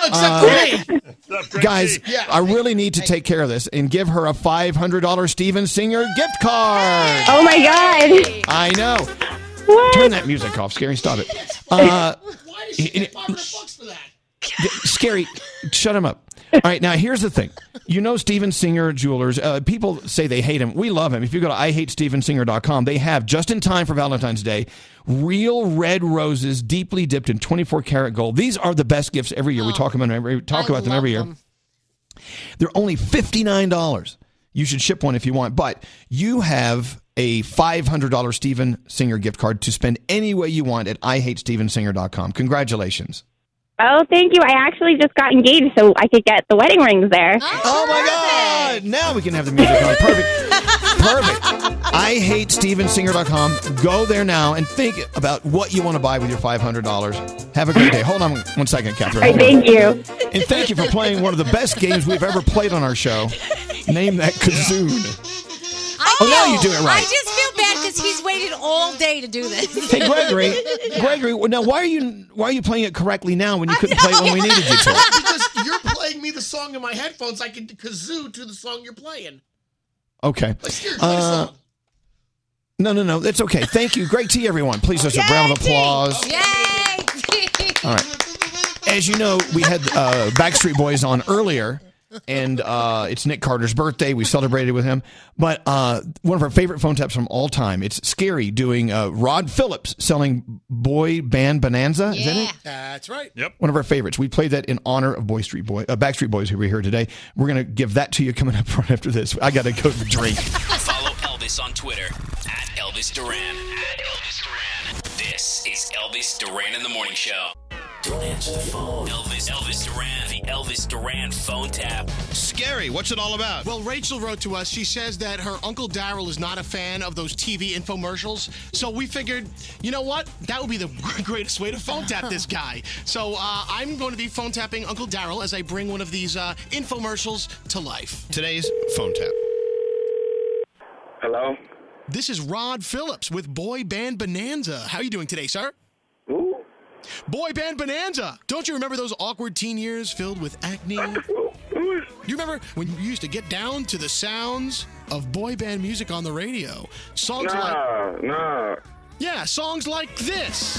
Guys, I really need to take care of this and give her a $500 Steven Singer gift card. Oh, my God. I know. What? Turn that music off, Scary. Stop it. Why did she get $500 for that? Scary, shut him up. All right, now here's the thing. You know Steven Singer Jewelers. People say they hate him. We love him. If you go to IHateStevenSinger.com, they have, just in time for Valentine's Day, real red roses deeply dipped in 24-karat gold. These are the best gifts every year. We talk about them every year. They're only $59. You should ship one if you want. But you have a $500 Steven Singer gift card to spend any way you want at IHateStevenSinger.com. Congratulations. Oh, thank you. I actually just got engaged, so I could get the wedding rings there. Oh, my God. Now we can have the music on. Perfect. IHateStevenSinger.com. Go there now and think about what you want to buy with your $500. Have a great day. Hold on one second, Catherine. All right, thank you. And thank you for playing one of the best games we've ever played on our show. Name that kazoo. Oh, now you do it right. I just feel bad because he's waited all day to do this. Hey, Gregory, now why are you playing it correctly now when you couldn't play it when we needed you to? Because you're playing me the song in my headphones. I can kazoo to the song you're playing. Okay. Here, play a song. No, that's okay. Thank you. Great tea, everyone. Please, just a round of applause. Yay! All right. As you know, we had Backstreet Boys on earlier. And it's Nick Carter's birthday. We celebrated with him. But one of our favorite phone taps from all time, it's Scary doing Rod Phillips selling Boy Band Bonanza. Is that it? That's right. Yep. One of our favorites. We played that in honor of Backstreet Boys who were here today. We're going to give that to you coming up right after this. I got to go to drink. Follow Elvis on Twitter at Elvis Duran. This is Elvis Duran in the Morning Show. Don't answer the phone. Elvis Duran, the Elvis Duran phone tap. Scary, what's it all about? Well, Rachel wrote to us. She says that her Uncle Daryl is not a fan of those TV infomercials. So we figured, you know what? That would be the greatest way to phone tap this guy. So I'm going to be phone tapping Uncle Daryl as I bring one of these infomercials to life. Today's phone tap. Hello? This is Rod Phillips with Boy Band Bonanza. How are you doing today, sir? Who? Boy Band Bonanza. Don't you remember those awkward teen years filled with acne? You remember when you used to get down to the sounds of boy band music on the radio? Songs Nah. Yeah, songs like this.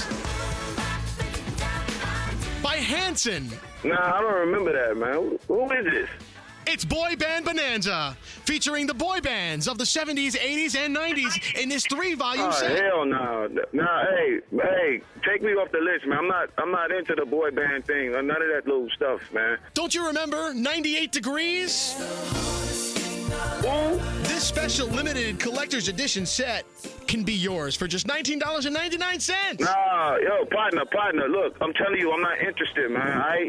By Hanson. Nah, I don't remember that, man. Who is this? It's Boy Band Bonanza, featuring the boy bands of the 70s, 80s, and 90s in this 3-volume set. Hell no. Nah, hey, take me off the list, man. I'm not into the boy band thing. None of that little stuff, man. Don't you remember 98 Degrees? This special limited collector's edition set can be yours for just $19.99. Nah, yo, partner, look, I'm telling you, I'm not interested, man.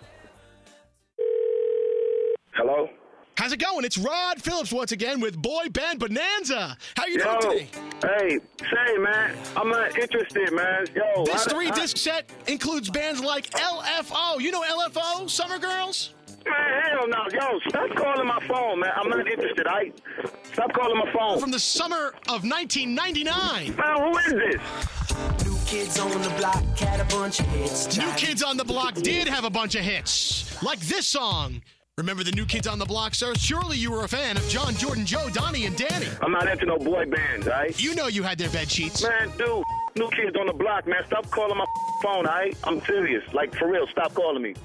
Hello? How's it going? It's Rod Phillips once again with Boy Band Bonanza. How you doing today? Hey, say, man, I'm not interested, man. Yo, This 3-disc set includes bands like LFO. You know LFO, Summer Girls? Man, hell no. Yo, stop calling my phone, man. I'm not interested, Stop calling my phone. From the summer of 1999. Man, who is this? New Kids on the Block had a bunch of hits. New Kids on the Block did have a bunch of hits. Like this song. Remember the New Kids on the Block, sir? Surely you were a fan of John, Jordan, Joe, Donnie, and Danny. I'm not into no boy bands, You know you had their bed sheets. Man, dude, New Kids on the Block, man. Stop calling my phone, I'm serious. Like, for real, stop calling me.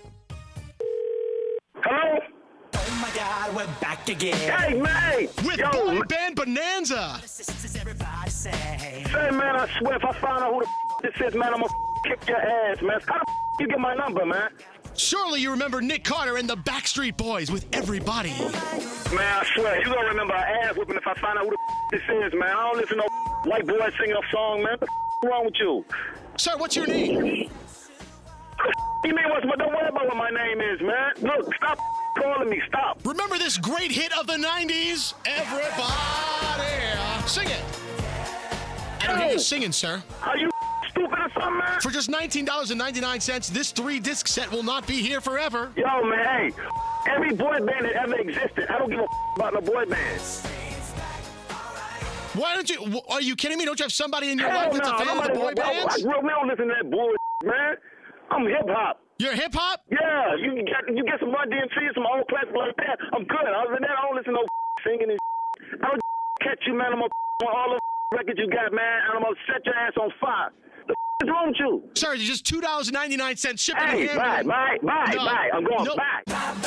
Hello? Oh my God, we're back again. Hey, man! With Boy Band Bonanza. Say, man, I swear, if I find out who the this is, man, I'm gonna kick your ass, man. How the you get my number, man? Surely you remember Nick Carter and the Backstreet Boys with Everybody. Man, I swear, you gonna remember an ass whooping if I find out who the this is, man. I don't listen to no white boy singing a song, man. What's wrong with you? Sir, what's your name? You mean what's, but don't worry about what my name is, man. Look, stop calling me, stop. Remember this great hit of the 90s? Everybody. Sing it. I don't hear you singing, sir. Are you stupid or something, man? For just $19.99, this 3-disc set will not be here forever. Yo, man, hey, every boy band that ever existed, I don't give a about no boy bands. Why don't you? Are you kidding me? Don't you have somebody in your Hell life that's a no, fan of the boy bands? I don't listen to that bullshit, man. I'm hip hop. You're hip hop? Yeah, you get some Run DMC, some old classics like that. I'm good. Other than that, I don't listen to no singing and I don't catch you, man. I'm gonna on all the records you got, man, and I'm gonna set your ass on fire. The is wrong with you? Sir, it's just $2.99 shipping. Hey, bye. I'm going back.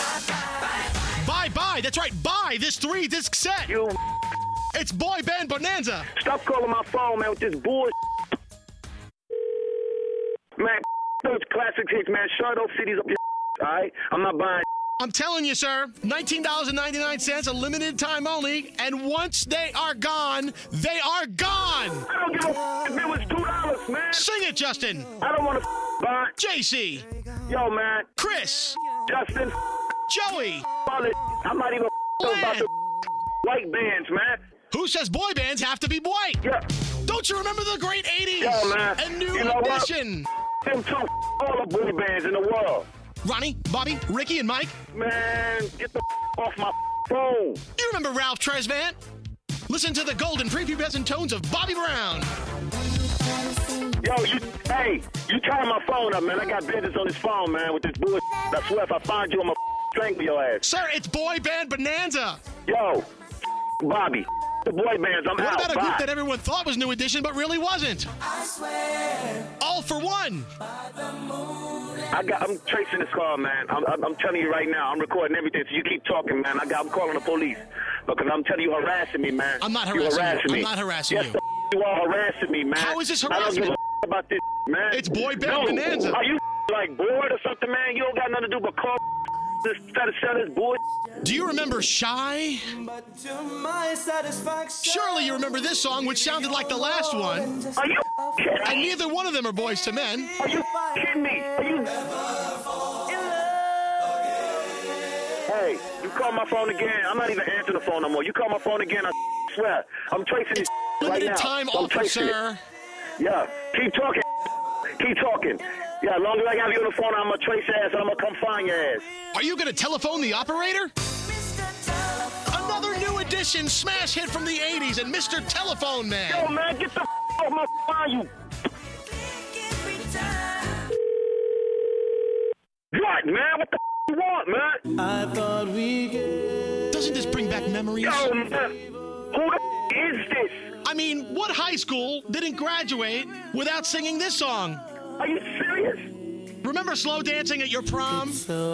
Buy. That's right. Buy this 3-disc set. It's Boy Band Bonanza. Stop calling my phone, man, with this bullshit. Man, those classic hits, man. Shut those CDs up your all right? I'm not buying. I'm telling you, sir, $19.99, a limited time only, and once they are gone, they are gone. I don't give a if it was $2, man. Sing it, Justin. I don't want to buy. JC. Yo, man. Chris. Justin. Joey. I'm not even about the white bands, man. Who says boy bands have to be white? Yeah. Don't you remember the great 80s? Yo, man. And New You know what? Edition? Them two all the boy bands in the world. Ronnie, Bobby, Ricky, and Mike? Man, get the off my phone. You remember Ralph Tresvant? Listen to the golden prepubescent tones of Bobby Brown. Yo, you turn my phone up, man. I got business on this phone, man, with this bullshit. I swear if I find you, I'm gonna strangle your ass. Sir, it's Boy Band Bonanza. Yo, Bobby, the boy bands, I'm what out. What about a Bye. group that everyone thought was New Edition, but really wasn't? I swear. All for One. I'm tracing this call, man. I'm telling you right now. I'm recording everything, so you keep talking, man. I'm calling the police because I'm telling you harassing me, man. I'm not You harassing you. me. I'm not harassing yes, you. You are harassing me, man. How is this I don't harassment? give a about this, man. It's Boy Band Bonanza. Are you like bored or something, man? You don't got nothing to do but call instead of sell this boy. Do you remember Shy? Surely you remember this song, which sounded like the last one. Are you kidding And me? neither one of them are Boys to Men. Are you kidding me? Are you? Hey, you call my phone again. I'm not even answering the phone no more. You call my phone again, I swear. I'm tracing this right Limited now. time I'm offer, tracing sir. it. Yeah, keep talking. Keep talking. Yeah, as long as I have you on the phone, I'm going to trace your ass and I'm going to come find your ass. Are you going to telephone the operator? Another New Edition smash hit from the 80s and Mr. Telephone Man. Yo, man, get the off my phone, you. What, man? What the you want, man? I thought we Doesn't this bring back memories? Yo, man, who the is this? I mean, what high school didn't graduate without singing this song? Are you serious? Remember slow dancing at your prom?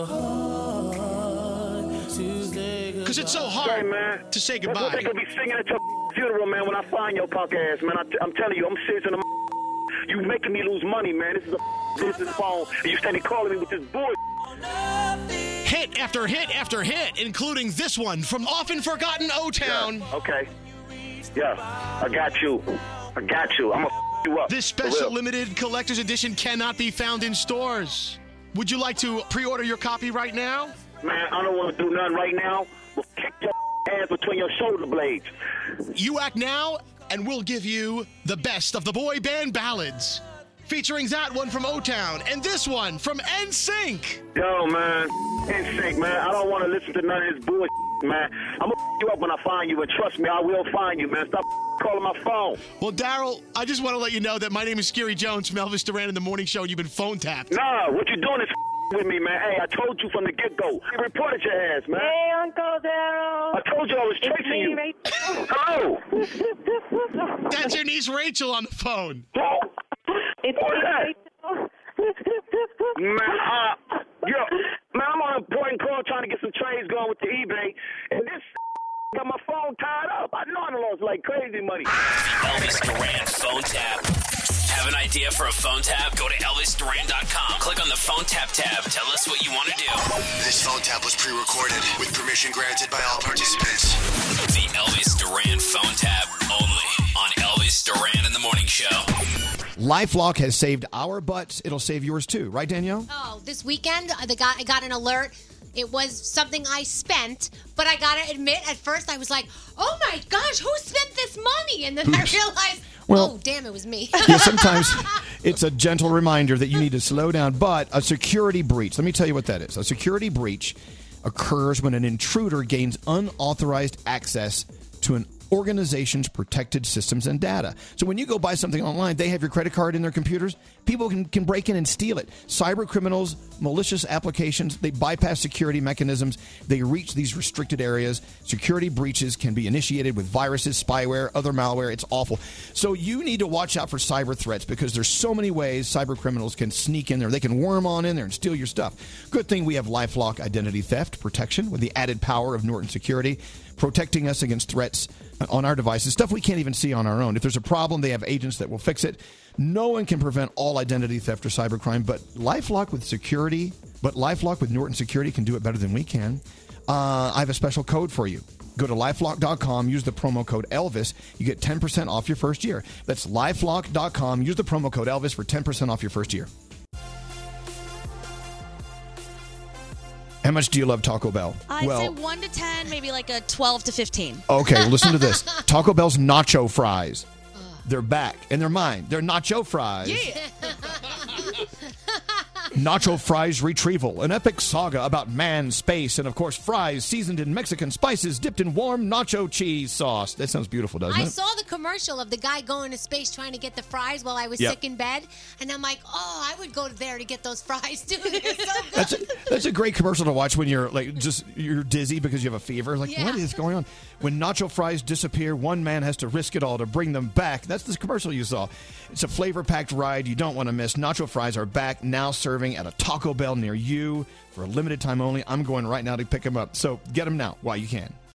Because it's so hard man. to say That's what goodbye. they could be singing at your funeral, man, when I find your punk ass, man. I'm telling you, I'm serious in the you making me lose money, man. This is a business phone, and you standing calling me with this bull. Hit after hit after hit, including this one from often forgotten O-Town. Yeah, okay. Yeah, I got you. I'm gonna you up. This for special real. limited collector's edition cannot be found in stores. Would you like to pre-order your copy right now? Man, I don't want to do nothing right now. We'll kick your ass between your shoulder blades. You act now, and we'll give you the best of the boy band ballads. Featuring that one from O-Town, and this one from NSYNC. Yo, man, NSYNC, man. I don't want to listen to none of this bullshit, man. I'm gonna you up when I find you, and trust me, I will find you, man. Stop calling my phone. Well, Daryl, I just want to let you know that my name is Scary Jones from Elvis Duran in the Morning Show, and you've been phone tapped. Nah, what you doing is with me, man. Hey, I told you from the get-go. I reported your ass, man. Hey, Uncle Daryl. I told you I was It's chasing me, you. Rachel. Hello. That's your niece Rachel on the phone. It's Who is that? Rachel. Man, man, I'm on an important call trying to get some trades going with the eBay, and this got my phone tied up. I know I lost like crazy money. Elvis Duran phone tap. Have an idea for a phone tap? Go to ElvisDuran.com. Click on the phone tap tab. Tell us what you want to do. This phone tap was pre-recorded with permission granted by all participants. The Elvis Duran phone tap only on Elvis Duran in the Morning Show. LifeLock has saved our butts. It'll save yours too, right, Danielle? Oh, this weekend, I got an alert. It was something I spent, but I gotta admit, at first I was like, "Oh my gosh, who spent this money?" And then I realized, Well- "Oh, damn, it was me." Yeah, sometimes it's a gentle reminder that you need to slow down. But a security breach, let me tell you what that is. A security breach occurs when an intruder gains unauthorized access to an organization's protected systems and data. So when you go buy something online, they have your credit card in their computers. People can break in and steal it. Cyber criminals, malicious applications, they bypass security mechanisms. They reach these restricted areas. Security breaches can be initiated with viruses, spyware, other malware. It's awful. So you need to watch out for cyber threats because there's so many ways cyber criminals can sneak in there. They can worm on in there and steal your stuff. Good thing we have LifeLock identity theft protection with the added power of Norton Security, protecting us against threats on our devices, stuff we can't even see on our own. If there's a problem, they have agents that will fix it. No one can prevent all identity theft or cybercrime, but LifeLock with Norton Security can do it better than we can. I have a special code for you. Go to LifeLock.com, use the promo code Elvis. You get 10% off your first year. That's LifeLock.com. Use the promo code Elvis for 10% off your first year. How much do you love Taco Bell? I'd say 1 to 10, maybe like a 12 to 15. Okay, listen to this. Taco Bell's nacho fries. They're back, and they're mine. They're nacho fries. Yeah. Nacho Fries Retrieval, an epic saga about man, space, and of course fries seasoned in Mexican spices dipped in warm nacho cheese sauce. That sounds beautiful, doesn't I it? saw the commercial of the guy going to space trying to get the fries while I was Yep. sick in bed, and I'm like, oh, I would go there to get those fries too. They're so good. That's a great commercial to watch when you're you're dizzy because you have a fever. Like, Yeah. what is going on? When nacho fries disappear, one man has to risk it all to bring them back. That's the commercial you saw. It's a flavor-packed ride you don't want to miss. Nacho fries are back, now serving at a Taco Bell near you for a limited time only. I'm going right now to pick them up. So get them now while you can.